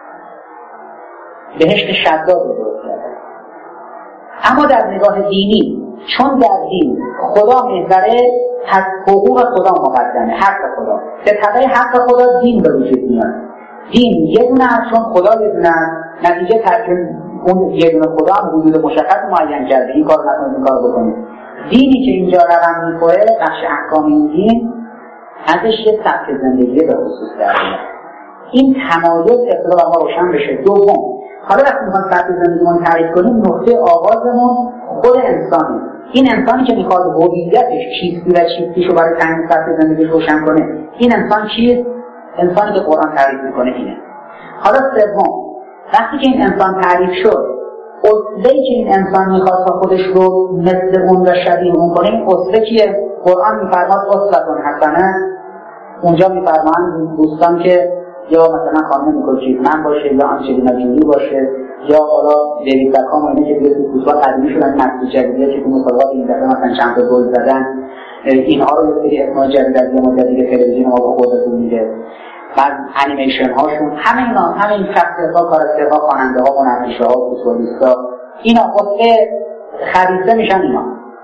بهشت شداد رو درست کردن. اما در نگاه دینی، چون در دین خدا محوره، پس حقوق خدا مقدمه، حق خدا. به تبع حق خدا دین به وجود میاد. دین یه دونه است، چون خدا یه دونه است، نتیجه ترکیم اون یه دونه خدا هم حدود مشخص معین کرده. این کار نکنید، این کار بکنید. دینی که اینجا رقم میخوره، بخش احکام این دین ازش یه سبک زندگی به خصوص در میاد. این تمایز ابتدا با ما روشن بشه. دوم، حالا وقتی میخوام سبک زندگیمون تعریف کنیم، نقطه آغازمون خود انسانه. این انسانی که میخواد هویتش، چیستی و چیستیشو برای تعیین سبک زندگیش روشن کنه، این انسان چیست؟ انسانی که قرآن تعریف میکنه اینه. حالا سوم، وقتی که این انسان تعریف شد، اصله‌ای که این انسان میخواد تا خودش رو مثل اون و شبیه اون کنه، این اصله که قرآن میفرماد اصلتون حسنه. اونجا میفرمان دوستان که یا مثلا خانم نیکول کیدمن باشه، یا آنجلینا جولی باشه، یا حالا دیوید بکام و اینه که بیاد فوتبال قدیمی شدن، نسل جدیدی که تو مسابقات این دفعه مثلا چند تا گل زدن، اینها رو یه سری اسماء جدید از یه مدت دیگه تلویزیون ما به خودتون میده. بعد انیمیشن هاشون، همه اینا، همه این شخصیت‌ها، کاراکترها، خواننده‌ها، هنرپیشه‌ها، فوتبالیست‌ها، اینا قصه خریده میشن اینا.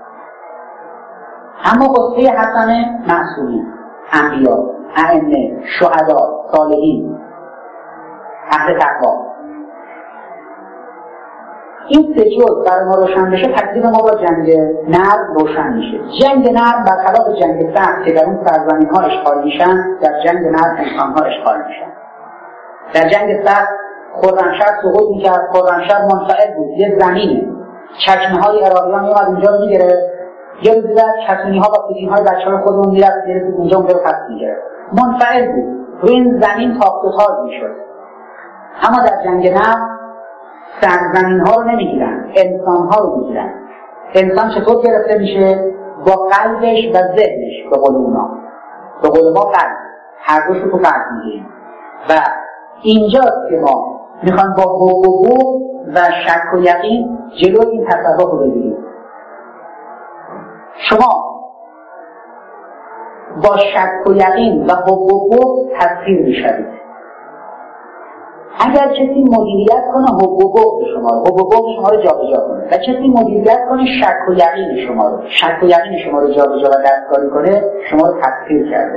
اما قصه حسنه معصومین، انبیا، ائمه، شهدا، صالحین، اهل تقوا، این سه جزء برای ما روشن بشه، تکلیف ما با جنگ نرم روشن میشه. جنگ نرم برخلاف جنگ سخت که در اون سرزمین ها اشغال میشن، در جنگ نرم انسان ها اشغال میشن. در جنگ سخت خرمشهر سقوط میکرد، خرمشهر منفعل بود، یه زمینه، چکمه های عراقیان میومد اونجا میگرفت، یه روزی بعد کتونی ها با فیلم های بچه های خودمون میرفت میرسید اونجا اونجا رو خط میگرفت، منفعل بود، روی این زمین تاخت و تاز میشد. اما در جنگ نرم سرزمین ها رو نمیگیرن، انسان ها رو میگیرن. انسان چطور گرفته میشه؟ با قلبش و ذهنش، به قول اونا، به قول ما قلب، هر دوش رو تو قلب میگیریم. و اینجاست که ما میخوان با بغض و شک و یقین جلوی این تصرف رو بگیریم. شما با شک و یقین و بغض تسخیر میشوید. اگر کسی مدیریت کنه حب و بغض شما رو، حب و بغض شما رو جابجا کنه، و کسی مدیریت کنه شک و یقین شما رو، شک و یقین شما رو جابجا و دستکاری کنه، شما رو تسخیر کرده.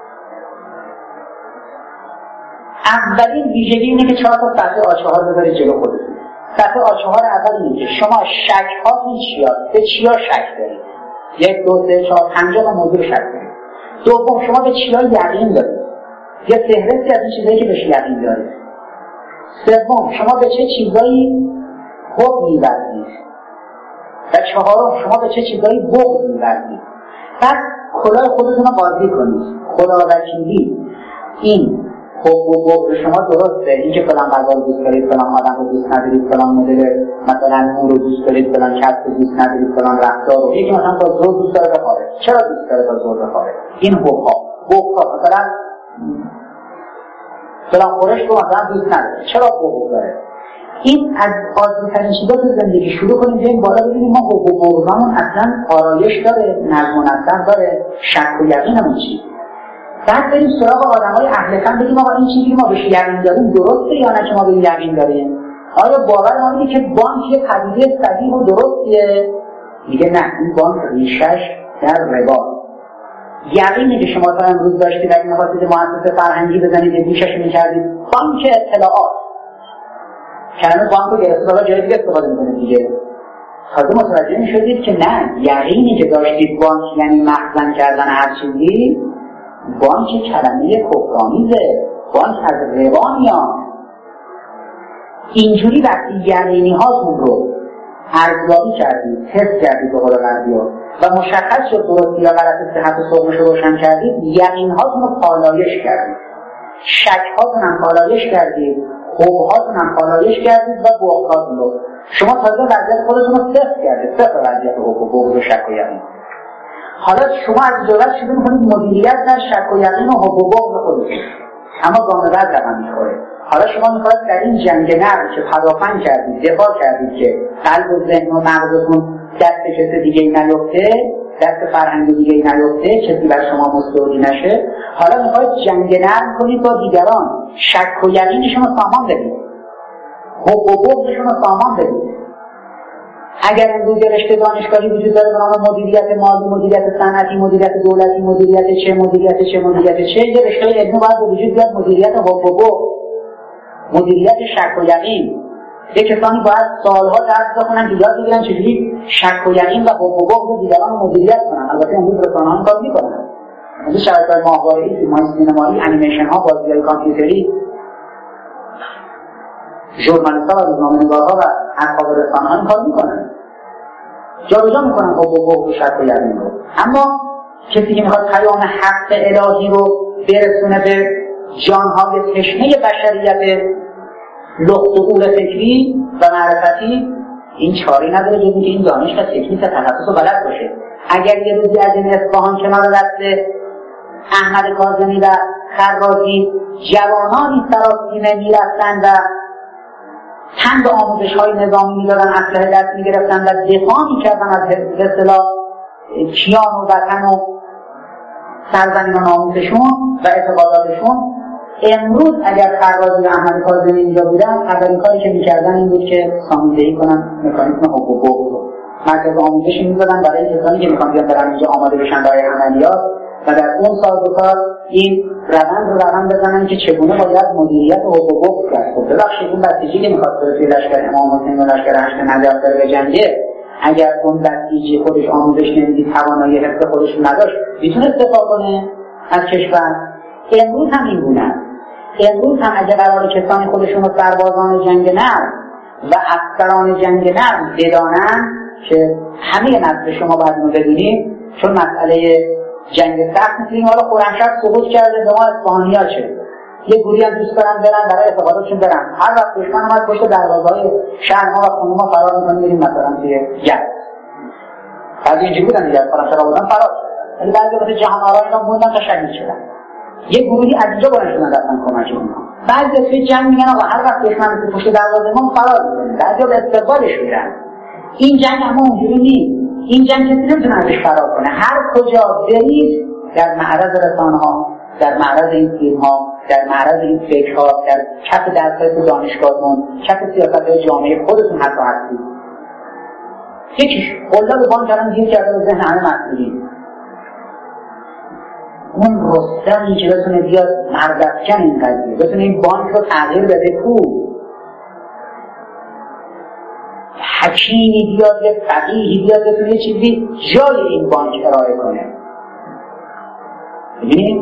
اولین ویژگی اینه که چهار تا سطح آچه‌ها رو بذارید جلو خودتون. سطح آچه‌ها اول اینه که شما شک هاتون چیا؟ به چیا شک دارید؟ یک، دو، سه، چهار، پنجاه تا موضوع شک دارید. دوم، شما به چیا یقین دارید؟ یه فهرستی از این چیزایی که بهش یقین دارید. سوم، شما به چه چیزایی حب می‌ورزید؟ و چهارم، شما به چه چیزایی بغض می‌ورزید؟ بعد کلاه خودتون رو بازی کنید. خداوکیلی این حب و بغض شما درسته، این که فلان غذا رو دوست دارید، فلان آدم رو دوست ندارید، فلان مدل مثلا نور رو دوست دارید، فلان کس رو دوست ندارید، فلان رفتار رو، یکی مثلا تا زور دوست داره بخواره، چرا دوست داره تا زور بخواره؟ این حب ها، بغض ها، مثلا فلان خورش رو مثلا دوست نداره، چرا بغض داره؟ این از عادی‌ترین چیزا تو زندگی شروع کنیم بیایم بالا ببینیم ما حب و بغضمون اصلا آرایش داره، نظم و نسق داره، شک و یقینمون چیه؟ بعد بریم سراغ آدمای اهل فن بگیم آقا این چیزی ما بهش یقین داریم درسته یا نه که ما بهش یقین داریم؟ آیا باور ما اینه که بانک یه پدیده صحیح و درستیه؟ میگه نه، این بانک ریشش در ربا. یقینه که شما تا امروز داشتید اگه می‌خواستید مؤسسه فرهنگی بزنید گوشش می‌کردید بانک اطلاعات، کلمه بانک رو گرفته حالا جای دیگه استفاده می‌کنید دیگه. تازه متوجه می‌شدید که نه، یقینی که داشتید بانک یعنی مخزن کردن هر چیزی، بانک کلمه کفرآمیزه، بانک از ربا میاد. اینجوری وقتی یقینی هاتون رو ارزیابی کردید، تست کردید به قول غربی‌ها و مشخص شد درستی یا غلط صحت و سقمش رو روشن کردید، یقین هاتون رو پالایش کردید، شک هاتون هم پالایش کردید، حب هاتون هم پالایش کردید و بغض هاتون رو. شما تازه وضعیت خودتون رو تست کردید، صفر وضعیت حب و بغض و شک و یقین. حالا شما از جلوت شروع می‌کنید مدیریت در شک و یقین و حب و بغض خودتون، اما گام بعد رقم می‌خوره. حالا شما می‌خواید در این جنگ نرم که پدافند کردید، دفاع کردید که قلب و ذهن و مغزتون دست کسی دیگه‌ای نیفته، دست فرهنگ دیگه‌ای نیفته، کسی بر شما مستولی نشه، حالا می‌خواید جنگ نرم کنید با دیگران، شک و یقینشون رو سامان بدید، حب و بغضشون رو سامان بدید. اگر امروز رشته دانشگاهی وجود داره به نام مدیریت مالی، مدیریت صنعتی، مدیریت دولتی، مدیریت چه، مدیریت چه، مدیریت چه، یه رشته علمی باید به وجود بیاد مدیریت حب و بغض، مدیریت شک و یقین. یه کسانی باید سالها درس بخونن که یاد بگیرن چجوری شک و یقین و حب و بغض دیگران رو مدیریت کنن. البته امروز رسانه‌ها این کار میکنن. مثل شبکه‌های ماهواره‌ای، فیلم‌های سینمایی، انیمیشن‌ها، بازی‌های کامپیوتری، ژورنالیست‌ها و روزنامه‌نگارها و اصحاب رسانه‌ها این کار میکنن، جابجا میکنن حب و بغض و شک و یقین رو. اما کسی که میخواد پیام حق الهی رو برسونه به جانهای تشنه بشریت، لخت و قول فکری و معرفتی، این چاری نداره جز اینکه این دانش و تکنیک و تخصص رو بلد باشه. اگر یه روزی از این اصفهان کنار دست احمد کاظمی و خرازی جوانانی سراسیمه میرفتن و تن به آموزش‌های نظامی می‌دادن، اسلحه دست می‌گرفتن و دفاع می‌کردن از به اصطلاح کیان و وطن و سرزمین و ناموسشون و اعتقاداتشون، امروز اگر خرازی و احمد کاظمی اینجا بودن، اولین کاری که می‌کردن این بود که ساماندهی کنن مکانیزم حب و بغض رو. مرکز آموزشی می‌دادن برای کسانی که می‌خوان بیان برن اینجا آماده بشن برای عملیات، و در اون سازوکار این روند رو روند بزنن که چگونه باید مدیریت حقوق و حقوق کرد. خب ببخشید اون بسیجی که میخواد توی لشکر امام حسین و لشکر هشت نجف بره بجنگه، اگر اون بسیجی خودش آموزش نمیدید، توانایی حفظ خودش نداشت، میتونه دفاع کنه از کشور؟ امروز هم این گونه است. امروز هم اگر قرار کسانی خودشون رو سربازان جنگ نرم و افسران جنگ نرم بدانن که همه نسل شما باید اینو بدونید، چون مسئله جنگ سخت مثل این حالا خرمشهر سقوط کرده، به ما اصفهانی‌ها چه؟ یه گروهی هم دوست دارن برن برای اعتقاداتشون برن، هر وقت دشمن اومد پشت دروازه‌های شهر ما و خونه ما فرار می‌کنیم بریم مثلا توی جنگ. بعضی اینجوری بودن دیگه، خرمشهر آوردن فرار کردن، ولی بعضی وقت جهان آرا اینا موندن تا شهید شدن. یه گروهی از اینجا بلند شدن رفتن کمک اونها. بعضی توی جنگ میگن آقا هر وقت دشمن پشت دروازه ما فرار می‌کنیم، بعضیا به استقبالش میرن. این جنگ اما اونجوری نیست. این جنگ کسی نمیتونه ازش فرار کنه. هر کجا برید در معرض رسانه‌ها، در معرض این فیلم‌ها، در معرض این فکرها، در کف درس‌های دانشگاهتون، کف سیاست‌های جامعه خودتون حتی هستید. یکیش قلاب بانک الان گیر کرده به ذهن همه مسئولین. اون رستمی که بتونه بیاد مردفکن این قضیه، بتونه این بانک رو تغییر بده کو. حکیمی بیاد، یه فقیهی بیاد بتونه یه چیزی جای این بانک ارائه کنه. ببینید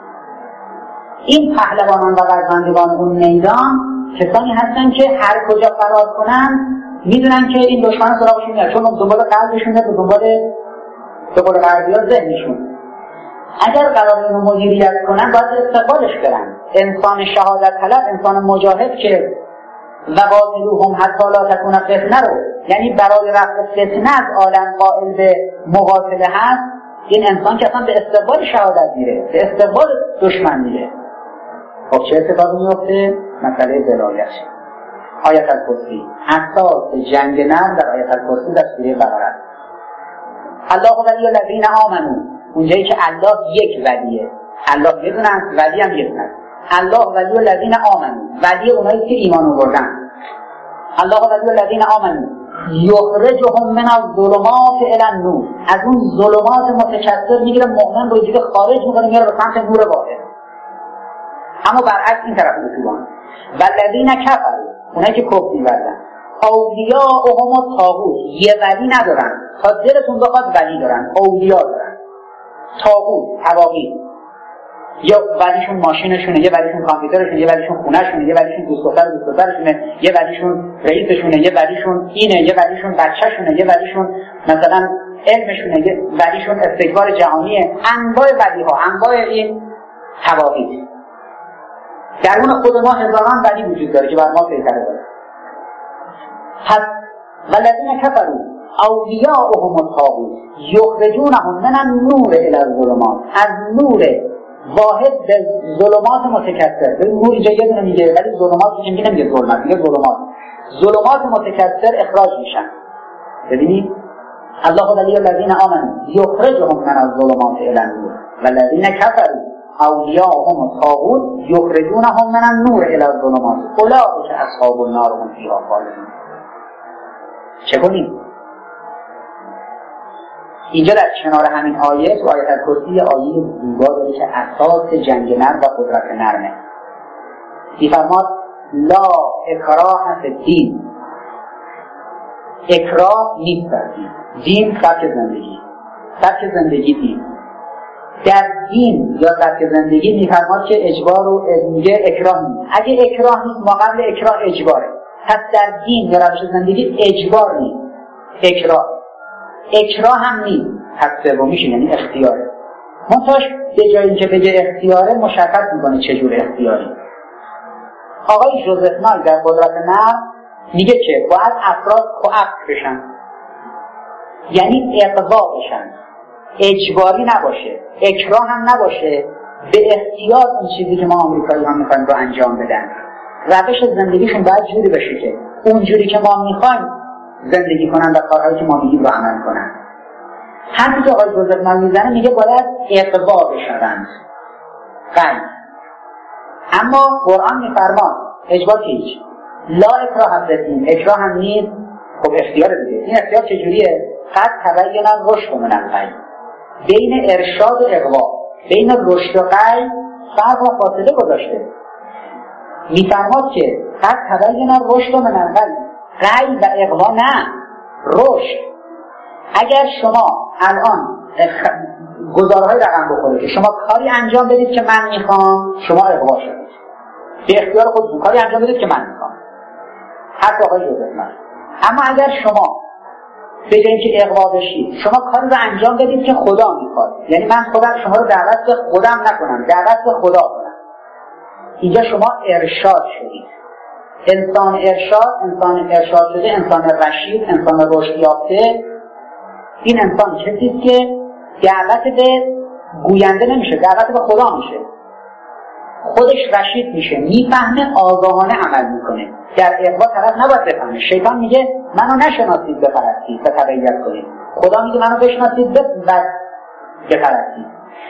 این پهلوانان و غزوندگان اون میدان کسانی هستن که هر کجا فرار کنن میدونن که این دشمن سراغشون میاد، چون دنبال قلبشونه و دنبال به قول غربی‌ها ذهنشون. اگر قرار اینو مدیریت کنن باید استقبالش برن. انسان شهادت طلب، انسان مجاهد که وقاتلوهم حتی لا تکون فتنه رو، یعنی برای رفع فتنه از عالم قائل به مقاتله هست، این انسان که اصلا به استقبال شهادت میره، به استقبال دشمن میره. خب چه اتفاقی میفته؟ مسئله ولایت. آیت الکرسی، اساس جنگ نرم در آیت الکرسی در سوره بقره. الله ولی الذین آمنوا، اونجایی که الله یک ولیه، الله یه دونه است، ولی هم یه دونه است. الله ولی الذین آمنوا، ولی اونایی که ایمان آوردن. الله ولی الذین آمنوا یخرجهم من الظلمات الی النور، از اون ظلمات متکثر میگیره مؤمن رو دیگه خارج میکنه میاره به سمت نور واحد. اما برعکس این طرف اصولان والذین کفروا، اونایی که کفر می‌ورزن، اولیاءهم الطاغوت، یه ولی ندارن، تا دلتون بخواد ولی دارن، اولیاء دارن. طاغوت، طواغیت، یه ولیشون ماشینشونه، یه ولیشون کامپیوترشونه، یه ولیشون خونه‌شونه، یه ولیشون دوست دختر دوست دخترشونه، یه ولیشون رئیسشونه، یه ولیشون اینه، یه ولیشون بچه‌شونه، یه ولیشون مثلا علمشونه، یه ولیشون استکبار جهانیه. انواع ولی‌ها، انواع این طواغیت. درون خود ما هزاران ولی وجود داره که بر ما سیطره داره. پس والذین کفروا اولیاءهم الطاغوت یخرجونهم من النور الی الظلمات، از نور واحد به ظلمات متکثر. به نور اینجا یه دونه میگه، ولی ظلمات که میگه نمیگه ظلمت، میگه ظلمات. ظلمات متکثر اخراج میشن. ببینید الله ولی الذین آمنوا یخرجهم من الظلمات الی النور والذین کفروا اولیاءهم الطاغوت یخرجونهم من النور الی الظلمات اولئک اصحاب النار هم فیها خالدون. چه کنیم؟ اینجا در کنار همین آیه تو آیت الکرسی آیه زیبا داره که اساس جنگ نرم و قدرت نرمه. می‌فرماد لا اکراه فی الدین، اکراه نیست در دین. دین سبک زندگی، سبک زندگی دین. در دین یا سبک زندگی می‌فرماد که اجبار و میگه اکراه نیست. اگه اکراه نیست ما قبل اکراه اجباره. پس در دین یا روش زندگی اجبار نیست، اکراه. اکراه هم نیست، پس سومیش یعنی اختیاره. منتاش به جایی که بگه اختیاره مشخص میکنه چجور اختیاری. آقای جوزف نال در قدرت نرم میگه که باید افراد کوآپت بشن، یعنی اقوا بشن، اجباری نباشه، اکراه هم نباشه، به اختیار اون چیزی که ما آمریکایی ها میخوایم رو انجام بدن. روش زندگیشون باید جوری بشه که اونجوری که ما میخوایم زندگی کنن و کارهایی که ما میگیم رو عمل کنن. حرفی که آقای جوزف نال میزنه میگه باید اقوا بشوند، قید. اما قرآن میفرماد اجبار که هیچ، لا اکراه فی الدین، اکراه هم نیست. خب اختیار دیگه. این اختیار چجوریه؟ قد تبین الرشد من الغی، بین ارشاد و اغوا. بین رشد و قی فرق و فاصله گذاشته. میفرماد که قد تبین رشد من الغی، قی و اغوا نه، رشد. اگر شما الان گزارهای رقم بخوره که شما کاری انجام بدید که من میخوام، شما اغوا شدید، به اختیار خودتون کاری انجام بدید که من میخوام، حتی آقای جوزف من. اما اگر شما به جای اینکه اغوا بشید شما کاری رو انجام بدید که خدا میخواد، یعنی من خودم شما رو دعوت به خودم نکنم، دعوت به خدا کنم، اینجا شما ارشاد شدید. انسان ارشاد، انسان ارشاد شده، انسان رشید، انسان رشد یافته، این انسان کسیست که دعوت به گوینده نمیشه، دعوت به خدا میشه، خودش رشید میشه، میفهمه، آگاهانه عمل میکنه. در اغوا طرف نباید بفهمه. شیطان میگه منو نشناسید بپرستید و تبعیت کنید، خدا میگه منو بشناسید بپرستید.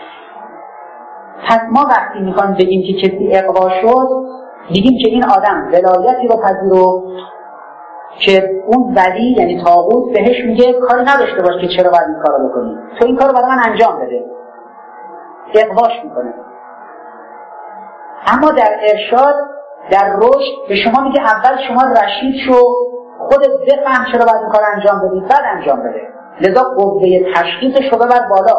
پس ما وقتی میخوایم بگیم که کسی اغوا شد، میگیم که این آدم ولایتی رو پذیرفت که اون ولی یعنی طاغوت بهش میگه کاری نداشته باش که چرا باید این کارو بکنی، تو این کارو برای من انجام بده، اغواش میکنه. اما در ارشاد، در رشد به شما میگه اول شما رشید شو، خودت بفهم چرا باید این کار انجام بدی، بعد انجام بده. لذا قوه تشخیصش رو ببر بالا.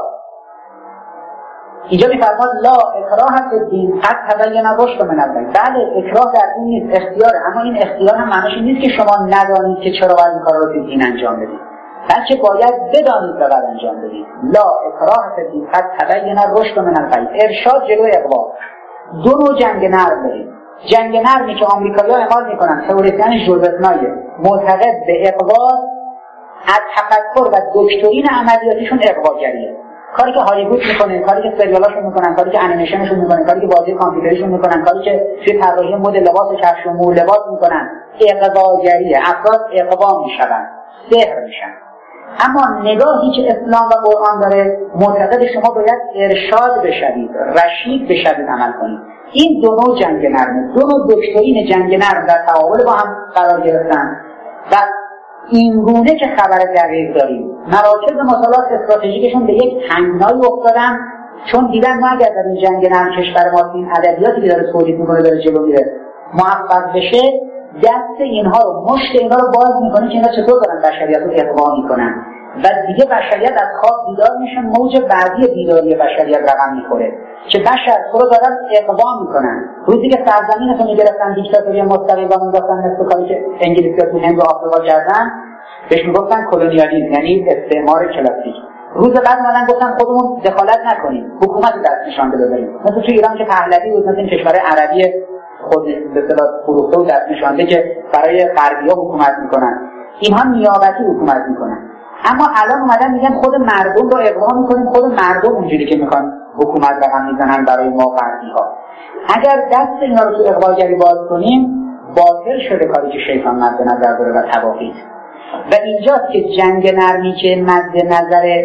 اینجا میفرماد لا اکراه فی الدین قد تبین الرشد من الغی. بله اکراه در دین نیست، اختیاره، اما این اختیار هم معنیش نیست که شما ندانید که چرا باید این کار رو فی الدین انجام بدید، بلکه باید بدانید و بعد انجام بدید. لا اکراه فی الدین قد تبین الرشد من الغی. ارشاد جلوی اغوا. دو نوع جنگ نرم داریم. جنگ نرمی که آمریکایی‌ها اعمال میکنن، تئوریسین ژوزف نای معتقد به اغوا، از تفکر و دکترین عملیاتیشون اغواگریه. کاری که هالیوود میکنه، کاری که سریالاشون میکنن، کاری که انیمیشنشون میکنن، کاری که بازی کامپیوتریشون میکنن، کاری که توی طراحی مد لباس کفش و مو لباس میکنن، اغواگریه. افراد اغوا میشن، سحر میشن. اما نگاهی که اسلام و قرآن داره، معتقد شما باید ارشاد بشوید، رشید بشوید، عمل کنید. این دو نوع جنگ نرم، دو نوع دکترین جنگ نرم در تعامل با هم قرار گرفتن و این گونه که خبر دقیق داریم. مراکز مطالعات استراتژیکشون به یک تنگنایی افتادن، چون دیدن ما اگر در این جنگ نرم کشور ما این ادبیاتی که داره تولید میکنه داره جلو میره موفق بشه، دست اینها رو، مشت اینها رو باز میکنه که اینا چطور دارن بشریت رو اغوا میکنن و دیگه بشریت از خواب بیدار میشه، موج بعدی بیداری بشریت رقم میخوره که بشر تو رو دارن اغوا میکنن. روزی که سرزمینتو میگرفتن دیکتاتوری مستقیم و میگفتن مثل کاری که انگلیسی‌ها تو هند و آفریقا کردن، بهش میگفتن کلونیالیسم، یعنی استعمار کلاسیک. روز بعد اومدن گفتن خودمون دخالت نکنیم، حکومت دست نشانده بذاریم. مثل تو ایران که پهلوی بود، مثل این کشور عربی خود به اصطلاح فروخته و دست نشانده که برای غربی‌ها حکومت میکنن، اینها نیابتی حکومت میکنن. اما الان اومدن میگن خود مردم رو اغوا میکنیم، خود مردم اونجوری که میخوان حکومت رقم میزنن برای ما غربی‌ها. اگر دست اینا رو تو اغواگری باز کنیم، باطل شده کاری که شیطان مد نظر داره و تباهی. و اینجاست که جنگ نرمی که مد نظر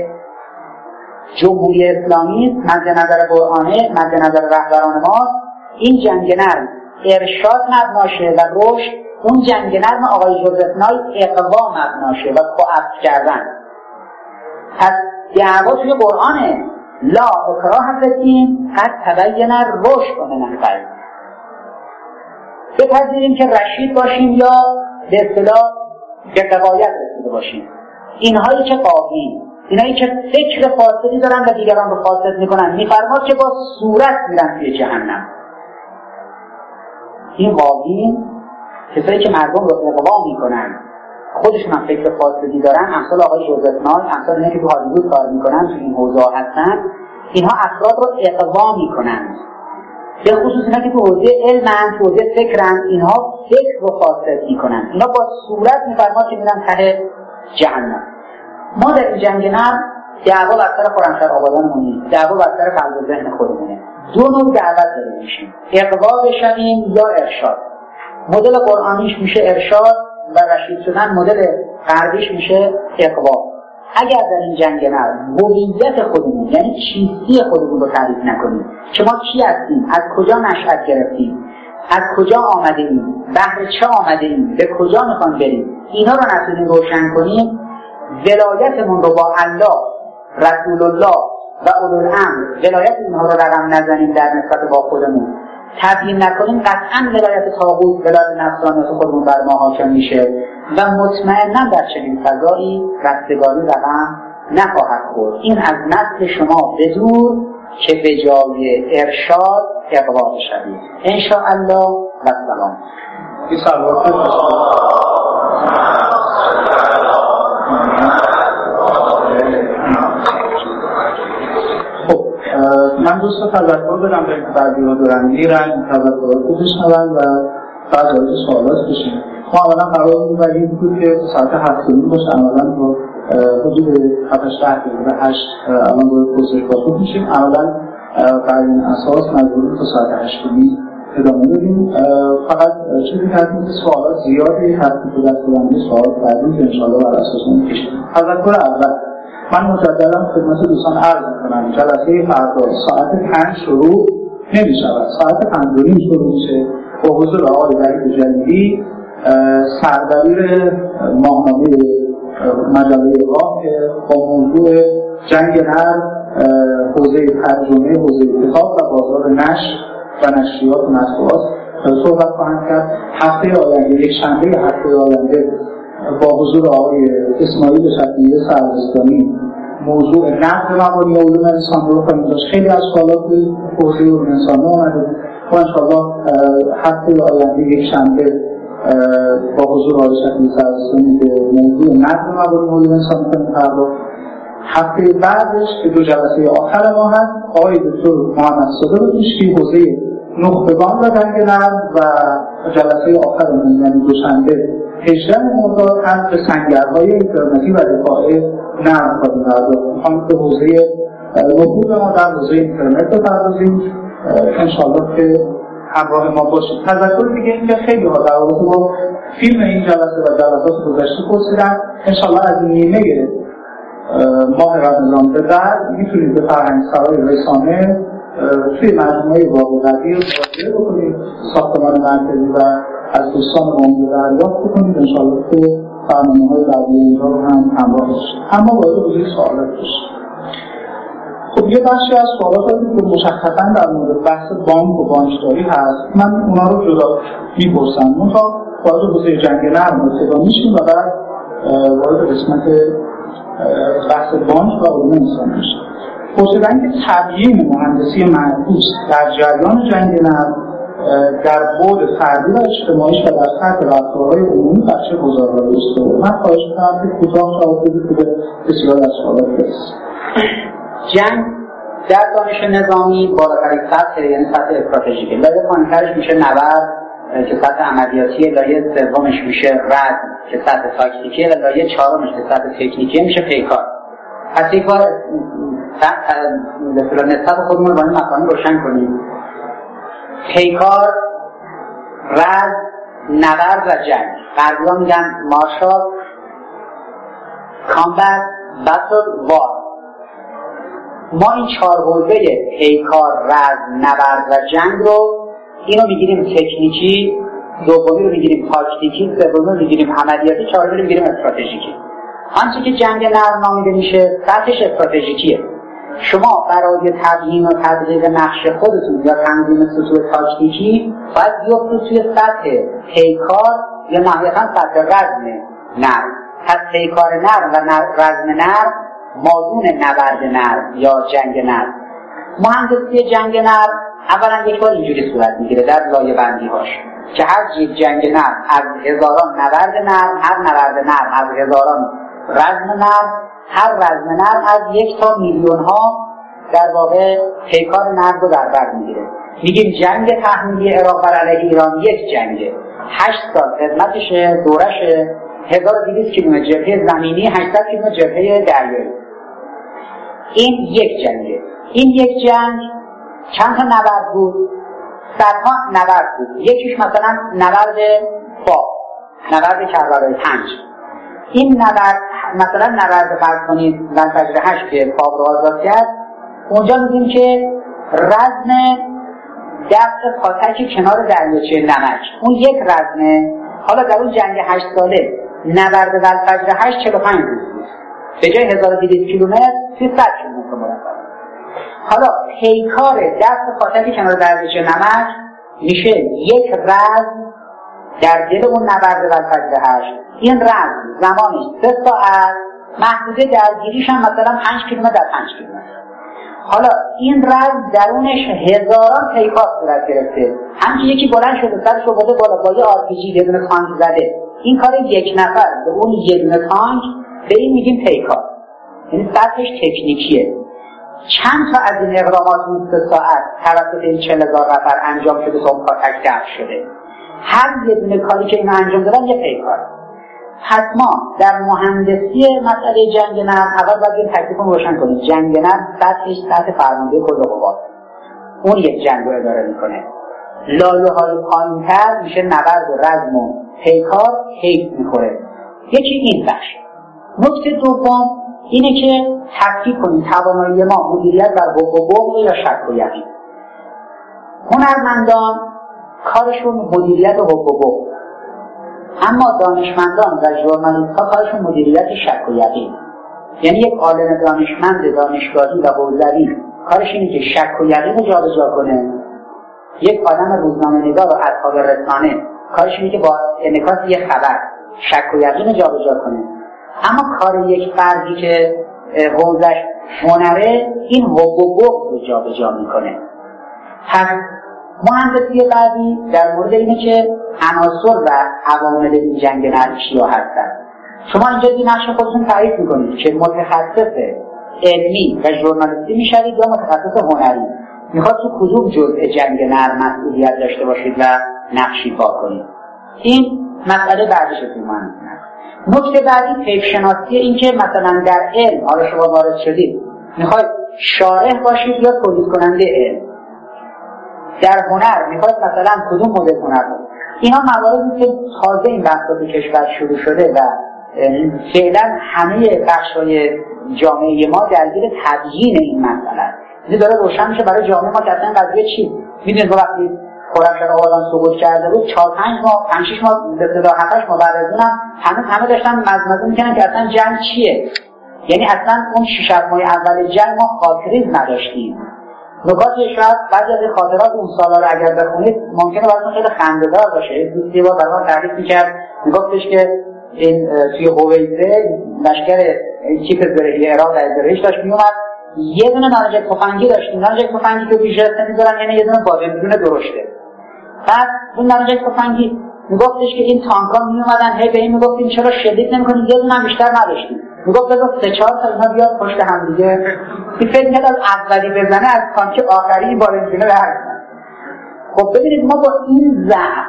جمهوری اسلامی، مد نظر قرآنه، مد نظر رهبران ما، این جنگ نرم ارشاد مبناشه و رشد، اون جنگ نرم آقای جوزف نای اقوا مبناشه و کعب کردن. پس دعوا توی قرآنه، لا اکراه فی الدین قد تبین الرشد من الغی. بپذیریم که رشید باشیم یا به اصطلاح به قوایت رسیده باشیم. اینهایی که قاوی، اینهایی که فکر فاسدی دارن و دیگران رو فاسد میکنن، میفرماد که با صورت میرن توی جهنم. این قاوی، کسایی که مردم رو اغوا میکنن، خودشون هم فکر فاسدی دارن، امثال آقای جوزف نای، امثال اینه که تو هالیوود کار میکنن، تو این حوزه هستن، اینها افراد رو اغوا میکنن. به خصوص اینا که تو حوزه علمن، تو حوزه فکرن، اینها فکر رو فاسد میکنن. اینا با صورت میفرماد که میرن ته جهنم. ما در این جنگ نرم دعوا بر سر خرمشهر آبادانمون نیست، دعوا بر سر قلب و ذهن خودمونه. دو نوع دعوت داریم میشیم، اغوا بشویم یا ارشاد. مدل قرآنیش میشه ارشاد و رشید شدن، مدل غربیش میشه اغوا. اگر در این جنگ نرم هویت خودمون، یعنی چیستی خودمون رو تعریف نکنیم که ما کی هستیم، از کجا نشأت گرفتیم، از کجا آمده ایم، بهر چه آمده ایم، به کجا میخوان بریم، اینا رو نتونیم روشن کنیم، ولایتمون رو با الله، رسول الله و اولوالامر ولایت اینها رو رقم نزنیم در نسبت با خودمون، تبیین نکنیم، قطعا ولایت طاغوت، ولایت نفسانیت خودمون بر ما حاکم میشه و مطمئنا در چنین فضایی رستگاری رقم نخواهد خورد. این از نسل شما بدور که به جای ارشاد اقوا شوید. ان شاء الله و سلام. این سلوات خب من دوست تذکر بدم به بعضی‌ها دارن میرن تذکرات رو بشنون و بعد وارد سوالات بشیم. ما اولا قرار می‌بریم بود که ساعت هفت و نیم باشه، عملا با حدود هفت ده دقیقه هشت الان باید پرسش پاسخ میشیم. اولا بر این اساس مجبوریم تا ساعت هشت و نیم ادامه بدیم. فقط چیزی هستیم که سوالات زیادی هست که دست بدنده سوالات بعدی که انشاءالله بر اساس اون کشیم. تذکر اول من مجددا خدمت دوستان عرض می‌کنم جلسه فردا ساعت پنج شروع نمی‌شود، ساعت پنج و نیم شروع میشه با حضور آقای وحید جلیلی سردبیر ماهنامه مجله راه با موضوع جنگ نرم، حوزه ترجمه، حوزه کتاب و بازار نشر و نشریات و مطبوعات صحبت خواهند کرد. هفته آینده یک شنبه هفته آینده با حضور آقای اسماعیل شفیعی سروستانی موضوع نقد مبانی علوم انسان رو خواهیم داشت. خیلی از سوالات حوزه علوم انسان آمده و انشاءالله هفته آینده یک شنبه با حضور آقای شفیعی سروستانی به موضوع نقد مبانی علوم انسان خواهیم پرداخت. هفته بعدش که دو جلسه آخر ما هست آقای دکتر محمد صادق مشکی حوزه نخبگان و جنگ نرم و جلسه آخر من یعنی دوشنبه هجدهم مرداد هم به سنگرهای اینترنتی و دفاع نرم خواهیم پرداخت. میخوام به حوزه نفوذ ما در حوزه اینترنت بپردازیم انشاءالله که همراه ما باشید. تذکر دیگه این که خیلی ها در رابطه با فیلم این جلسه و جلسات گذشته پرسیدن. انشاءالله از نیمه ماه رمضان به بعد میتونید به فرهنگسرای رسانه توی مجموعه باغ قدیر مراجعه بکنید، ساختمان مرکزی و از دوستان عمومی دریافت بکنید انشاءالله که برنامه‌های بعدی اینجا رو هم همراه باشید. اما باید بزرگی سوالات باشید. خب یه بخشی از سوالاتی که مشخصاً در مورد بحث بانک و بانکداری هست من اونا رو جدا میپرسم. منتها وارد حوزه جنگ نرم ابتدا میشیم و بعد وارد قسمت بحث بانک و علوم انسان میشه. پرسیدن که تبیین مهندسی معکوس در جریان جنگ نرم در بعد فردی و اجتماعیش و در سطح رفتارهای عمومی بر چه گزاره‌هایی استواره. من خواهش می‌کنم که کوتاه جواب بدید که به بسیاری از سوالات برسیم. جنگ در دانش نظامی بالاترین سطح یعنی سطح استراتژیک، لایه پایین‌ترش میشه نبرد که سطح عملیاتی، لایه سومش میشه رد که سطح تاکتیکی و لایه چهارمش که سطح تکنیکی میشه پیکار. پس یک بار به نسبت خودمون رو با این مفاهیم روشن کنیم. پیکار، رد، نبرد و جنگ. غربی‌ها میگن مارشال، کامبت، بتل، وار. ما این چهار حوزه پیکار، رد، نبرد و جنگ رو اینو میگیریم تکنیکی، دومی رو میگیریم تاکتیکی، سومی رو میگیریم عملیاتی، چهارمی رو میگیریم استراتژیکی. آنچه که جنگ نرم نامیده میشه سطحش استراتژیکیه. شما برای تبیین و تدقیق نقش خودتون یا تنظیم سطوح تاکتیکی باید بیفتید توی سطح پیکار یا نهایتاً سطح رزم نرم. پس پیکار نرم و رزم نرم مادون نبرد نرم یا جنگ نرم. مهندسی جنگ نرم اولا یک بار اینجوری صورت میگیره در لایه بندی هاش که هر یک جنگ نرم از هزاران نبرد نرم، هر نبرد نرم از هزاران رزم نرم، هر رزم نرم از یک تا میلیون ها در واقع پیکار نرم رو در بر میگیره. میگیم جنگ تحمیلی عراق بر علیه ایران یک جنگه، هشت سال خدمتشه، دورشه هزار و دویست کیلومتر جبهه زمینی، هشتصد کیلومتر جبهه دریایی. این یک جنگه. این یک جنگ چند تا نبرد بود؟ صدها نبرد بود. یکیش مثلا نبرد فا، نبرد کربلای پنج. این نبرد مثلا نبرد فرض کنید لنفجر هشت که فا رو آزاد کرد، اونجا میگیم که رزم دفع پاتک کنار دریاچه نمک اون یک رزمه. حالا در اون جنگ هشت ساله نبرد لنفجر هشت چهل و پنج روز بود، به جای هزار و دویست کیلومتر سیصد کیلومتر مربع. حالا پیکار دست خاطری کنار درجه نمک میشه یک رز در دل اون نبرد برفجر هشت. این رز زمانش سه ساعت، محدوده درگیریش هم مثلا پنج کیلومتر در پنج کیلومتر. حالا این رز درونش هزاران پیکار صورت گرفته، همچنین یکی بلند شده سرش رو بوده بالا با یه آر پی جی یه دونه تانک زده. این کار یک نفر به اون یه دونه تانک به این میگیم پیکار، یعنی سطحش تکنیکیه. چند تا از این اقدامات اون سه ساعت توسط این چهل هزار نفر انجام شده تا اون کار تکتر شده. هر یه دونه کاری که اینا انجام دادن یه پیکار. پس ما در مهندسی مسئله جنگ نرم اول باید این تکلیف رو روشن کنیم. جنگ نرم سطحش سطح فرمانده کل قوات، اون یک جنگ رو اداره میکنه. لایه های پایین‌تر میشه نبرد و رزم و پیکار حیف میخوره. یکی این بخش. نکته دوم اینه که تفکیک کنیم توانایی ما مدیریت بر حب و بغض یا شک و یقین. هنرمندان کارشون مدیریت حب و بغض، اما دانشمندان و ژورنالیست ها کارشون مدیریت شک و یقین. یعنی یک عالم دانشمند دانشگاهی و حوزوی کارش اینه که شک و یقین رو جابجا کنه. یک آدم روزنامه‌نگار و اصحاب رسانه کارش اینه که با انعکاس یک خبر شک و یقین رو جابجا کنه. اما کار یک فردی که حوزش هنره این حب و بغض رو جابجا میکنه. پس مهندسی بعدی در مورد اینه که عناصر و عوامل این جنگ نرم چیا هستن. شما اینجا این نقش خودتون تعریف میکنید که متخصص علمی و ژورنالیستی میشوید یا متخصص هنری. میخواد تو کدوم جزء جنگ نرم مسئولیت داشته باشید و نقشی پا کنید. این مسئله بعدش تو من. نکته بعدی طیف شناسی، این که مثلا در علم حالا شما وارد شدید میخواید شارح باشید یا تولید کننده علم. در هنر میخواید مثلا کدوم مدل هنر بود. اینا مواردی که تازه این بحثا تو کشور شروع شده و فعلا همه بخش‌های جامعه ما درگیر تبیین این مسئله است. این داره روشن میشه برای جامعه ما که اصلا قضیه چی. میدونید وقتی خرمشهر آبادان سقوط کرده بود چهار پنج ماه پنج شش ماه به اصطلاح هفت هشت ماه بعد از اونم همه همه داشتن مزمزه میکنن که اصلا جنگ چیه. یعنی اصلا اون شش هفت ماه اول جنگ ما خاطری نداشتیم. نکاتی شاید بعضی از خاطرات اون سالا رو اگر بخونید ممکنه براتون خیلی خنده‌دار باشه. دوستی با برام تعریف می‌کرد، میگفتش که این توی هویزه لشکر چیپ زرهی عراق در زرهش داشت میومد، یه دونه نارنجک تفنگی داشتیم. نارنجک تفنگی که بیشتر می‌ذارن یعنی یه دونه بادمجون درشته. بعد اون نارنجک تفنگی میگفتش که این تانکا میومدن هی به این میگفتیم چرا شلیک نمی‌کنید، یه دونه بیشتر نداشتیم. میگفت بذار سه چهار تا اینا بیاد پشت هم دیگه. این فکر می‌کرد از اولی بزنه از تانک آخری بادمجونه برسن. خب ببینید ما با این ضعف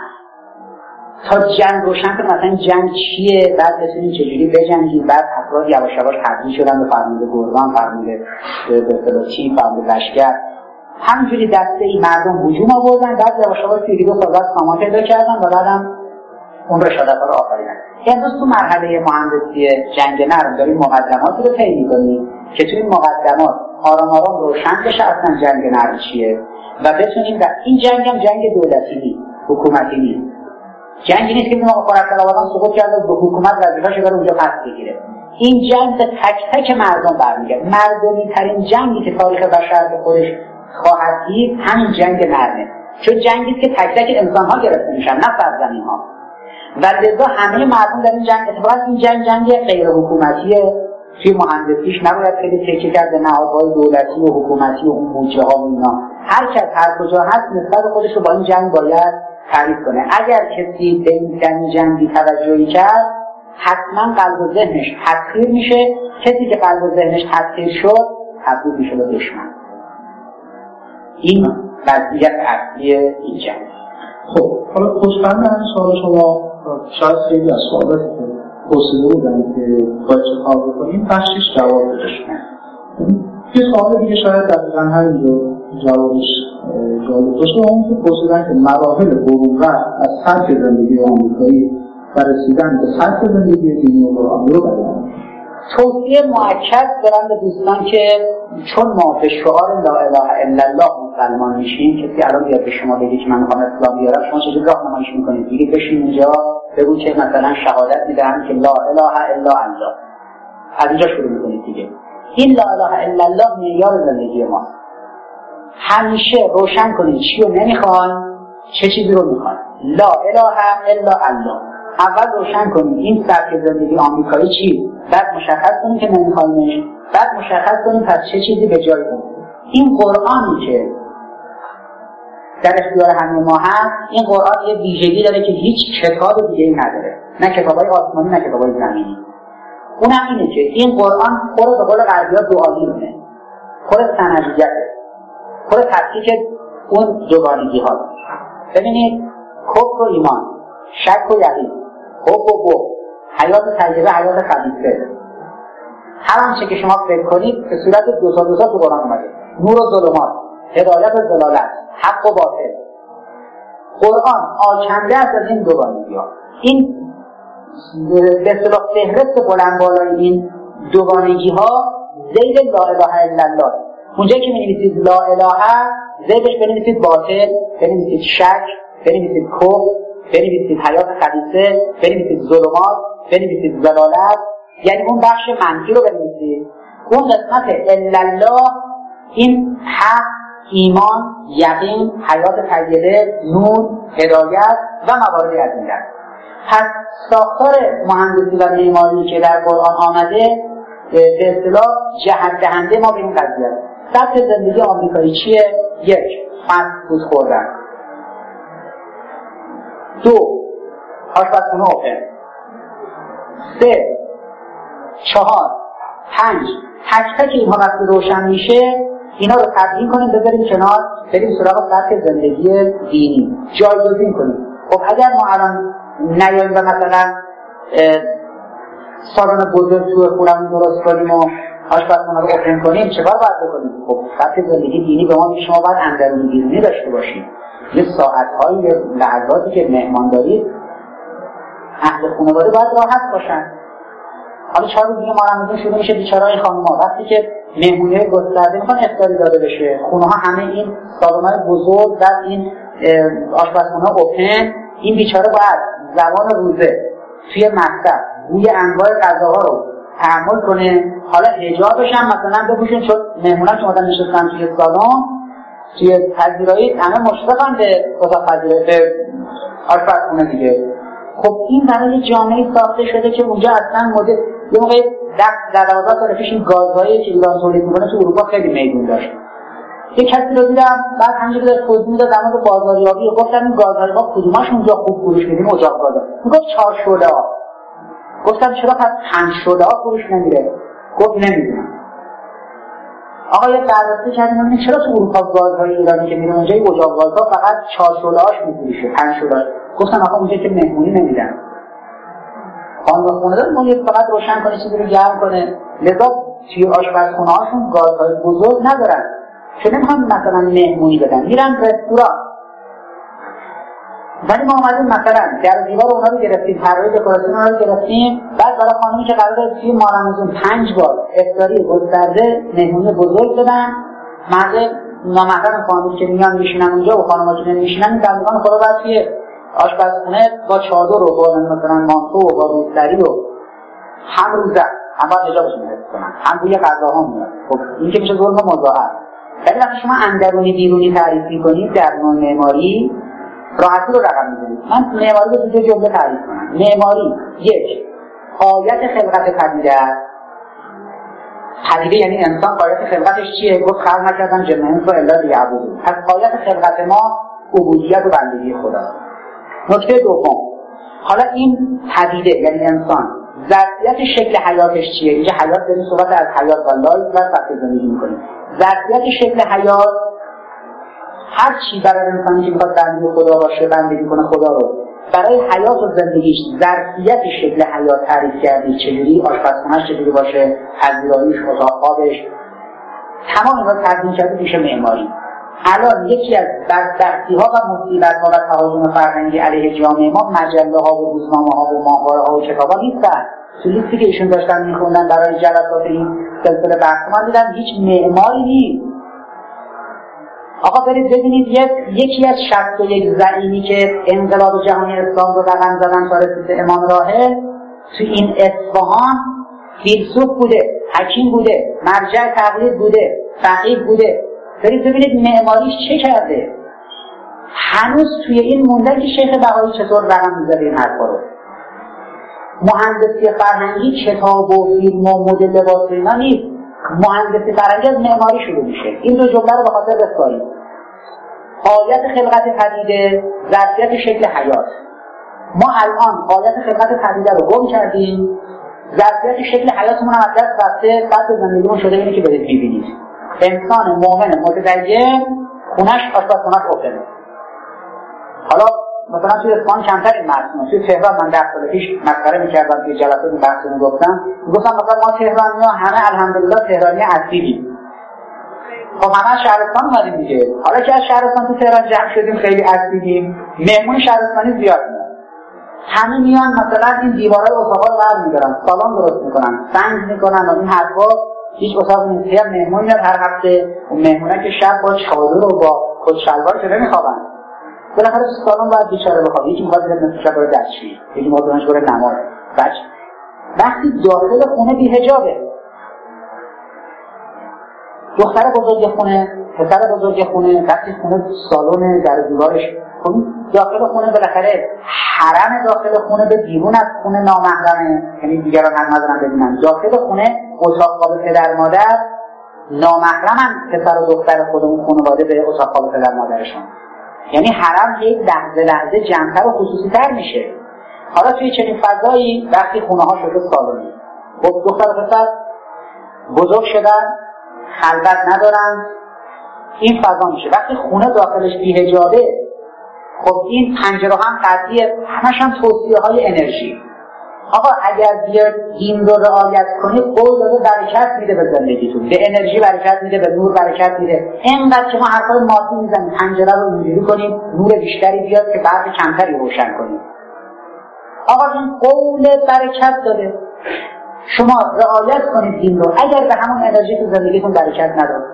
تا جنگ روشن کنیم مثلا جنگ چیه، بعد بتونیم چجوری بجنگیم، بعد افراد یواش یواش تبدیل شدن به فرمانده گروگان، فرمانده به اصطلاح تیم، فرمانده لشکر. همینجوری دسته ای مردم هجوم آوردن، بعد یواش یواش دیگه سازات سامان پیدا کردن و بعدم اون رشادت‌ها رو آفریدن. امروز تو مرحله مهندسی جنگ نرم داریم مقدماتی رو طی می‌کنیم که توی این مقدمات آرام آرام روشن بشه اصلا جنگ نرم چیه و بتونیم در این جنگ هم جنگ دولتی نیست، حکومتی نیست. جنگی نیست که ما خرمشهر آبادان سقوط کرده به حکومت وظیفه‌اش رو اونجا پس بگیره. این جنگ به تک تک مردم برمیگرده. مردمی ترین جنگی که تاریخ بشر به خودش خواهد دید همین جنگ نرمه، چون جنگی که تک تک انسان‌ها گرفته میشن نه سرزمین‌ها. و لذا همه مردم در این جنگ، اتفاقا این جنگ جنگ غیر حکومتیه. توی مهندسیش نباید خیلی تکیه کرد به نهادهای دولتی و حکومتی و اون بودجه‌ها و اینا. هر کس هر کجا هست نسبت خودش رو با این جنگ باید تعریف کنه. اگر کسی به این جنگ توجهی کرد حتما قلب و ذهنش تسخیر میشه. کسی که قلب و ذهنش تسخیر شد تبدیل میشه به دشمن. این وضعیت اصلی این جنگ. خب حالا خوشبند از سوال شما شاید خیلی از سوالاتی که پرسیده بودن که باید چه کار بکنیم بخشش جواب داشتن. یه سوال دیگه شاید دقیقا همین رو جوابش جالب باشه، اون که پرسیدن که مراحل بروغت از سطح زندگی آمریکایی و رسیدن به سطح زندگی دینی و قرآنی رو بیان. توصیه مؤکد دارم به دوستان که چون ما به شعار لا اله الا الله مسلمان میشیم، کسی الان بیاد به شما بگه که من میخوام اسلام بیارم، شما چجوری راهنماییش میکنید؟ دیگه بشین اینجا بگو که مثلا شهادت میدم که لا اله الا الله، از اینجا شروع میکنید دیگه. این لا اله الا الله معیار زندگی ما. همیشه روشن کنید چی رو نمیخوان، چه چیزی رو میخوان. لا اله الا الله. اول روشن کنید این سبک زندگی آمریکایی چی، بعد مشخص کنید که نمیخوانش، بعد مشخص کنید پس چه چیزی به جای اون. این قرآنی که در اختیار همه ما هست، این قرآن یه ویژگی داره که هیچ کتاب دیگه‌ای نداره، نه کتابای آسمانی نه کتابای زمینی. اونم اینه که این قرآن پر به قول غربی‌ها دعالیونه، پر سندیته، پر تفکیک اون دوگانگی ها. ببینید کفر و ایمان، شک و یقین، حب و بغض، حیات طیبه، حیات خبیثه، هر آنچه که شما فکر کنید به صورت دو تا دو تا تو قرآن اومده. نور و ظلمات، هدایت و ضلالت، حق و باطل. قرآن آکنده است از این دوگانگی ها. این به اصطلاح فهرست بلند بالای این دوگانگی ها زید لا اله الا الله. اونجایی که می‌نویسید لا اله، زیدش بنویسید باطل، بنویسید شک، بنویسید کفر، بنویسید حیات خبیثه، بنویسید ظلمات، بنویسید ضلالت، یعنی اون بخش منفی رو بنویسید. اون قسمت الا الله این حق، ایمان، یقین، حیات طیبه، نور، هدایت و مواردی از این دست. پس ساختار مهندسی و معماری که در قرآن آمده به اصطلاح جهت دهنده ما به این قضیه است. سبک زندگی آمریکایی چیه؟ یک، فست فود خوردن. دو، آشپزخونه اوپن. سه، چهار، پنج، تک تک اینها وقتی روشن میشه اینا رو تبیین کنیم بذاریم کنار، بریم سراغ سبک زندگی دینی جایگزین کنیم. خب اگر ما الان نیاییم و مثلا سالن بزرگ توی خونمون درست کنیم و آشپزخونه رو اوپن کنیم، چه کار باید بکنیم؟ خب سبک زندگی دینی به ما میگه شما باید اندرونی بیرونی داشته باشید. یه ساعت‌های یه لحظاتی که مهمان دارید اهل خانواده باید راحت باشن. حالا چهار روز دیگه ما رمضان شروع میشه، بیچاره‌های خانم‌ها وقتی که مهمونی‌های گسترده میخوان افطاری داده بشه، خونه‌ها همه این سالن‌های بزرگ و این آشپزخونه اوپن، این بیچاره باید زمان روزه توی مکتب بوی انواع غذاها رو تحمل کنه. حالا حجابش هم مثلا بپوشن، چون مهمونان که اومدن نشستن توی سالن توی پذیرایی همه مشرفن به اتاق پذیرایی به آشپزخونه دیگه. خب این برای جامعه ساخته شده که اونجا اصلا مدل یه موقع ده دوازده سال پیش این گازهایی که ایران تولید میکنه تو اروپا خیلی میدون داشت. یه کسی رو دیدم بعد همینجوری داشت توضیح میداد در مورد بازاریابی، گفتم این گازهای ما کدوماش اونجا خوب فروش میدیم؟ اجاق گازا. میگفت چهار شعله ها. گفتم چرا پس پنج شعله ها فروش نمیره؟ گفت نمیدونم. آقا یه بررسی کردیم ببینیم چرا تو اروپا گازهای ایرانی که میره اونجا اجاق گازها فقط چهار شعله هاش میفروشه، پنج شعله. گفتن آقا اونجا که مهمونی نمیدن. خانم خونه داره اون فقط روشن کنه چیزی رو گرم کنه، لذا توی آشپزخونه هاشون گازهای بزرگ ندارن چون نمیخوان مثلا مهمونی بدن، میرن رستوران. ولی ما اومدیم مثلا در دیوار اونا رو گرفتیم، طراحی دکوراسیون اونا رو گرفتیم، بعد برای خانمی که قراره توی ماه رمضان پنج بار افطاری گسترده مهمونی بزرگ بدن، مرد نامحرم خانمی که میان میشینن اونجا و خانم‌ها که نمیشینن این بندگان خدا بعد توی آشپزخونه با چادر و با مثلا مانتو و با روسری و هم روزه هم باید حجابشون حفظ کنن، هم بوی غذاها میاد. خب این که میشه ظلم مضاعف. ولی وقتی شما اندرونی بیرونی تعریف میکنید در نوع معماری راحتی رو رقم میزنید. من معماری رو دو جمله تعریف کنم. معماری یک، غایت خلقت پدیده است. پدیده یعنی انسان، غایت خلقتش چیه؟ گفت خلق نکردن جن انس الا لیعبدون. پس غایت خلقت ما عبودیت و بندگی خداست. نکته دوم، حالا این پدیده یعنی انسان ظرفیت شکل حیاتش چیه؟ اینجا حیات داریم صحبت از حیات و لایف و سبک زندگی میکنیم. ظرفیت شکل حیات هر چی برای انسانی که میخواد بندگی خدا باشه، بندگی کنه خدا رو، برای حیات و زندگیش ظرفیت شکل حیات تعریف کردی. چجوری آشپزخونه‌اش چجوری باشه، پذیراییش، اتاق خوابش، تمام اینا تنظیم کرده میشه معماری. الان یکی از بدبختی‌ها و مصیبت‌ها و تهاجم فرهنگی علیه جامعه ما مجله‌ها و روزنامه‌ها و ماهواره‌ها و کتاب‌ها نیستن. تو لیستی که ایشون داشتن می‌خوندن برای جلسات این سلسله بحث من دیدم هیچ معماری نیست. آقا برید ببینید یک یکی از شصت و یک زعیمی که انقلاب جهانی اسلام رو رقم زدن تا رسید به امام راهل، تو این اصفهان فیلسوف بوده، حکیم بوده، مرجع تقلید بوده، فقیه بوده، برید ببینید معماریش چه کرده. هنوز توی این مونده که شیخ بهایی چطور رقم میزده این حرفا رو. مهندسی فرهنگی کتاب و فیلم و مدل لباس اینا نیست. مهندسی فرهنگی از معماری شروع میشه. این دو جمله رو به خاطر بسپارید. غایت خلقت پدیده، ظرفیت شکل حیات. ما الان غایت خلقت پدیده رو گم کردیم، ظرفیت شکل حیاتمون هم از دست رفته، بعد زندگیمون شده اینه که برید ببینید. انسان مؤمن متدین خونش آشپزخونه‌اش اوپنه. حالا مثلا توی اصفهان کمتر این متن، توی تهران من ده سال پیش مسخره می‌کردم که جلسات بحث می‌گفتم، می‌گفتم مثلا ما تهرانی‌ها همه الحمدلله تهرانی اصیلیم. خب همه از شهرستان اومدیم دیگه. حالا که از شهرستان تو تهران جمع شدیم خیلی اصیلیم، مهمون شهرستانی زیاد میاد. همه میان مثلا این دیوارای اتاقا رو بر می‌دارن، سالن درست می‌کنن، سنگ می‌کنن و این حرفا. هیچ اتاق نیست. مهمون میاد هر هفته، اون مهمونا که شب با چادر و با کت شلوار که نمی‌خوابن. بالاخره تو سالن باید بیچاره بخواد. یکی میخواد بره نصف شب بره دستشویی، یکی میخواد برنش بره نماز. بچه وقتی داخل خونه بی‌حجابه، دختر بزرگ خونه، پسر بزرگ خونه، وقتی خونه سالن در دیوارش خونه، داخل خونه بالاخره حرم داخل خونه به بیرون از خونه نامحرمه، یعنی دیگران هم ندارن ببینن. داخل خونه اتاق خواب پدر مادر نامحرمن، پسر و دختر خودمون خانواده به اتاق خواب پدر مادرشون. یعنی حرم یک لحظه لحظه جمع‌تر و خصوصی‌تر میشه. حالا توی چنین فضایی وقتی خونه ها شده سالونی، خب دختر و پسر بزرگ شدن، خلوت ندارن، این فضا میشه. وقتی خونه داخلش بی‌حجابه، خب این پنجره هم قطعیه، همش هم توصیه های انرژی. آقا اگر بیاد این رو رعایت کنی، قول داده برکت میده به زندگیتون، به انرژی برکت میده، به نور برکت میده. اینقدر که ما حرفای مادی میزنیم، پنجره رو اینجوری کنیم نور بیشتری بیاد که برق کمتری روشن کنیم. آقا این قول برکت داده، شما رعایت کنید این رو. اگر به همون انرژی تو زندگیتون برکت نداره،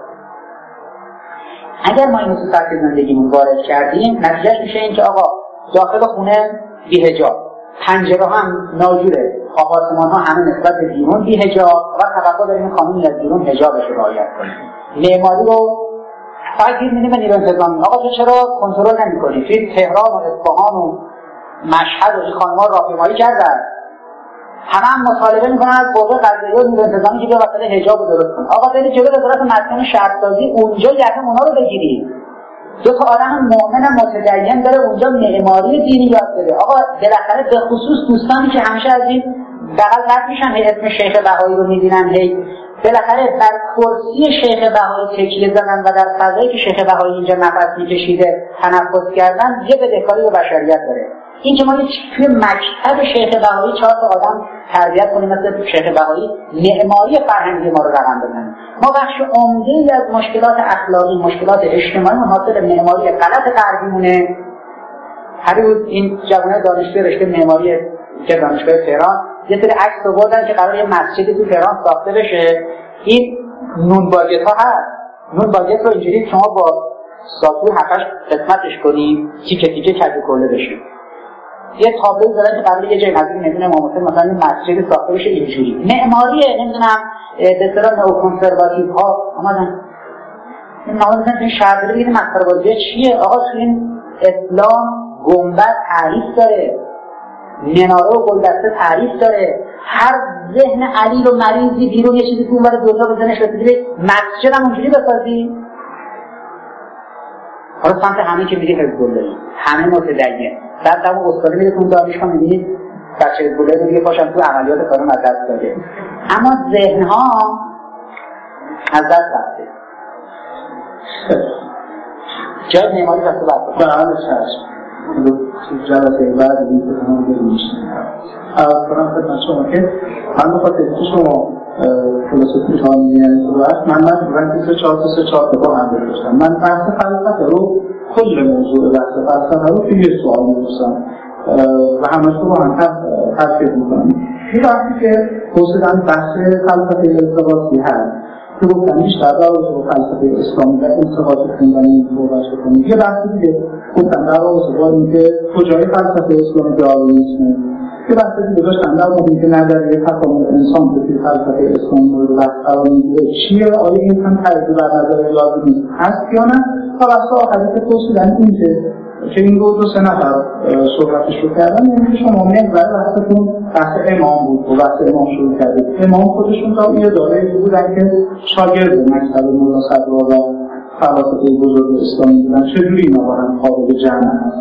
اگر ما اینو تو سطح زندگیمون وارد کردیم، نتیجهش میشه این که آقا داخل خونه بی‌حجاب، پنجره هم ناجوره، آپارتمان ها همه نسبت به بیرون بی‌حجاب و توقع داریم خانمی از بیرون حجابش رو رعایت کنه. معماری رو فقط گیر می‌دیم به نیرو انتظامی. آقا تو چرا کنترل نمی‌کنی؟ توی تهران و اصفهان و مشهد و این خانم‌ها راهپیمایی کردن، همه هم مطالبه می‌کنن از قوه قضاییه و نیرو انتظامی که بیا وسط حجاب رو درست کن. آقا برید جلوی وزارت مسکن شهرسازی، اونجا یقه اونا رو بگیرید. دو تا آدم مؤمن متدین داره اونجا معماری دینی یاد بده. آقا بالاخره به خصوص دوستانی که همیشه از این بغل رد میشن، هی اسم شیخ بهایی رو میبینن، هی بالاخره بر کرسی شیخ بهایی تکیه زدن و در فضایی که شیخ بهایی اینجا نفس میکشیده تنفس کردن، یه بدهکاری به بشریت داره. این که ما توی مکتب شیخ بهایی چهار تا آدم تربیت کنیم مثل شیخ بهایی، معماری فرهنگی ما رو رقم بزنیم. ما بخش عمده‌ای از مشکلات اخلاقی، مشکلات اجتماعی حاصل معماری غلط غربیمونه. هر روز این جوانای دانشجو رشته معماری که دانشگاه تهران یه سری عکس آوردن که قراره یه مسجدی تو تهران ساخته بشه. این نون باگت ها هست، نون باگت رو اینجوری شما با ساتور هفتش قسمتش کنی، تیکه تیکه کج کله بشه. یه تابلو دارن که قبل یه جای نزدیک نمیدونه امام حسین مثلا این مسجد ساخته بشه اینجوری. معماریه، نمیدونم به اصطلاح نئوکنسرواتیو ها اومدن این نامه بزنن تو این شهر بده بگید مسخره بازی چیه. آقا تو این اسلام گنبد تعریف داره، مناره و گلدسته تعریف داره. هر ذهن علیل و مریضی بیرون یه چیزی تو اون برای دنیا بزنش رسیدی مسجد هم اونجوری بسازی. حالا سمت همه که میری حزب اللهی، همه متدین، بعد هم استادی میره تو دانشگاه میبینید بچه حزب اللهی دیگه پاشم تو عملیات کارون از دست داده، اما ذهنها از دست رفته. جای معماری دست بر به همه چشم جلسه بعد این که همون بگیشتیم از کنم خدمت شما که من بخاطر که شما فلسفی شما میگنید رو هست، من من رنگی سه چهار سه چهار با هم بگیشتم. من بحث فلسفه رو کل موضوع بحث فلسفه رو توی یه سوال میگوستم و همش رو با هم تفکیق میکنم. این وقتی که پرسیدن بحث فلسفه ارتباطی هست که گفتم بیشتر در رابطه فلسفه اسلامی و ارتباطی خوندن این صحبت بکنیم. یه بحثی دیگه گفتم در رابطه با اینکه کجای فلسفه اسلامی داروینیسمه که بحثی که گذاشتم در مورد که نظریه تکامل انسان به توی فلسفه اسلام مورد بحث قرار میگیره چیه؟ آیا این هم تجزیه بر نظریه لازمی هست یا نه؟ تا بحث آخری که پرسیدن این که که این دو دو سه نفر صحبتش رو کردن، یعنی که شما محور بحثتون بحث امام بود و بحث امام شروع کردید. امام خودشون تا یه داره بودن که شاگرد مکتب مولا صدرا و فلاسفه بزرگ اسلامی بودن. چجوری اینا با هم قابل جمع هست؟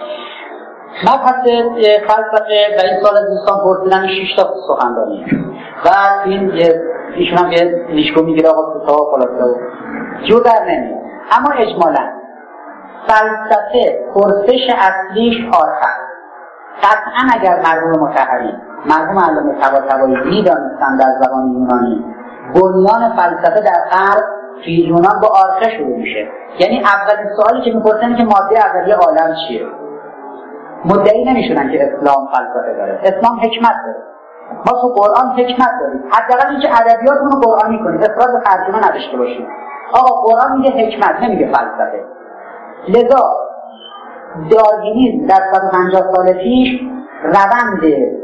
مبحث فلسفه در این سال از دوستان پرسیدن شش تا سخنرانی و این ایشون هم یه لیشکو میگیره آقا تا خلاصه جو در نمیاد. اما اجمالا فلسفه پرسش اصلیش آرخ. قطعا اگر مرحوم مطهری مرحوم علامه طباطبایی میدانستن در زبان یونانی بنیان فلسفه در غرب توی یونان با آرخه شروع میشه، یعنی اولین سوالی که میپرسن که ماده اولیه عالم چیه. مدعی نمیشونن که اسلام فلسفه داره، اسلام حکمت داره. ما تو قرآن حکمت داریم، حداقل اینکه ادبیاتمون رو قرآنی کنیم، افراد به ترجمه نداشته باشیم. آقا قرآن میگه حکمت، نمیگه فلسفه. لذا داروینیسم در صد و پنجاه سال پیش روند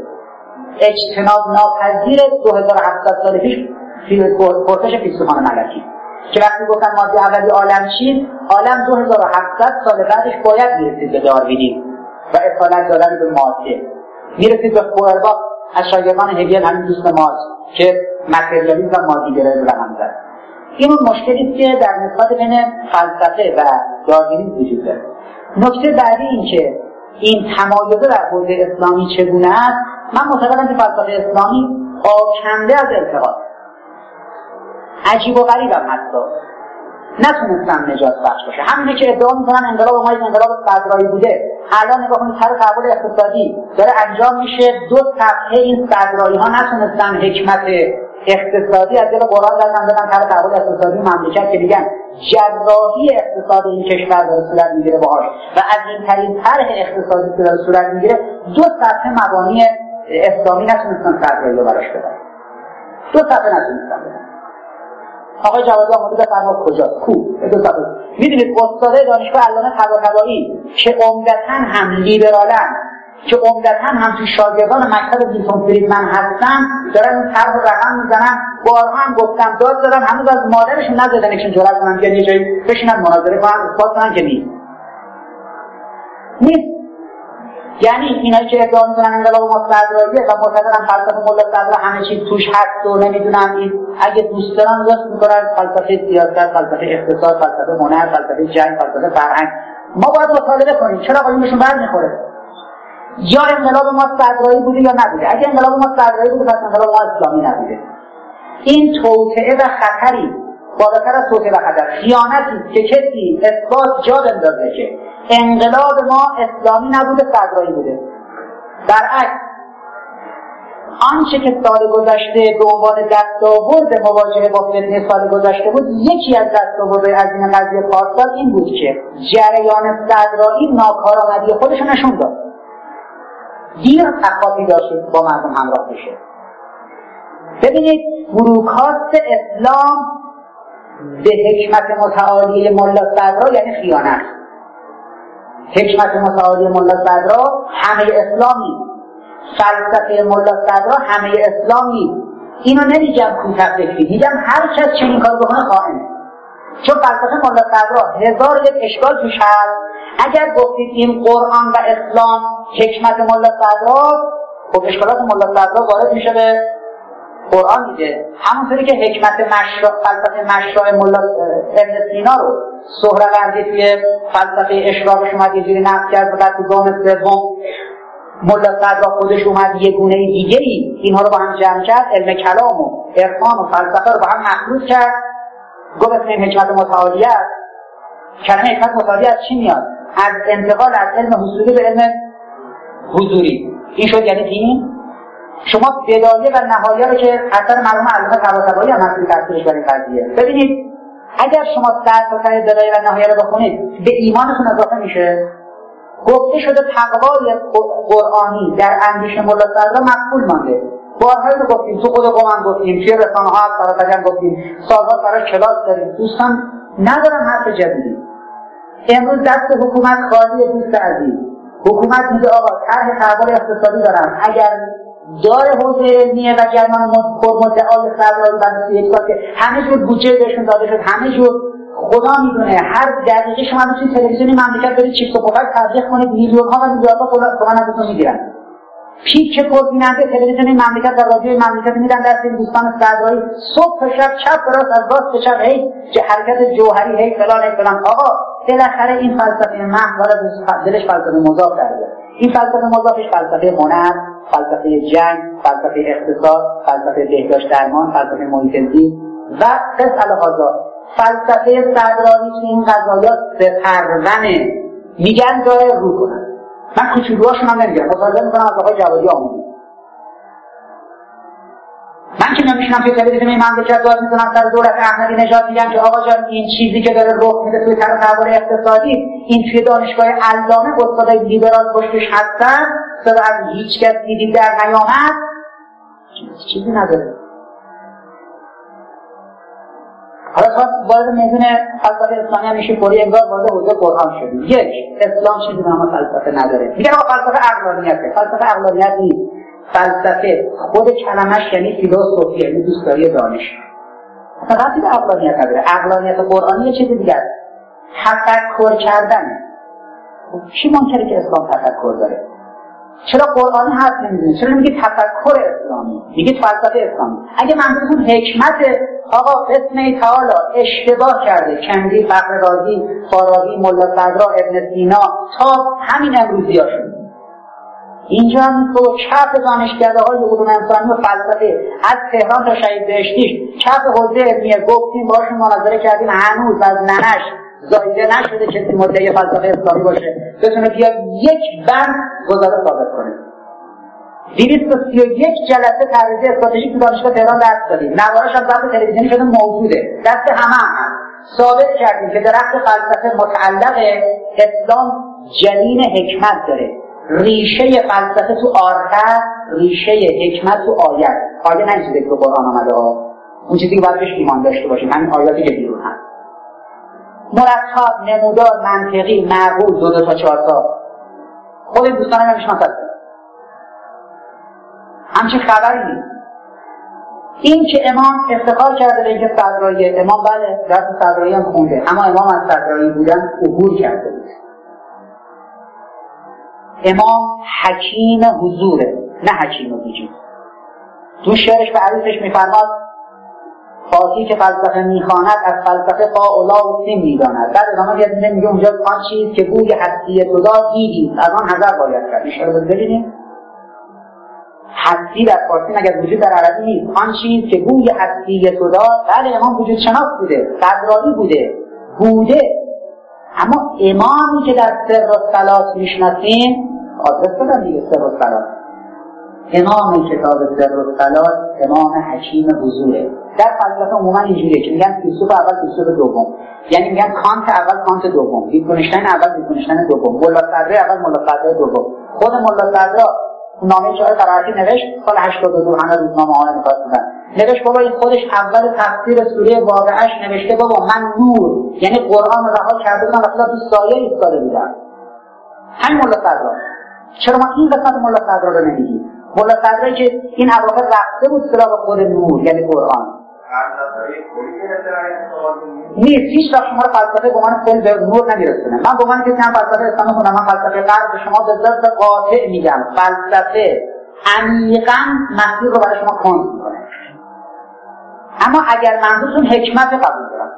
اجتناب ناپذیر دو هزار و هفتصد سال پیش پرسش فیلسوفان ملکی که وقتی گفتن ماده اولیه عالم چیست، عالم دو هزار و هفتصد سال بعدش باید میرسید به داروینیسم و اصالت دادن به ماده، میرسید به فوئرباخ از شاگردان هگل، همین دوست ماست که متریالیسم و مادیگرایی رو رقم زد. این اون مشکلی که در نسبت بین فلسفه و داروینیسم وجود داره. نکته بعدی این که این تمایزه در حوزه اسلامی چگونه است، من معتقدم که فلسفه اسلامی آکنده از التقاط، عجیب و غریبم حتی نتونستن نجات بخش باشه. همینه که ادعا میکنن انقلاب ما یک انقلاب صدرایی بوده. الان نگاه کنید طرح تحول اقتصادی داره انجام میشه، دو صفحه این صدرایی ها نتونستن حکمت اقتصادی از دل قرآن دادن دادن طرح تحول اقتصادی مملکت که میگن جراحی اقتصاد این کشور داره صورت میگیره باهاش و از این ترین طرح اقتصادی که داره صورت میگیره دو صفحه مبانی اسلامی نتونستن صدرایی رو براش بدن. دو صفحه نتونستن بدن. آقای جوادی آمده بفرما کجاست؟ کو؟ دو صفحه. میدونید استاد دانشگاه علامه طباطبایی که عمدتاً هم لیبرالن، که عمدتاً هم تو شاگردان مکتب میلتون فریدمن هستن، دارن این طرح رقم میزنن. بارها هم گفتم داد دادن، هنوز از مادرشون نزدن که جرأت کنن که یه جایی بشینن مناظره کنن اثبات کنن که نیست. نیست. یعنی اینایی که ادعا میکنن انقلاب ما صدراییه و معتقدن فلسفه ملا صدرا همه چیز توش هست و نمیدونم این، اگه دوست دارن راست میکنن فلسفه سیاست، فلسفه اقتصاد، فلسفه هنر، فلسفه جنگ، فلسفه فرهنگ. ما باید مطالعه کنیم چرا قایمشون برمیخوره. یا انقلاب ما صدرایی بوده یا نبوده. اگه انقلاب ما صدرایی بوده پس انقلاب ما اسلامی نبوده. این توطئه و خطری بالاتر از توطئه و خطر، خیانتی که کسی اثبات جا بندازه که انقلاب ما اسلامی نبوده صدرایی بوده. برعکس آنچه که سال گذشته به عنوان دستاورد مواجهه با فتنه سال گذشته بود، یکی از دستاوردهای از این قضیه پارسال این بود که جریان صدرایی ناکارآمدی خودش نشون داد. دیر تخاطی داشت با مردم همراه بشه. ببینید بروکاست اسلام به حکمت متعالی ملا صدرا یعنی خیانت. حکمت متعالی ملا صدرا همه اسلامی، فلسفه ملا صدرا همه اسلامی. اینو نمیگم کوتاه فکری، میگم هر کس چنین کار بکنه خائنه. چون فلسفه ملا صدرا هزار یک اشکال توش هست. اگر گفتید این قرآن و اسلام حکمت ملا صدرا، خب اشکالات ملا صدرا وارد میشه به قرآن دیگه. همونطوری که حکمت مشروع، فلسفه مشروع ملا ابن سینا رو سهروردی توی فلسفه اشراقش اومد یه جوری نقد کرد و بعد تو گام سوم ملا صدرا خودش اومد یه گونه دیگه ای اینها رو با هم جمع کرد، علم کلام و عرفان و فلسفه رو با هم مخلوط کرد، گفت اسم این حکمت متعالی است. کلمه حکمت متعالی از چی میاد؟ از انتقال از علم حصولی به علم حضوری. این شد یعنی دین. شما بدایه و نهایه رو که اثر مرحوم علامه طباطبایی هم هستی تفسیرش بر این قضیه. ببینید اگر شما صد تا ته بدایه و نهایه رو بخونید به ایمانتون اضافه میشه. گفته شده تقوای قرآنی در اندیشه ملا صدرا مقبول مانده. بارهایی رو گفتیم، تو خود قوم هم گفتیم، توی رسانه ها هم فراتجم گفتیم، سالها برای کلاس داریم. دوستان ندارم حرف جدیدی. امروز دست حکومت خالی دوست عزیز. حکومت میگه آقا طرح تحول اقتصادی دارم، اگر داره حوزه علمیه و جریان پرمدعای سرمایه‌داری برای یک سال که همه جور بودجه بهشون داده شد، همه جور خدا میدونه هر دقیقه شما تو تلویزیون مملکت برید چیپس و کوکا تبلیغ کنید، میلیون ها و میلیاردها تومان ازتون میگیرن. پیک پربیننده تلویزیون مملکت و رادیوی مملکت میدن دست این دوستان صدرایی، صبح تا شب، چپ به راست، از راست به چپ، هی حرکت جوهری، هی فلان هی فلان. آقا بالاخره این فلسفه محض وارد دلش فلسفه مضاف کرده. این فلسفه مضافش فلسفه هنر، فلسفه جنگ، فلسفه اقتصاد، فلسفه بهداشت درمان، فلسفه محیط زیست و قص الهذا. فلسفه صدرایی تو این قضایا سپرونه، میگن داره رو کنن. من کوچولوهاشون هم نمیگم، مصاحبه میکنم از آقای جوادی آموزی. من که نمیشونم توی تلویزیون مملکت داد میکنم سر دولت احمدی نژاد، میگم که آقا جان این چیزی که داره رخ میده توی طرح تحول اقتصادی، این توی دانشگاه علامه استادای لیبرال پشتش هستن، صدا از هیچ کس دیدی در نیامد، چیزی نداره. حالا تا وارد میدون فلسفه اسلامی هم میشه فوری انگار وارد حوزه قرآن شدیم. یک، اسلام چیزی به نام فلسفه نداره. میگن آقا فلسفه عقلانیته. فلسفه عقلانیت نیست. فلسفه خود کلمش یعنی فیلسوفی، یعنی دوستداری دانش. فقط به عقلانیت نداره. عقلانیت قرآنی یه چیز دیگه است. تفکر کردن. چی منکره که اسلام تفکر داره؟ چرا قرآنی حرف نمیزنید؟ چرا نمیگید تفکر اسلامی؟ میگید فلسفه اسلامی. اگه منظورتون حکمت، آقا قسمه تعالی اشتباه کرده. کندی، فخر رازی، فارابی، ملا صدرا، ابن سینا تا همین امروزیاشون. اینجا هم تو چپ دانشکده‌های علوم انسانی و فلسفه از تهران تا شهید بهشتی، چپ حوزه علمیه، گفتیم باشون مناظره کردیم، هنوز از ننش زایده نشده کسی مدعی فلسفه اسلامی باشه بتونه بیاد یک بند گزاره ثابت کنه. دویست و سی و یک جلسه تعریض استراتژیک تو دانشگاه تهران درس دادیم، نوارش هم ضبط تلویزیونی شده موجوده، دست همه هم هست. ثابت کردیم که درخت فلسفه متعلق اسلام جنین حکمت داره. ریشه فلسفه تو آرخ، ریشه حکمت تو آیت. آیه نه چیزی که تو قرآن آمده ها، اون چیزی که باید بهش ایمان داشته باشیم، همین آیاتی که بیرون هست. مرتب، نمودار، منطقی، معقول، دو دو تا چهار تا. خود این دوستان هم میشناسد. همچین خبری نیست. این که امام افتخار کرده به اینکه صدرایی، امام بله درس صدرایی هم خونده، اما امام از صدرایی بودن عبور کرده بود. امام حکیم حضوره، نه حکیم وجود. تو شعرش به عروسش میفرماد فاتی که فلسفه میخواند از فلسفه قاولا و سیم میداند. بعد ادامه میاد میگه اونجا آن چیز که بوی هستی تو داد دیدید، از آن حذر باید کرد. اشاره بود ببینید هستی در فارسی مگر وجود در عربی نیست. آن چیز که بوی هستی تو داد، بله امام وجود شناس بوده، صدرایی بوده بوده اما امامی که در سر و صلات میشناسیم، آدرس بدم دیگه، سر و صلات، امام کتاب سر و صلات امام حکیم حضوره. در فلسفه عموما اینجوریه که میگن فیلسوف اول فیلسوف دوم، یعنی میگن کانت اول کانت دوم، ویتگنشتاین اول ویتگنشتاین دوم، ملا صدرا اول ملا صدرا دوم. خود ملا صدرا نامه چهار قرائتی نوشت سال هشتاد و دو، همه روزنامه ها انعکاس می‌کنن. نوشت بابا این خودش اول تفسیر سوره واقعه‌اش نوشته بابا من نور، یعنی قرآن رو رها کرده بودم اصلا تو سایه ایستاده بودم. همین ملا صدرا. چرا ما این قسمت ملا صدرا رو نمیگیم؟ ملا صدرایی که این اواخر رفته بود سراغ خود نور یعنی قرآن. نیست، هیچ وقت شما رو فلسفه به عنوان کل به نور نمیرسونه. من به عنوان کسی هم فلسفه اسلامی خوندم، من فلسفه غرب به شما به ضد قاطع میگم فلسفه عمیقاً مسیر رو برای شما کند میکنه. اما اگر منظورتون حکمت قبول دارم،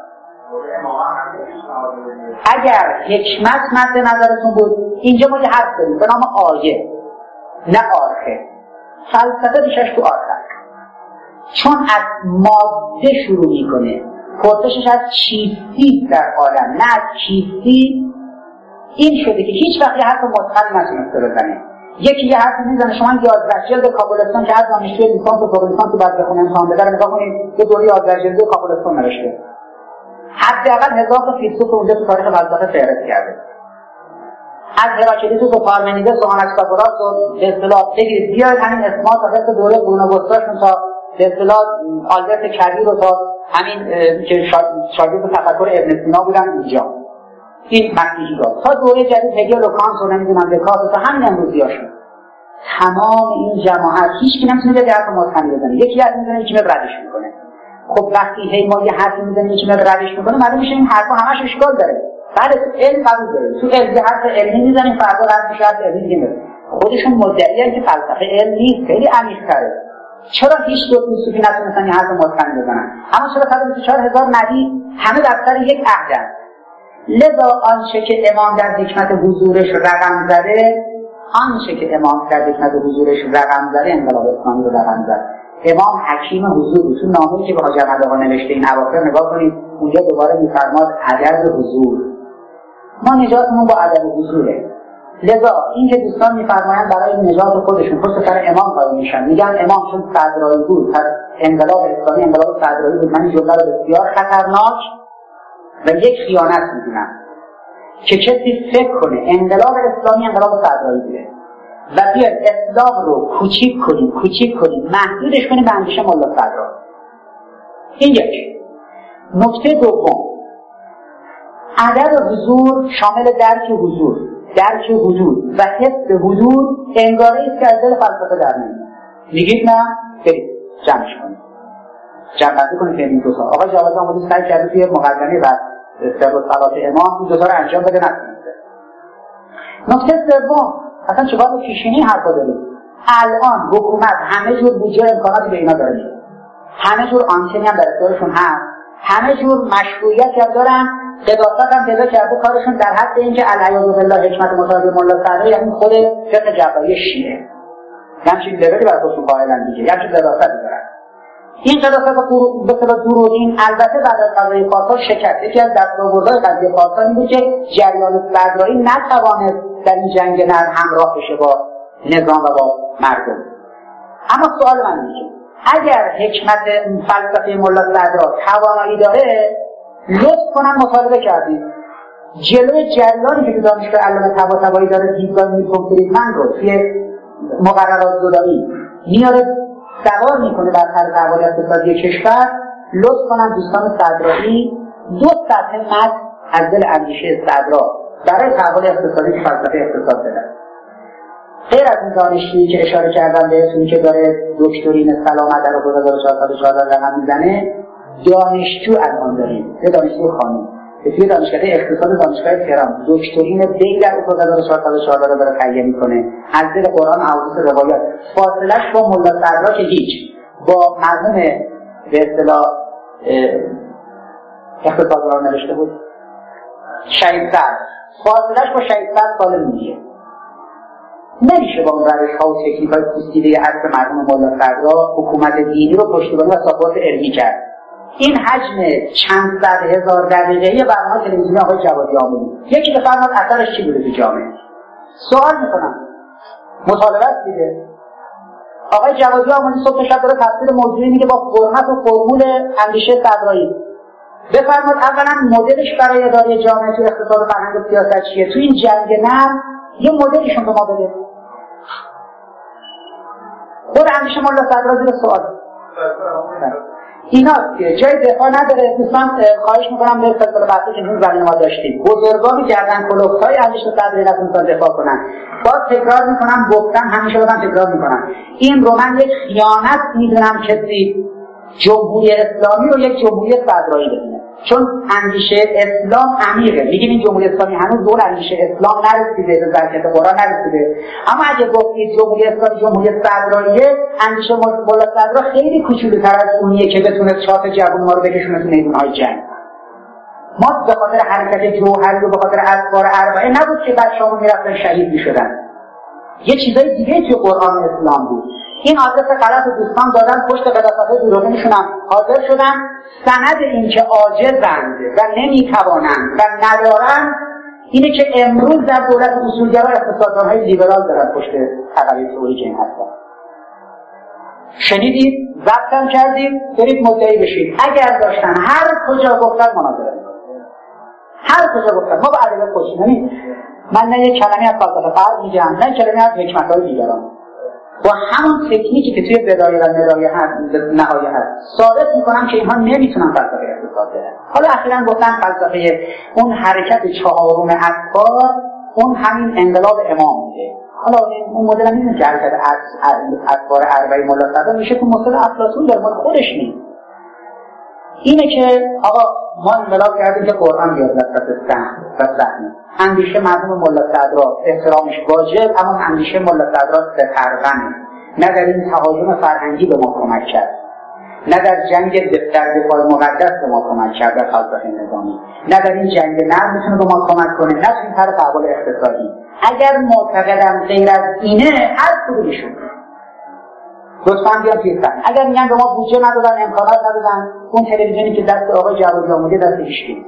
اگر حکمت مد نظرتون بود، اینجا ما یه حرف داریم به نام آیه نه آرخه. فلسفه بیشش تو آرخه، چون از ماده شروع میکنه، پرسشش از چیستی در عالم نه از چیستی. این شده که هیچ وقت یه حرف متقن نتونسته بزنه. یکی یه حرف میزنه، شما یازده جلد کابلستان که از دانشجوی لیسانس و فوق لیسانس بعد بخونه امتحان بده رو نگاه کنید، یه دوره یازده جلد کابلستان نوشته. حداقل هزار تا فیلسوف اونجا تو تاریخ فلسفه فهرست کرده. از هراکلیتوس و پارمنیدس و آناکساگوراس و به اصطلاح بگیرید بیاید همین اسما تا قصه دوره قرون وسطاشون تا به اصطلاح آلبرت کبیر و تا همین که شاگرد تفکر ابن سینا بودن اینجا. این مکتیجیگاه تا دوره جدید هگل و کانت و نمیدونم دکارت و همین امروزیاشون، تمام این جماعت هیچ کی نمیتونه به حرف ما تنی بزنه. یکی حرف میزنه یکی میاد ردش میکنه. خب وقتی هی ما یه حرفی میزنیم یکی میاد ردش میکنه، معلوم میشه این حرفا همش اشکال داره. بعد تو علم قبول داره، تو علم حرف علمی میزنیم فردا رد میشه حرف علمی دیگه. خودشون مدعیان که فلسفه علم نیست، خیلی عمیق‌تره. چرا هیچ دو فیلسوفی نتونستن یه حرف متقن بزنن؟ اما چرا صد و بیست و چهار هزار نبی همه در سر یک عهدن؟ لذا آنچه که امام در حکمت حضورش رقم زده، آنچه که امام در حکمت حضورش رقم زده انقلاب اسلامی رو رقم زد. امام حکیم حضور تو نامه‌ای که به حاجی احمد آقا نوشته این اواخر نگاه کنید، اونجا دوباره می‌فرماد ادب حضور. ما نجاتمون با ادب حضوره. لذا این که دوستان می‌فرمایند برای نجات خودشون پشت سر امام قایم میشن، میگن امام چون صدرایی بود، پس انقلاب اسلامی انقلاب صدرایی بود. من این جمله رو بسیار خطرناک و یک خیانت می‌دونم که کسی فکر کنه انقلاب اسلامی انقلاب صدرایی بوده و بیاد اسلام رو کوچیک کنیم کوچیک کنیم محدودش کنیم به اندیشه ملا صدرا. این یک. نکته دوم، ادب حضور شامل درک حضور، درک حدود و حس حدود انگاره است که از دل فلسفه در نمیاد. میگید نه؟ برید جمعش کنید، جمع‌بندی کنید که این دو تا آقای جواد آمدی سعی کرده توی مقدمه و سر و صلات امام این دو تا رو انجام بده نکنید. نکته سوم، اصلا چه باید پیشینی حرفا دارید؟ الان حکومت همه جور بودجه امکاناتی به اینا داره، همه جور آنتنی هم در اختیارشون هست، همه جور مشروعیتی هم دارن، قداست هم پیدا کرده کارشون در حد اینکه العیاذ بالله حکمت مصادره ملا صدرا یعنی خود فقه جعفری شیعه همچین لولی برای خودشون قائلن دیگه، همچین قداستی دارن. این قداست به اصطلاح دورودین البته بعد از قضیه پارسال شکست. یکی از دستاوردهای قضیه پارسال این بود که جریان صدرایی نتوانست در این جنگ نرم همراه بشه با نظام و با مردم. اما سوال من اینه اگر حکمت فلسفه ملا صدرا توانایی داره، لطف کنم مطالبه کردید جلوی جریانی که دانشگاه علامه طباطبایی داره دیدگاه نیوتن فریدمن رو توی مقررات زدایی میاره سوار میکنه بر طرز احوال اقتصادی کشور، لطف کنم دوستان صدرایی دو صفحه متن از دل اندیشه صدرا برای تحول اقتصادی که فلسفه اقتصاد بدن. غیر از این دانشجویی که اشاره کردم بهتون که داره دکترین سلامت در هزار و چهارصد و چهارده رقم میزنه، دانشجو الان داریم، یه دانشجو خانم به توی دانشگاه اقتصاد دانشگاه تهران دکترین دی در هزار و چهارصد و چهارده رو داره تهیه میکنه از دل قرآن احادیث روایات. فاصلش با ملا صدرا که هیچ، با مرحوم به اصطلاح اقتصاد رو نوشته بود شهید صدر، فاصلش با شهید صدر سال میشه. نمیشه با اون روش‌ها و تکنیک‌های پوسیده اصل مرحوم ملا صدرا حکومت دینی رو پشتیبانی و ساپورت علمی کرد. این حجم چند صد هزار دقیقه‌ای برنامه تلویزیونی آقای جوادی آموزی، یکی بفرماد اثرش چی بوده تو جامعه؟ سوال میکنم، مطالبه دیده آقای جوادی آموزی صبح شب داره تفسیر موضوعی میگه با فرمت و فرمول اندیشه صدرایی. بفرماد اولا مدلش برای اداره جامعه تو اقتصاد و فرهنگ و سیاست چیه؟ تو این جنگ نرم یه مدلشون به ما بده. خود اندیشه ملا صدرا زیر سوال اینا که جای دفاع نداره. دوستان خواهش میکنم به سلسله بحثی که این زمین ما داشتیم بزرگانی کردن کلوفتای اندیشه صدرایی نتونستن دفاع کنن. باز تکرار میکنم، گفتم همیشه بودم تکرار میکنم، این رو من یک خیانت میدونم کسی جمهوری اسلامی رو یک جمهوری صدرایی بدونه، چون اندیشه اسلام عمیقه. میگیم این جمهوری اسلامی هنوز دور اندیشه اسلام نرسیده، به ظرفیت قرآن نرسیده. اما اگه گفتید جمهوری اسلامی جمهوری صدراییه، اندیشه ملا صدرا خیلی کوچولوتر از اونیه که بتونه چاپ جوون ما رو بکشونه تو میدون‌های جنگ. ما به خاطر حرکت جوهری و به خاطر اذکار اربعه نبود که بچه‌ها میرفتن شهید میشدن، یه چیزای دیگه توی قرآن اسلام بود. این آدرس غلط دوستان دادن پشت قداست‌های دروغینشون هم حاضر شدن. سند این که عاجزند و نمیتوانند و ندارند اینه که امروز در دولت اصولگرا اقتصاددان‌های لیبرال دارن پشت تقوی تئوریک این هستن. شنیدید؟ ضبطم کردید؟ برید مدعی بشید. اگر داشتن هر کجا گفتن مناظره می‌کنن، هر کجا گفتن ما با ادبیات خوشیم. یعنی من نه یک کلمه از فلسفه غرب میگم، نه کلمه از حکمت‌های دیگران، با همون تکنیکی که توی بدایه و ندایه هست، نهایه هست، ثابت میکنم که اینها نمیتونن فلسفه اقتصاد بدن. حالا اخیراً گفتن فلسفه اون حرکت چهارم افکار اون همین انقلاب امام بوده. حالا اون مدل هم اینه که حرکت افکار اربعی ملا صدر میشه تو مصطلح افلاطون در مورد خودش نیست. اینه که آقا ما انقلاب کردیم که قرآن بیاد وسط صحنه. اندیشه مرحوم ملا صدرا احترامش واجب، اما اندیشه ملا صدرا سترغنه. نه در این تهاجم فرهنگی به ما کمک کرد، نه در جنگ در دفاع مقدس به ما کمک کرد در فلسفه نظامی، نه در این جنگ نرم میتونه به ما کمک کنه، نه این طرف احوال اقتصادی. اگر معتقدم غیر از اینه هر کدومشون لطفاً بیان توی صحنه. اگر میگن به ما بودجه ندادن، امکانات ندادن، اون تلویزیونی که دست آقای جوادی آموده دست هیچکی،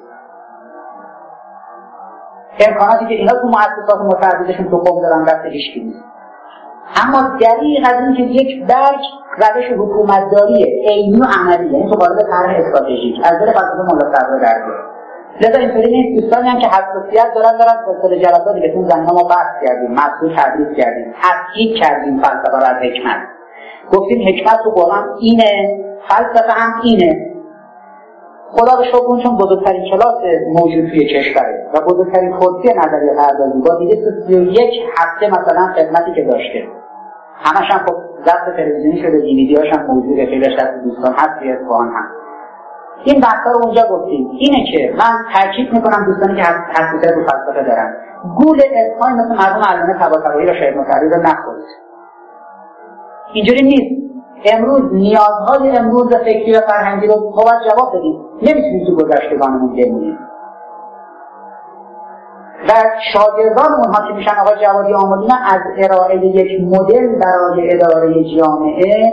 امکاناتی که اینا تو مؤسسات متعددشون تو قم دارن دست هیچکی نیست. اما دلیل از این که یک برگ روش حکومتداری عینی و عملیه، این تو قالب طرح استراتژیک از دل فلسفه ملا صدرا در میاد. لذا اینطوری نیست دوستانی هم که حساسیت دارن دارن سلسله جلساتی که تو زمینه ما بحث کردیم، مسئول تدریس کردیم، تفکیک کردیم فلسفه رو از حکمت. گفتیم حکمت تو قرآن اینه، فلسفه هم اینه. خدا به شکر چون بزرگترین کلاس موجود توی کشوره و بزرگترین کرسی نظریه پردازی با دیگه سی و یک هفته مثلا خدمتی که داشته، همش هم خب ضبط تلویزیونی شده، دیویدیاش هم موجوده، خیلیش دست دوستان هست توی اصفهان هم. این بحثا رو اونجا گفتیم. اینه که من تاکید میکنم دوستانی که حساسیت رو فلسفه دارن، گول اسمای مثل مرحوم علامه طباطبایی و شهید مطهری رو نخورید. اینجوری نیست. امروز نیازهای امروز فکری و فرهنگی رو باید جواب بدیم. نمیتونیم تو گذشتگانمون بمونیم. و شاگردان اونها که میشن آقای جوادی آمدین از ارائه یک مدل برای اداره جامعه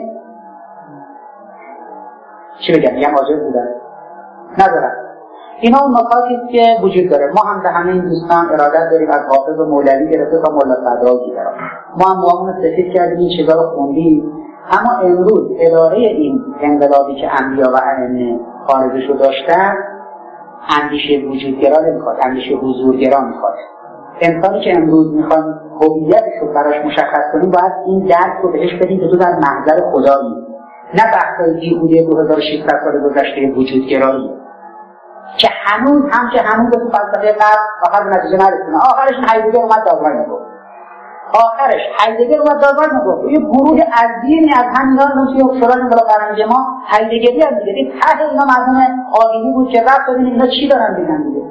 چی بگم؟ میگم واجب بودن ندارن. اینا اون نکاتی است که وجود داره. ما هم به همه این دوستان ارادت داریم، از حافظ و مولوی گرفته تا ملا صدرا گیرا. ما هم موامون سفید کردیم، این چیزا رو خوندیم. اما امروز اداره این انقلابی که انبیا و ائمه خارجش رو داشتن اندیشه وجودگرا نمیخواد، اندیشه حضورگرا میخواد. انسانی که امروز میخوان هویتش رو براش مشخص کنیم باید این درک رو بهش بدیم که تو در محضر خدایی، نه بحثای بیهوده دو هزار و ششصد سال گذشته وجودگرایی که هنوز هم که هنوز تو فلسفه غرب آخر به نتیجه نرسیدن. آخرش هایدگر اومد داروین میگفت، آخرش هایدگر اومد داروین میگفت یه گروه عظیمی از همینا توی شورای انقلاب فرهنگی ما هایدگری هم دیگه ته اینا مرحوم آدینی بود که رفت ببینیم اینا چی دارن میگن دیگه.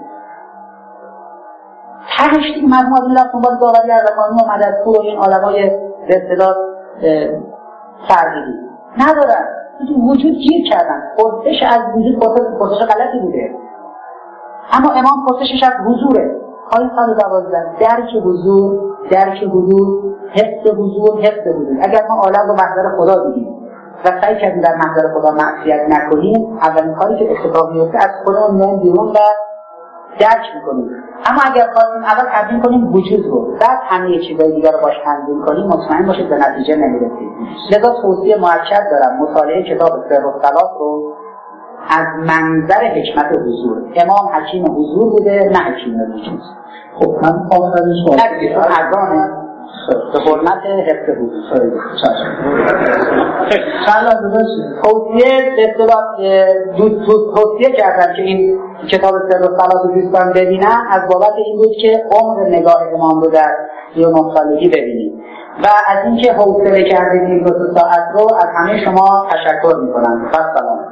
تهش دیگه مرحوم آدینی رفت دنبال داوری اردکانی و مددپور و این آدمای به اصطلاح فرهنگی ندارن، وجود گیر کردن. پرسش از وجود پرسش غلطی بوده، اما امام پرسشش از حضوره. حالا صد و دوازده درک حضور، درک حضور، حفظ حضور، حفظ حضور. اگر ما عالم رو محضر خدا دیدیم و سعی کردیم در محضر خدا معصیت نکنیم، اولین کاری که اتفاق میفته از خودمون میایم بیرون و درک میکنیم. اما اگر خواستیم اول تبیین کنیم وجود رو، بعد همه چیزای دیگر رو باش تنظیم کنیم، مطمئن باشید به نتیجه نمیرسید. لذا توصیه موکد دارم مطالعه کتاب سر و صلاح رو از منظر حکمت حضور. امام حکیم حضور بوده، نه حکیم وجود. خب من آخرین سوال نگید اون ارگانه به حرمت حفظ حضور. چند لحظه باشید. توصیه به اصطلاح توصیه کردن که این کتاب سر و صلاح رو دوستان ببینن از بابت این بود که عمر نگاه امام رو در یوم سالگی ببینید و از اینکه حوصله کردید این دو ساعت رو از همه شما تشکر میکنم. سلام.